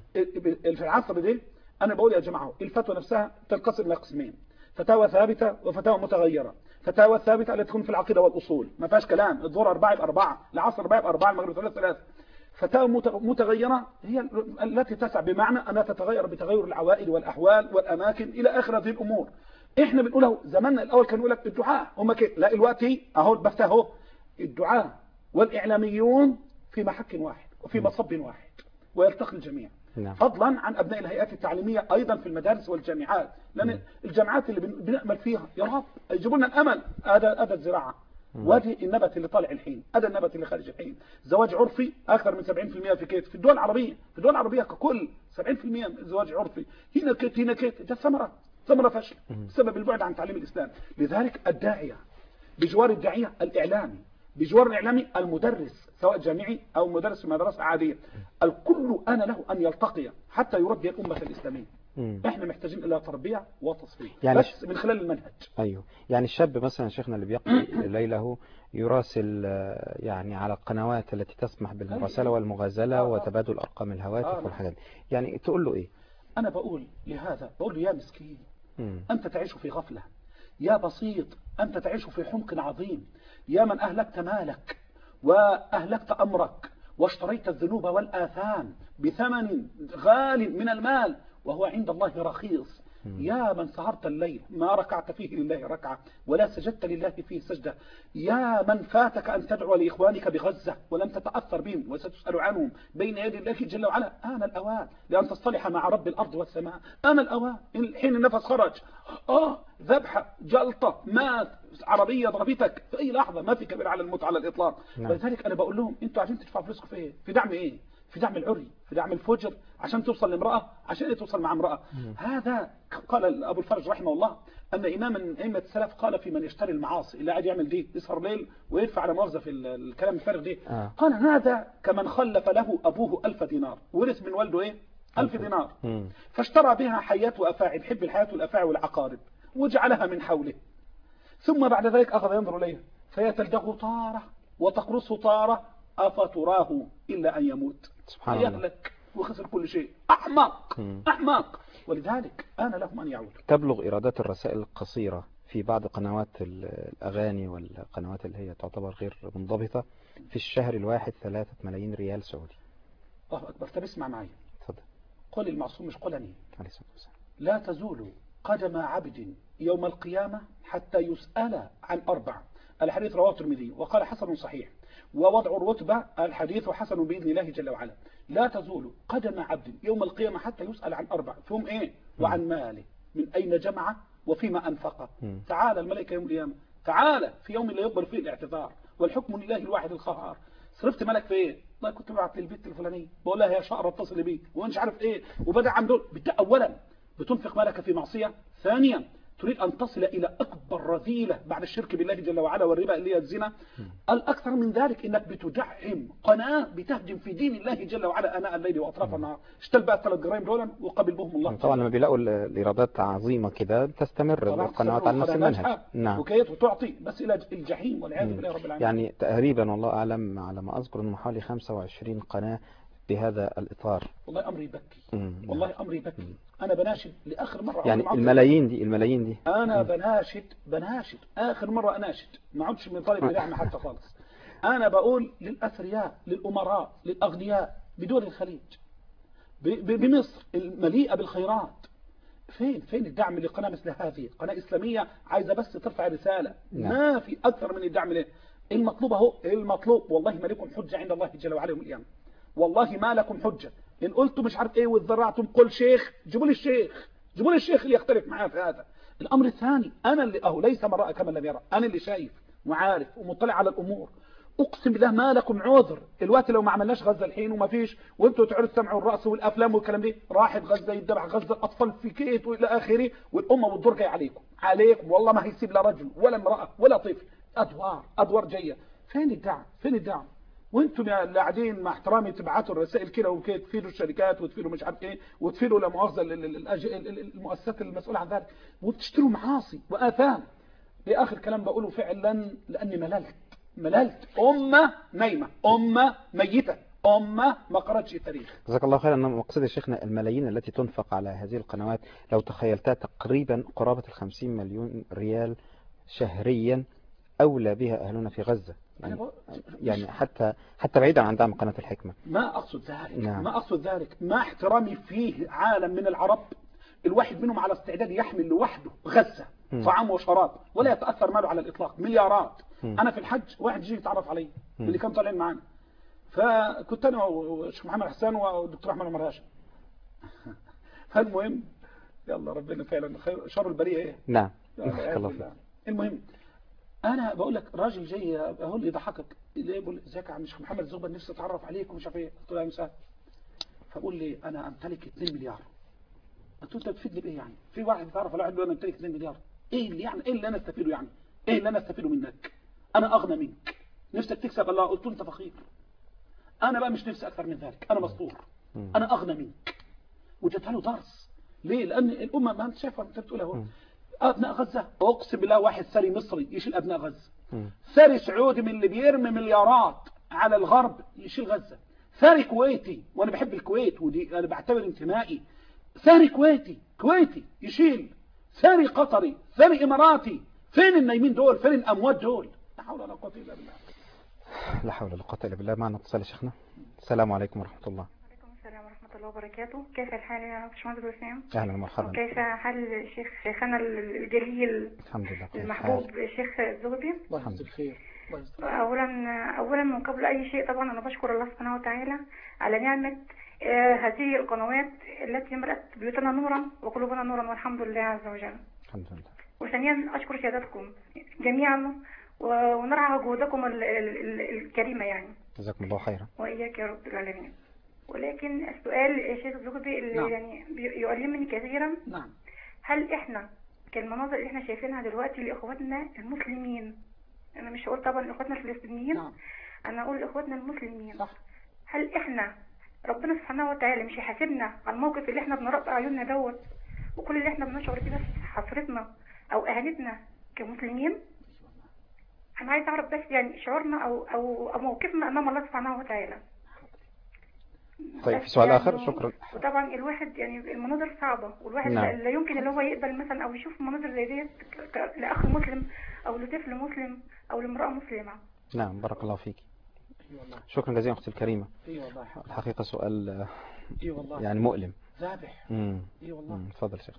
في العصر دي أنا بقول يا جماعة الفتوى نفسها تنقسم إلى قسمين: فتاوى ثابتة وفتاوى متغيرة. فتاوى ثابتة التي تكون في العقيدة والأصول، ما فيهاش كلام، الظهر 4 يبقى 4، العصر 4 يبقى 4، المغرب 3. فتاوى متغيرة هي التي تسع بمعنى أنها تتغير بتغير العوائد والأحوال والأماكن إلى آخر هذه الأمور. إحنا بنقوله زماننا الأول كانوا يقول لك الدعاء هم كده، لا الوقت أهو بفتاه أهو الدعاء والإعلاميون في محك واحد وفي مصب واحد ويلتقي الجميع. فضلا عن أبناء الهيئات التعليمية أيضا في المدارس والجامعات، لأن الجامعات اللي بنأمل فيها يا رب يجيبوا لنا الأمل. هذا الزراعة، وادي النبت اللي طالع الحين، هذا النبت اللي خارج الحين. زواج عرفي أكثر من 70% في كيت، في الدول العربية، في الدول العربية ككل 70% زواج عرفي. هنا كيت ده ثمرة فشل بسبب البعد عن تعليم الإسلام. لذلك الداعية بجوار الداعية الإعلامي، بجوار الإعلامي المدرس سواء جامعي أو مدرس في مدرسة عادية، الكل أنا له أن يلتقي حتى يربي الأمة الإسلامية. احنا محتاجين الى تربيه وتصفيه يعني بس من خلال المنهج. ايوه يعني الشاب مثلا شيخنا اللي بيقضي ليله يراسل يعني على القنوات التي تسمح بالمراسله والمغازله وتبادل ارقام الهواتف والحاجات دي، يعني تقول له ايه؟ انا بقول له يا مسكين انت تعيش في غفله، يا بسيط انت تعيش في حمق عظيم، يا من اهلكت مالك واهلكت امرك واشتريت الذنوب والآثام بثمن غال من المال وهو عند الله رخيص. يا من سهرت الليل ما ركعت فيه لله ركعة ولا سجدت لله فيه سجدة. يا من فاتك أن تدعو لإخوانك بغزة ولم تتأثر بهم وستسأل عنهم بين يدي الله جل وعلا. آن الأوان لأن تصطلح مع رب الأرض والسماء. آن الأوان حين النفس خرج ذبحة جلطة مات عربية ضربتك في أي لحظة، ما في كبير على الموت على الإطلاق. ولذلك أنا بقول لهم أنتوا عايزين تدفعوا فلوسكم في إيه؟ في دعم إيه؟ في دعم العري، في دعم الفجر، عشان توصل لامرأة، عشان إيه توصل مع امرأة. هذا قال أبو الفرج رحمه الله أن إمام من أئمة السلف قال في من يشتري المعاصي اللي قاعد يعمل دي يسهر ليل ويدفع على مؤاخذة في الكلام الفارغ دي. قال هذا كمن خلف له أبوه 1000 دينار ورث من والده إيه 1000 دينار فاشترى بها حيات وأفاعي، بحب الحياة والأفاعي والعقارب وجعلها من حوله، ثم بعد ذلك أخذ ينظر إليه فيتلدغ طارة وتقرصه طارة أفتراه إلا أن يموت يهلك وخسر كل شيء. أحمق. ولذلك أنا لهم أن يعود. تبلغ إيرادات الرسائل القصيرة في بعض قنوات الأغاني والقنوات اللي هي تعتبر غير منضبطة في الشهر الواحد 3 ملايين ريال سعودي. الله أكبر. طب اسمع معي. تفضل. قل المعصوم مش قلني عليه الصلاة والسلام لا تزول قدم عبد يوم القيامة حتى يسأل عن 4. الحديث رواه الترمذي وقال حسن صحيح، ووضع الرتبة الحديث حسن بإذن الله جل وعلا. لا تزول قدم عبد يوم القيامة حتى يسأل عن 4 فهم إيه؟ وعن ماله من أين جمع وفيما أنفقه. تعالى الملائكة يوم القيامة، تعالى في يوم لا يقبل فيه الاعتذار والحكم لله الواحد القهار. صرفت مالك في إيه؟ والله كنت ببعت للبيت الفلانية بقول لها يا شقرة اتصل بي ومش عارف إيه وبدأ عن دول. أولا بتنفق مالك في معصية، ثانيا تريد أن تصل إلى أكبر رذيلة بعد الشرك بالله جل وعلا والربا اللي هي الزنا. الأكثر من ذلك إنك بتدعم قناة بتهجم في دين الله جل وعلا آناء الليل وأطراف النهار. اشتل بقى 3 جرائم دولا وقبل بهم الله. طبعا لما بيلاقوا الإيرادات عظيمة كده تستمر القنوات على نفس المنهج. نعم. وكيت وتعطي بس إلى الجحيم والعياذ بالله رب العالمين. يعني تقريبا والله أعلم على ما أذكر أنه حوالي 25 قناة بهذا الإطار. والله أمري بكي. والله أمري بكي. أنا بناشد لآخر مرة يعني الملايين دي أنا بناشد آخر مرة أناشد ما عدش من طالب بدعم حتى خالص. أنا بقول للأثرياء للأمراء للأغنياء بدول الخليج بمصر المليئة بالخيرات، فين الدعم لقناة مثل هذه؟ قناة إسلامية عايزة بس ترفع رسالة. ما في أكثر من الدعم له. المطلوب اهو المطلوب والله ما لكم حجة عند الله جل وعلا يوم القيامة. والله ما لكم حجة إن قلتم مش عارف إيه وذرعتم قل شيخ جيبوا لي الشيخ اللي يختلف معاه في هذا. الأمر الثاني أنا اللي ليس من رأى كمن لم يرى، أنا اللي شايف وعارف ومطلع على الأمور. أقسم بالله ما لكم عذر. الوقت لو ما عملناش غزة الحين وما فيش وانتوا تعالوا تسمعوا الرأس والأفلام والكلام دي، راحت غزة يدبح غزة الأطفال في كيت وإلى آخره، والأمة والدور جاي عليكم والله ما هيسيب لا رجل ولا امرأة ولا طفل. أدوار جاية. فين الدعم؟ فين الدعم؟ وانتم اللي قاعدين مع احترامي تبعتوا الرسائل كده وكده، تفيدوا الشركات وتفيدوا مش عارف ايه وتفيدوا لا مؤاخذه المؤسسات المسؤوله عن ذلك، وبتشتروا معاصي وآثام. لآخر كلام بقوله فعلا لأني مللت. أمة نايمة، أمة ميتة، أمة ما قرأتش التاريخ. جزاك الله خيرا. مقصد شيخنا الملايين التي تنفق على هذه القنوات لو تخيلتها تقريبا قرابة 50 مليون ريال شهريا أولى بها أهلنا في غزة. يعني حتى بعيدا عن دعم قناة الحكمة. ما أقصد ذلك. نعم. ما أقصد ذلك. ما احترامي فيه عالم من العرب الواحد منهم على استعداد يحمل لوحده غزة طعام وشراب ولا يتأثر ماله على الإطلاق. مليارات. أنا في الحج واحد يجي يتعرف علي اللي كانوا طالعين معانا، فكنت أنا والشيخ محمد حسان والدكتور أحمد عمر هاشم. فالمهم يلا ربنا فعلا خير شر البرية ايه. نعم. المهم انا بقول لك راجل جاي هو اللي يضحكك ليه، بيقول ازيك يا عم الشيخ محمد زغبة نفسي اتعرف عليك ومش عارف ايه. قلت له يا مساء، فقول لي انا امتلك 2 مليار. قلت له انت بتفيدني بايه يعني؟ في واحد يتعرف على واحد يقول انا امتلك 2 مليار، ايه اللي يعني ايه اللي انا استفيده يعني؟ ايه اللي انا استفيده منك؟ انا اغنى منك، نفسك تكسب الله. قلت له انت فقير، انا بقى مش نفسي اكثر من ذلك، انا مسطور، انا اغنى منك. وجدتها له درس. ليه؟ لان الامه ما انت شايفها انت بتقول اهو ابناء غزه، اقسم بالله واحد ثري مصري يشيل ابناء غزه، ثري سعودي من اللي بيرمي مليارات على الغرب يشيل غزه، ثري كويتي وانا بحب الكويت ودي انا بعتبر انتمائي، ثري كويتي يشيل، ثري قطري، ثري اماراتي. فين النايمين دول؟ فين الاموات دول؟ لا حول ولا قوه الا بالله. لا حول ولا قوه الا بالله. معنا اتصال يا شيخنا. السلام عليكم ورحمه الله. السلام ورحمة الله وبركاته. كيف الحال يا باشمهندس وسام؟ أهلا ومرحبا. وكيف حال شيخنا الجليل الحمد لله المحبوب الشيخ الزغبي؟ الله يجزيه الخير. أولا من قبل أي شيء طبعا أنا بشكر الله سبحانه وتعالى على نعمة هذه القنوات التي ملأت بيوتنا نورا وقلوبنا نورا والحمد لله عز وجل. الحمد لله. وثانيا أشكر سيادتكم جميعا ونرعى جهودكم الكريمة يعني. جزاكم الله خيرا. وإياك يا رب العالمين. ولكن السؤال الشيخ الزغبي اللي نعم. يعني يؤلمني كثيرا. نعم. هل احنا كالمناظر اللي احنا شايفينها دلوقتي لاخواتنا المسلمين، انا مش هقول طبعا لاخواتنا الفلسطينيين، نعم. انا اقول لاخواتنا المسلمين، صح. هل احنا ربنا سبحانه وتعالى مش هيحاسبنا على الموقف اللي احنا بنرقب عيوننا دوت وكل اللي احنا بنشعر بيه بس حسرتنا او اهانتنا كمسلمين؟ انا عايز اعرف بس يعني شعورنا او موقفنا امام الله سبحانه وتعالى. طيب في سؤال يعني آخر. شكرا. وطبعا الواحد يعني المناظر صعبة والواحد نعم. لا يمكن اللي هو يقبل مثلا او يشوف مناظر زي ديت لاخ مسلم او لطفل مسلم او لامرأة مسلمة. نعم بارك الله فيك. شكرا جزيلا اختي الكريمة. والله الحقيقة سؤال والله يعني مؤلم ذابح. والله. تفضل شيخ.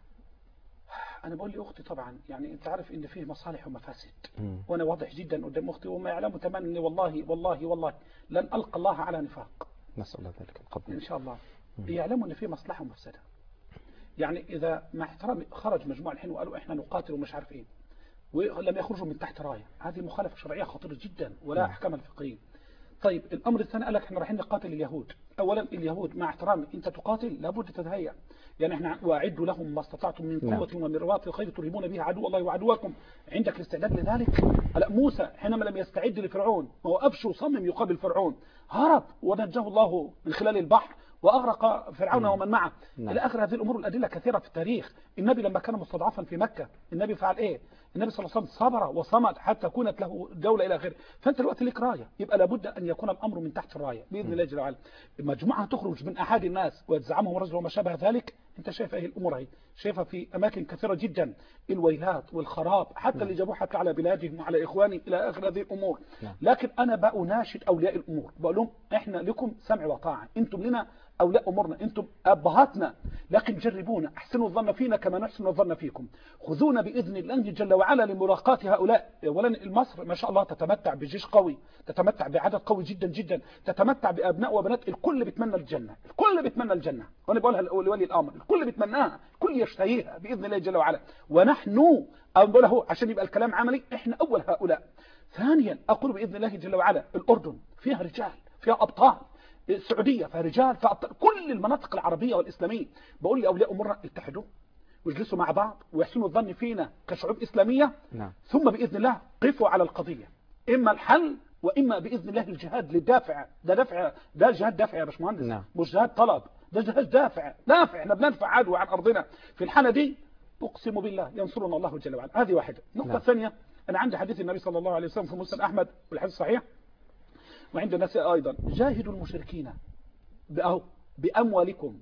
أنا بقول لأختي طبعا يعني أنت عارف إن فيه مصالح ومفاسد وأنا واضح جدا قدام أختي وما يعلموا تماما إني والله لن ألقى الله على نفاق. نسأل الله ذلك القبول إن شاء الله. يعلموا إن فيه مصلحة ومفسدة. يعني إذا مع احترامي خرج مجموعة الحين وقالوا إحنا نقاتل ومش عارف إيه ولم يخرجوا من تحت راية، هذه مخالفة شرعية خطيرة جدا ولا أحكام الفقهية. طيب الأمر الثاني قال لك احنا رايحين نقاتل اليهود. أولا اليهود مع احترامي أنت تقاتل لابد تتهيأ، يعني احنا واعدوا لهم ما استطعتم من قوة ومن رباط الخيل ترهبون به عدو الله وعدوكم. عندك الاستعداد لذلك؟ لا موسى حينما لم يستعد لفرعون ما وقفش وصمم يقابل فرعون، هرب ونجاه الله من خلال البحر وأغرق فرعون ومن معه إلى آخر هذه الأمور. الأدلة كثيرة في التاريخ. النبي لما كان مستضعفا في مكة النبي فعل إيه؟ النبي صلى الله عليه وسلم صبر وصمد حتى كانت له دولة إلى آخره. فأنت الوقت لك راية، يبقى لابد أن يكون الأمر من تحت الراية بإذن الله جل وعلا. مجموعة تخرج من أحد الناس ويزعمهم رجل وما شابه ذلك. أنت شايف أي الأمور هي شايفها في أماكن كثيرة جدا، الويلات والخراب حتى اللي جابوه حتى على بلادهم وعلى إخواني إلى آخر هذه الأمور. لكن أنا بأناشد أولياء الأمور بقول لهم إحنا لكم سمع وطاعة، أنتم لنا أولياء أمورنا، أنتم أبهاتنا، لكن جربونا احسنوا الظن فينا كما نحسن الظن فيكم. خذونا بإذن الله جل وعلا لملاقاة هؤلاء. أولا مصر ما شاء الله تتمتع بجيش قوي، تتمتع بعدد قوي جدا جدا، تتمتع بأبناء وبنات الكل بيتمنى الجنة، الكل بيتمنى الجنة، وأنا بقولها لولي الأمر الكل بيتمناها، الكل الكل يشتهيها بإذن الله جل وعلا. ونحن أقوله عشان يبقى الكلام عملي، إحنا أول هؤلاء. ثانيا أقول بإذن الله جل وعلا الأردن فيها رجال، فيها أبطال، السعودية فيها رجال، فأبطال، كل المناطق العربية والإسلامية. بقول لأولياء أمورنا اتحدوا واجلسوا مع بعض ويحسنوا الظن فينا كشعوب إسلامية. نعم. ثم بإذن الله قفوا على القضية، إما الحل وإما بإذن الله الجهاد للدافع. ده جهاد دافع يا باشمهندس. نعم. مش جهاد طلب، ده جهاد دافع. احنا بندفع عدو عن أرضنا. في الحالة دي أقسم بالله ينصرنا الله جل وعلا. هذه واحدة. النقطة الثانية، أنا عندي حديث النبي صلى الله عليه وسلم في مسند أحمد والحديث صحيح، وعند الناس أيضا: جاهدوا المشركين بأموالكم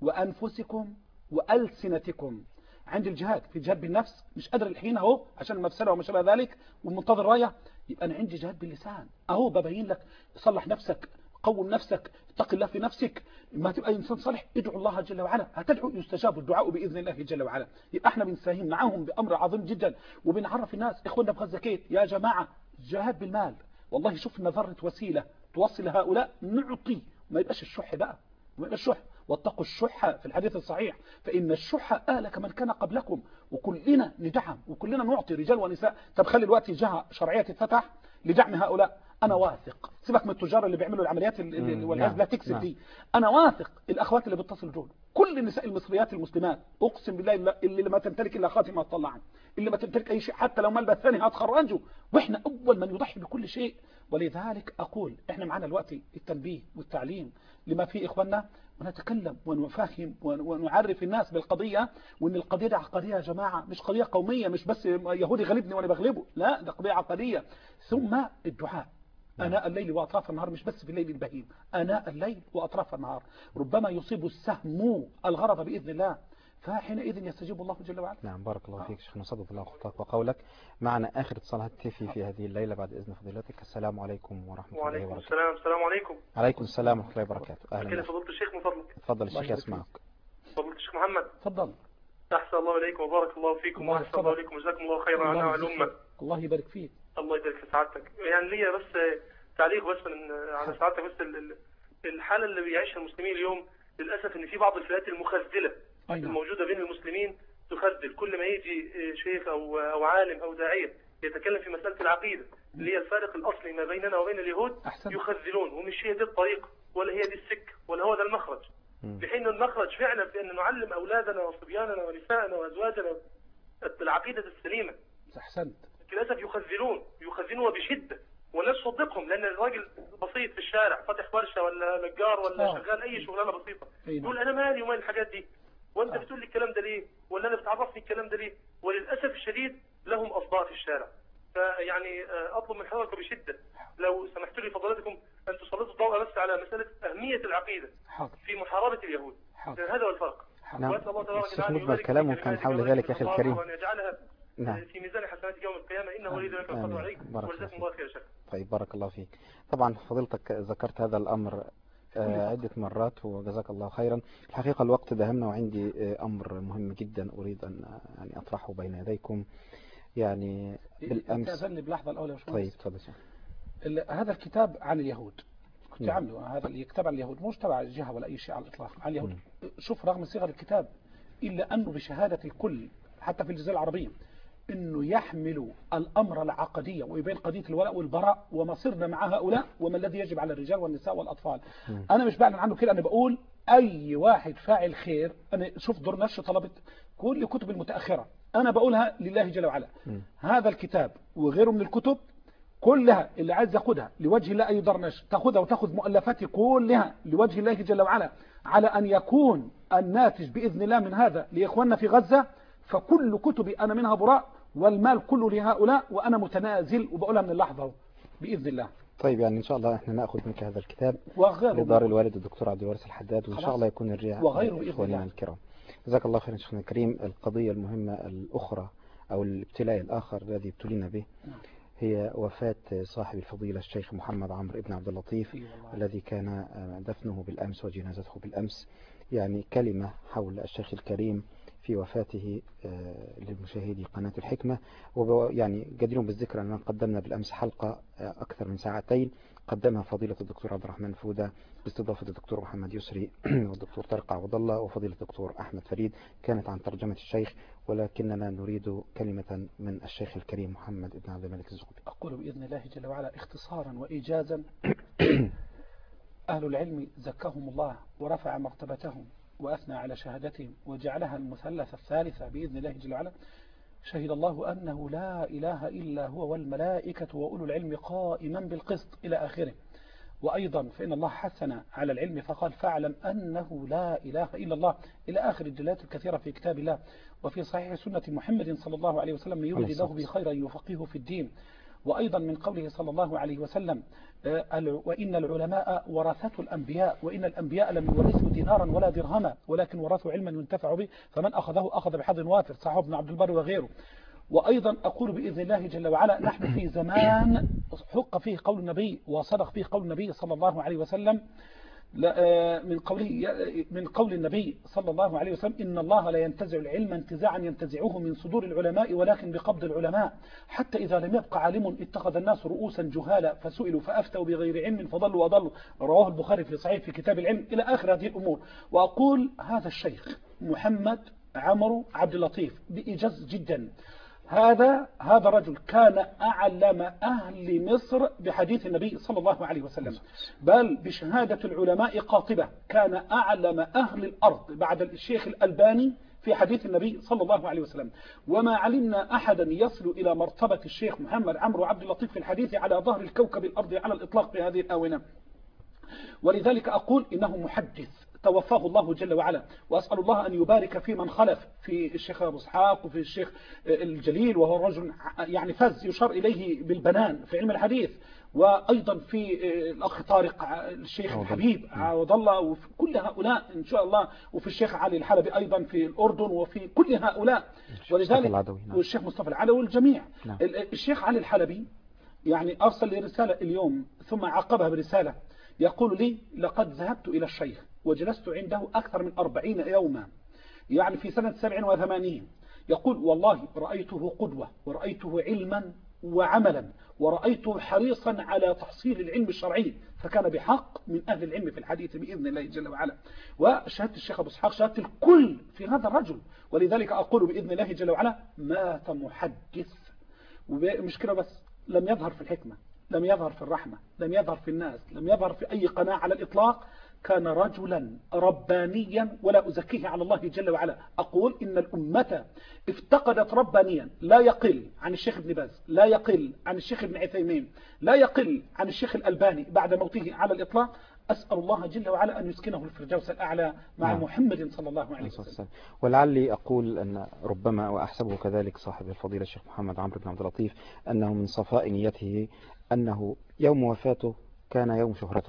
وأنفسكم وألسنتكم. عند الجهاد، في الجهاد بالنفس مش قادر الحين اهو عشان المفسده وما شابه ذلك ومنتظر رايه، يبقى انا عندي جهاد باللسان اهو، ببين لك صلح نفسك، قوم نفسك، اتق الله في نفسك. ما تبقى انسان صالح ادعو الله جل وعلا، هتدعو يستجاب الدعاء باذن الله جل وعلا. يبقى احنا بنساهم معاهم بامر عظيم جدا، وبنعرف الناس اخواننا في غزه كيف يا جماعه جهاد بالمال. والله شفنا ذره وسيله توصل هؤلاء نعطي، ما يبقاش الشح بقى، ما يبقاش الشح. واتقوا الشح في الحديث الصحيح، فإن الشح أهلك من كان قبلكم. وكلنا ندعم وكلنا نعطي رجال ونساء. طب خلي الوقت جهة شرعية تتفتح لدعم هؤلاء. أنا واثق، سيبك من التجار اللي بيعملوا العمليات والعياذ لا تكسب دي. أنا واثق الأخوات اللي بتصل دول، كل النساء المصريات المسلمات، أقسم بالله اللي ما تمتلك إلا خاتمة هتطلع، اللي ما تمتلك أي شيء حتى لو ملبس ثاني هتخرجه، وإحنا أول من يضحي بكل شيء. ولذلك أقول إحنا معنا الوقت التنبيه والتعليم لما في إخواننا، ونتكلم ونفهم ونعرف الناس بالقضية، وإن القضية دي عقدية يا جماعة، مش قضية قومية، مش بس يهودي غلبني وأنا بغلبه، لا ده قضية عقدية. ثم الدعاء أناء الليل وأطراف النهار، مش بس في الليل البهيم، أناء الليل وأطراف النهار. ربما يصيب السهم الغرض بإذن الله، فحينئذ يستجيب الله جل وعلا. نعم بارك الله فيك شيخنا، صدق الله خطاك وقولك. معنا آخر اتصال هاتفي في هذه الليلة بعد إذن فضيلتك. السلام عليكم ورحمة الله وبركاته. وعليكم السلام. السلام عليكم. عليكم السلام ورحمة الله وبركاته. أهلا بك فضيلة الشيخ من فضلك. تفضل الشيخ يسمعك. فضيلة الشيخ محمد. تفضل. أحسن الله إليكم وبارك الله فيكم وأحسن الله إليكم وجزاكم الله خيرا عنا الأمة. الله يبارك فيك. الله يبارك في سعادتك. يعني ليا بس تعليق بس على سعادتك، بس الحالة اللي بيعيشها المسلمين اليوم للأسف إن في بعض الفئات المخذلة الموجودة بين المسلمين تخذل. كل ما يجي شيخ أو عالم أو داعية يتكلم في مسألة العقيدة اللي هي الفارق الأصلي ما بيننا وبين اليهود، يخذلون، ومش هي دي الطريق ولا هي دي السكة ولا هو ده المخرج. في حين المخرج فعلا في أن نعلم أولادنا وصبياننا ونسائنا وأزواجنا العقيدة السليمة. أحسنت. للأسف يخذلون بشدة، والناس تصدقهم، لأن الراجل بسيط في الشارع فاتح ورشة ولا نجار ولا شغال أي شغلانة بسيطة يقول أنا مالي ومال الحاجات دي، وأنت بتقول لي الكلام ده ليه؟ ولا أنا بتعرفني الكلام ده ليه؟ وللأسف الشديد لهم أصداء في الشارع. فيعني أطلب من حضرتك بشدة لو سمحتوا لي فضلاتكم أن تسلطوا الضوء بس على مسألة أهمية العقيدة في محاربة اليهود. هذا هو الفرق. نعم. الشيخ مجمل كلامه كان حول ذلك يا أخي الكريم. نعم. في ميزان حسنات يوم القيامة إنه ولي ذلك القدر عليك وجزاكم الله خير. طيب بارك الله فيك. طبعا فضيلتك ذكرت هذا الأمر عدة مرات وجزاك الله خيرا. الحقيقة الوقت دهمنا، وعندي أمر مهم جدا أريد أن يعني أطرحه بين يديكم. يعني بالأمس تأذن لي بلحظة الأولى يا طيب تفضل. هذا الكتاب عن اليهود كنت عامله، هذا الكتاب عن اليهود مش تبع الجهة ولا أي شيء على الإطلاق، عن اليهود. شوف رغم صيغة الكتاب إلا أنه بشهادة الكل حتى في الجزيرة العربية انه يحمل الامر العقدي ويبين قضيه الولاء والبراء ومصيرنا مع هؤلاء وما الذي يجب على الرجال والنساء والاطفال. انا مش بعلن عنه كده، انا بقول اي واحد فاعل خير. انا شوف دور نشر طلبت كل الكتب المتاخره انا بقولها لله جل وعلا. هذا الكتاب وغيره من الكتب كلها اللي عايز ياخدها لوجه الله اي دار نشر تاخدها، وتاخذ مؤلفاتي كلها لوجه الله جل وعلا، على ان يكون الناتج باذن الله من هذا لاخواننا في غزه. فكل كتبي أنا منها براء، والمال كله لهؤلاء، وأنا متنازل وبقولها من اللحظة بإذن الله. طيب يعني إن شاء الله إحنا نأخذ منك هذا الكتاب لدار الوالد الدكتور عبد الوارث الحداد، وإن شاء الله يكون الرياء إخواننا الكرام. جزاك الله خيرا شيخنا الكريم. القضية المهمة الأخرى أو الابتلاء الآخر الذي ابتلينا به هي وفاة صاحب الفضيلة الشيخ محمد عمرو ابن عبد اللطيف الذي كان دفنه بالأمس وجنازته بالأمس. يعني كلمة حول الشيخ الكريم في وفاته للمشاهدي قناة الحكمة. ويعني جدير بالذكر أننا قدمنا بالأمس حلقة أكثر من ساعتين قدمها فضيلة الدكتور عبد الرحمن فودة باستضافة الدكتور محمد يسري والدكتور طارق عوض الله وفضيلة الدكتور أحمد فريد، كانت عن ترجمة الشيخ، ولكننا نريد كلمة من الشيخ الكريم محمد بن عبد الملك الزغبي. أقول بإذن الله جل وعلا اختصارا وإيجازا أهل العلم زكاهم الله ورفع مرتبتهم وأثنى على شهادتهم وجعلها المثلثة الثالثة بإذن الله جل وعلا. شهد الله أنه لا إله إلا هو والملائكة وأولو العلم قائما بالقسط إلى آخره. وأيضا فإن الله حثنا على العلم فقال فاعلم أنه لا إله إلا الله إلى آخر الدلالات الكثيرة في كتاب الله وفي صحيح سنة محمد صلى الله عليه وسلم من يريد الله به خيرا يفقهه في الدين. وأيضا من قوله صلى الله عليه وسلم وإن العلماء ورثة الأنبياء وإن الأنبياء لم يورثوا دينارا ولا درهما ولكن ورثوا علما ينتفع به فمن أخذه أخذ بحظ وافر، صحيح ابن عبد البر وغيره. وأيضا أقول بإذن الله جل وعلا نحن في زمان حق فيه قول النبي وصدق فيه قول النبي صلى الله عليه وسلم من قول النبي صلى الله عليه وسلم إن الله لا ينتزع العلم انتزاعا ينتزعه من صدور العلماء ولكن بقبض العلماء حتى إذا لم يبقى عالم اتخذ الناس رؤوسا جهالا فسئلوا فأفتوا بغير علم فضلوا وضلوا، رواه البخاري في صحيح في كتاب العلم إلى آخر هذه الأمور. وأقول هذا الشيخ محمد عمرو عبد اللطيف بإيجاز جدا هذا رجل كان أعلم أهل مصر بحديث النبي صلى الله عليه وسلم، بل بشهادة العلماء قاطبة كان أعلم أهل الأرض بعد الشيخ الألباني في حديث النبي صلى الله عليه وسلم. وما علمنا أحدا يصل إلى مرتبة الشيخ محمد عمرو عبد اللطيف في الحديث على ظهر الكوكب الأرض على الإطلاق في هذه الآونة. ولذلك أقول إنه محدث توفاه الله جل وعلا، وأسأل الله أن يبارك في من خلف في الشيخ أبو إسحاق وفي الشيخ الجليل وهو رجل يعني فز يشار إليه بالبنان في علم الحديث، وأيضا في الأخ طارق الشيخ الحبيب عوض الله وفي كل هؤلاء إن شاء الله، وفي الشيخ علي الحلبي أيضا في الأردن وفي كل هؤلاء، ولذلك والشيخ مصطفى العدوي والجميع. الشيخ علي الحلبي يعني أرسل لي رسالة اليوم ثم عقبها برسالة يقول لي لقد ذهبت إلى الشيخ وجلست عنده أكثر من 40 يوما يعني في سنة 87. يقول والله رأيته قدوة ورأيته علما وعملا ورأيته حريصا على تحصيل العلم الشرعي، فكان بحق من أهل العلم في الحديث بإذن الله جل وعلا. وشهادة الشيخ أبو إسحاق شهادة الكل في هذا الرجل، ولذلك أقول بإذن الله جل وعلا مات محدث. ومشكلة بس لم يظهر في الحكمة، لم يظهر في الرحمة، لم يظهر في الناس، لم يظهر في أي قناة على الإطلاق. كان رجلا ربانيا ولا أزكيه على الله جل وعلا. أقول إن الأمة افتقدت ربانيا لا يقل عن الشيخ ابن باز، لا يقل عن الشيخ ابن عثيمين، لا يقل عن الشيخ الألباني بعد موته على الإطلاق. أسأل الله جل وعلا أن يسكنه الفردوس الأعلى مع محمد صلى الله عليه وسلم. ولعلي أقول أن ربما وأحسبه كذلك صاحب الفضيلة الشيخ محمد عمرو بن عبد اللطيف أنه من صفاء نيته أنه يوم وفاته كان يوم شهرته.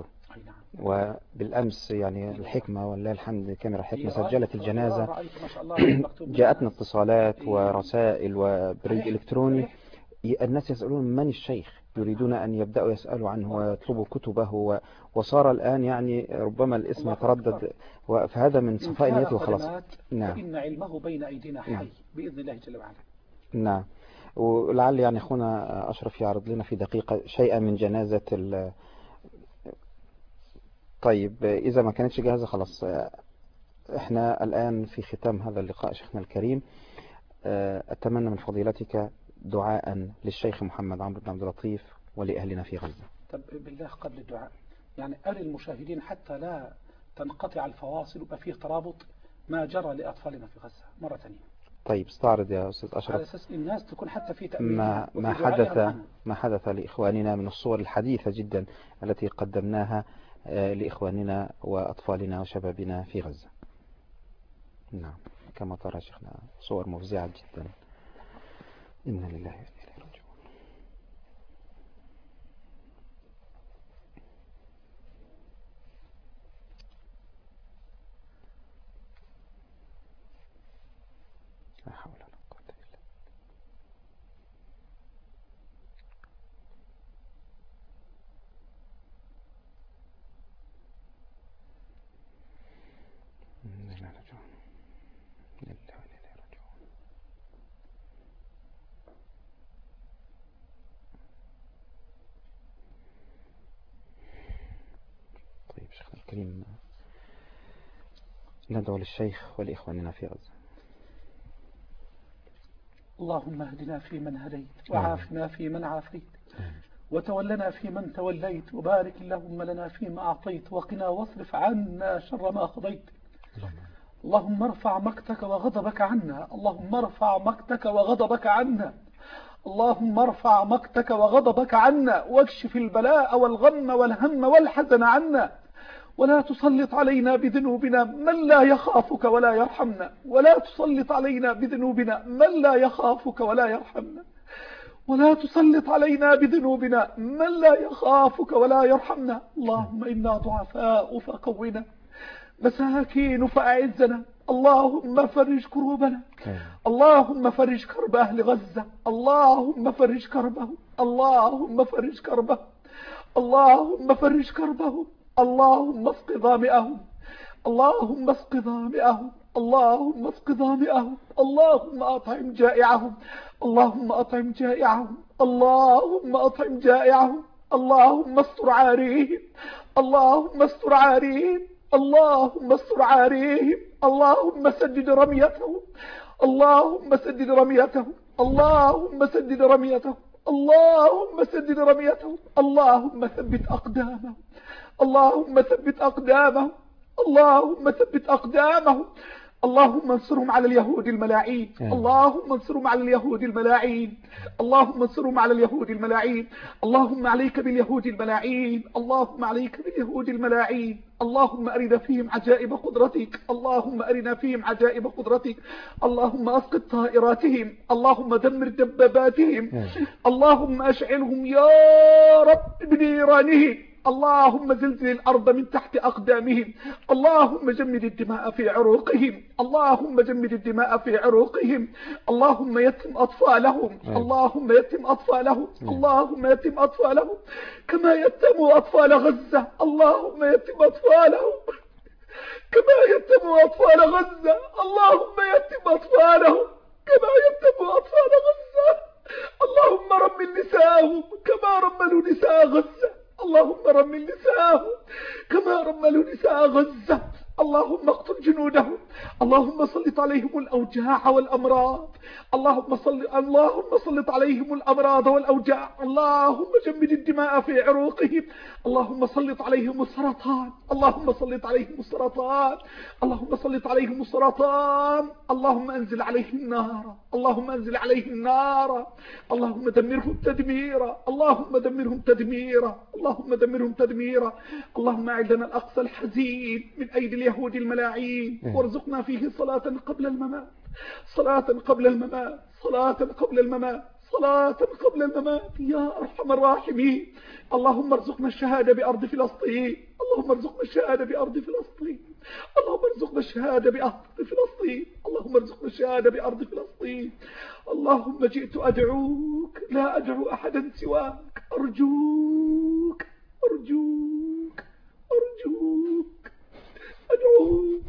وبالأمس يعني الحكمة والله الحمد كاميرا الحكمة سجلت الجنازة جاءتنا اتصالات ورسائل وبريد إلكتروني، الناس يسألون من الشيخ، يريدون أن يبدأوا يسألوا عنه ويطلبوا كتبه، وصار الآن يعني ربما الاسم يتردد، فهذا من صفاء نيته وخلاص. نعم. إن علمه بين أيدينا حي بإذن الله جل وعلا. نعم. ولعل يعني أخونا أشرف يعرض لنا في دقيقة شيئا من جنازة طيب إذا ما كانتش جاهزة خلاص. احنا الآن في ختام هذا اللقاء شيخنا الكريم، أتمنى من فضيلتك دعاء للشيخ محمد عمرو بن عبد اللطيف ولأهلنا في غزة. طب بالله قبل الدعاء يعني أري المشاهدين حتى لا تنقطع الفواصل ويبقى فيه ترابط ما جرى لأطفالنا في غزة مرة ثانية. طيب استعرض يا أستاذ أشرف على أساس الناس تكون حتى في تأمين ما حدث لإخواننا من الصور الحديثة جدا التي قدمناها لإخواننا وأطفالنا وشبابنا في غزة. نعم كما ترى شيخنا صور مفزعة جدا. إنا لله وإنا إليه راجعون. لا حول ولا قوة إلا بالله. إنا لله راجعون. الكريم ندعو للشيخ ولإخواننا في غزة. اللهم اهدنا فيمن هديت، وعافنا فيمن عافيت، وتولنا فيمن توليت، وبارك اللهم لنا فيما أعطيت، وقنا واصرف عنا شر ما قضيت. اللهم ارفع مقتك وغضبك عنا، اللهم ارفع مقتك وغضبك عنا، اللهم ارفع مقتك وغضبك عنا، واكشف البلاء والغم والهم والحزن عنا، ولا تسلط علينا بذنوبنا من لا يخافك ولا يرحمنا، ولا تسلط علينا بذنوبنا من لا يخافك ولا يرحمنا، ولا تسلط علينا بذنوبنا من لا يخافك ولا يرحمنا. اللهم إنا ضعفاء فقونا، مساكين فأعزنا، اللهم فرج كروبنا، اللهم فرج كرب أهل غزة، اللهم فرج كربه، اللهم فرج كربه، اللهم فرج كربه، اللهم اسق ظامئهم، اللهم اسق ظامئهم، اللهم اسق ظامئهم، اللهم أطعم جائعهم، اللهم أطعم جائعهم، اللهم أطعم جائعهم، اللهم استر عاريهم، اللهم استر عاريهم، اللهم استر عاريهم، اللهم سدد رميتهم، اللهم سدد رميتهم، اللهم سدد رميتهم، اللهم سدد رميتهم، اللهم ثبت أقدامهم، اللهم ثبت أقدامهم، اللهم ثبت أقدامهم، اللهم انصرهم على اليهود الملاعين، اللهم انصرهم على اليهود الملاعين، اللهم انصرهم على اليهود الملاعين، اللهم عليك باليهود الملاعين، اللهم عليك باليهود الملاعين، اللهم أرنا فيهم عجائب قدرتك، اللهم أرنا فيهم عجائب قدرتك، اللهم أسقط طائراتهم، اللهم دمر دباباتهم، اللهم أشعلهم يا رب بنيرانهم، اللهم زلزل الأرض من تحت أقدامهم، اللهم جمد الدماء في عروقهم، اللهم جمد الدماء في عروقهم، اللهم يتم أطفالهم، اللهم يتم أطفالهم، اللهم يتم أطفالهم كما يتم أطفال غزة، اللهم يتم أطفالهم كما يتم أطفال غزة، اللهم يتم أطفالهم كما يتم أطفال غزة، اللهم رمل نساءهم كما رملوا نساء غزة، اللهم رمل نساءهم كما رملوا نساء غزة، اللهم اقتل جنودهم، اللهم سلط عليهم الأوجاع والأمراض، اللهم سلط عليهم الأمراض والأوجاع، اللهم جمد الدماء في عروقهم، اللهم سلط عليهم السرطان، اللهم سلط عليهم السرطان، اللهم سلط عليهم السرطان، اللهم انزل عليهم النار، اللهم انزل عليهم النار، اللهم دمرهم تدميرا، اللهم دمرهم تدميرا، اللهم دمرهم تدميرا، اللهم أعدنا الأقصى الحزين من أيدي اليهود الملاعين، وارزقنا فيه صلاة قبل الممات، صلاة قبل الممات، صلاة قبل الممات، صلاة قبل الممات يا أرحم الراحمين. اللهم ارزقنا الشهادة بأرض فلسطين، اللهم ارزقنا الشهادة بأرض فلسطين، اللهم ارزقنا الشهادة بأرض فلسطين، اللهم ارزقنا الشهادة بأرض فلسطين. اللهم جئت أدعوك لا أدعو أحدا سواك، أرجوك أرجوك أرجوك أدعوك،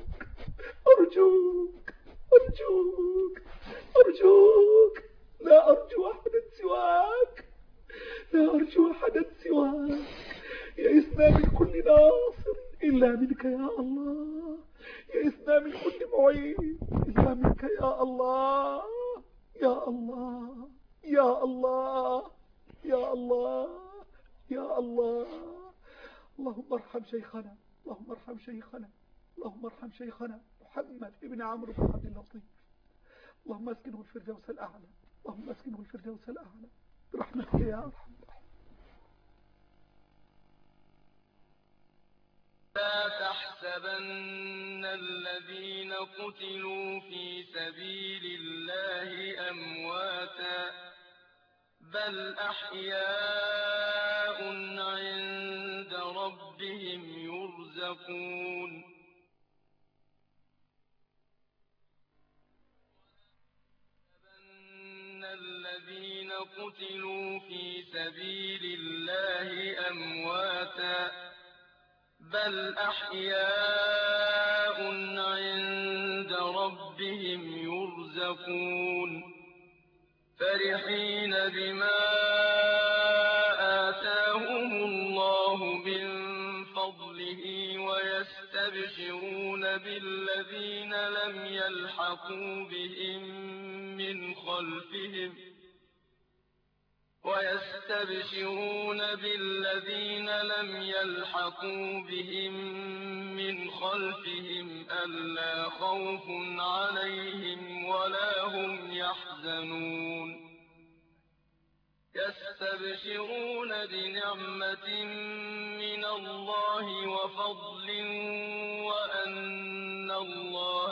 أرجوك أرجوك أرجوك، لا أرجو أحدا سواك، لا أرجو أحدا سواك، يئسنا من كل ناصر إلا منك يا الله، يئسنا من كل معين إلا منك يا الله، يا الله يا الله يا الله يا الله. اللهم ارحم شيخنا، اللهم ارحم شيخنا، اللهم ارحم شيخنا محمد ابن عمرو بن عبد اللطيف، اللهم اسكنه الفردوس الأعلى، اللهم اسكنه الفردوس الأعلى برحمتك يا أرحم. لا تحسبن الذين قتلوا في سبيل الله أمواتا بل أحياء عند ربهم يرزقون. الذين قتلوا في سبيل الله أمواتا بل أحياء عند ربهم يرزقون فرحين بما آتاهم الله من فضله ويستبشرون بالذين لم يلحقوا بهم من خلفهم ألا خوف عليهم ولا هم يحزنون يستبشرون بنعمة من الله وفضل وأن الله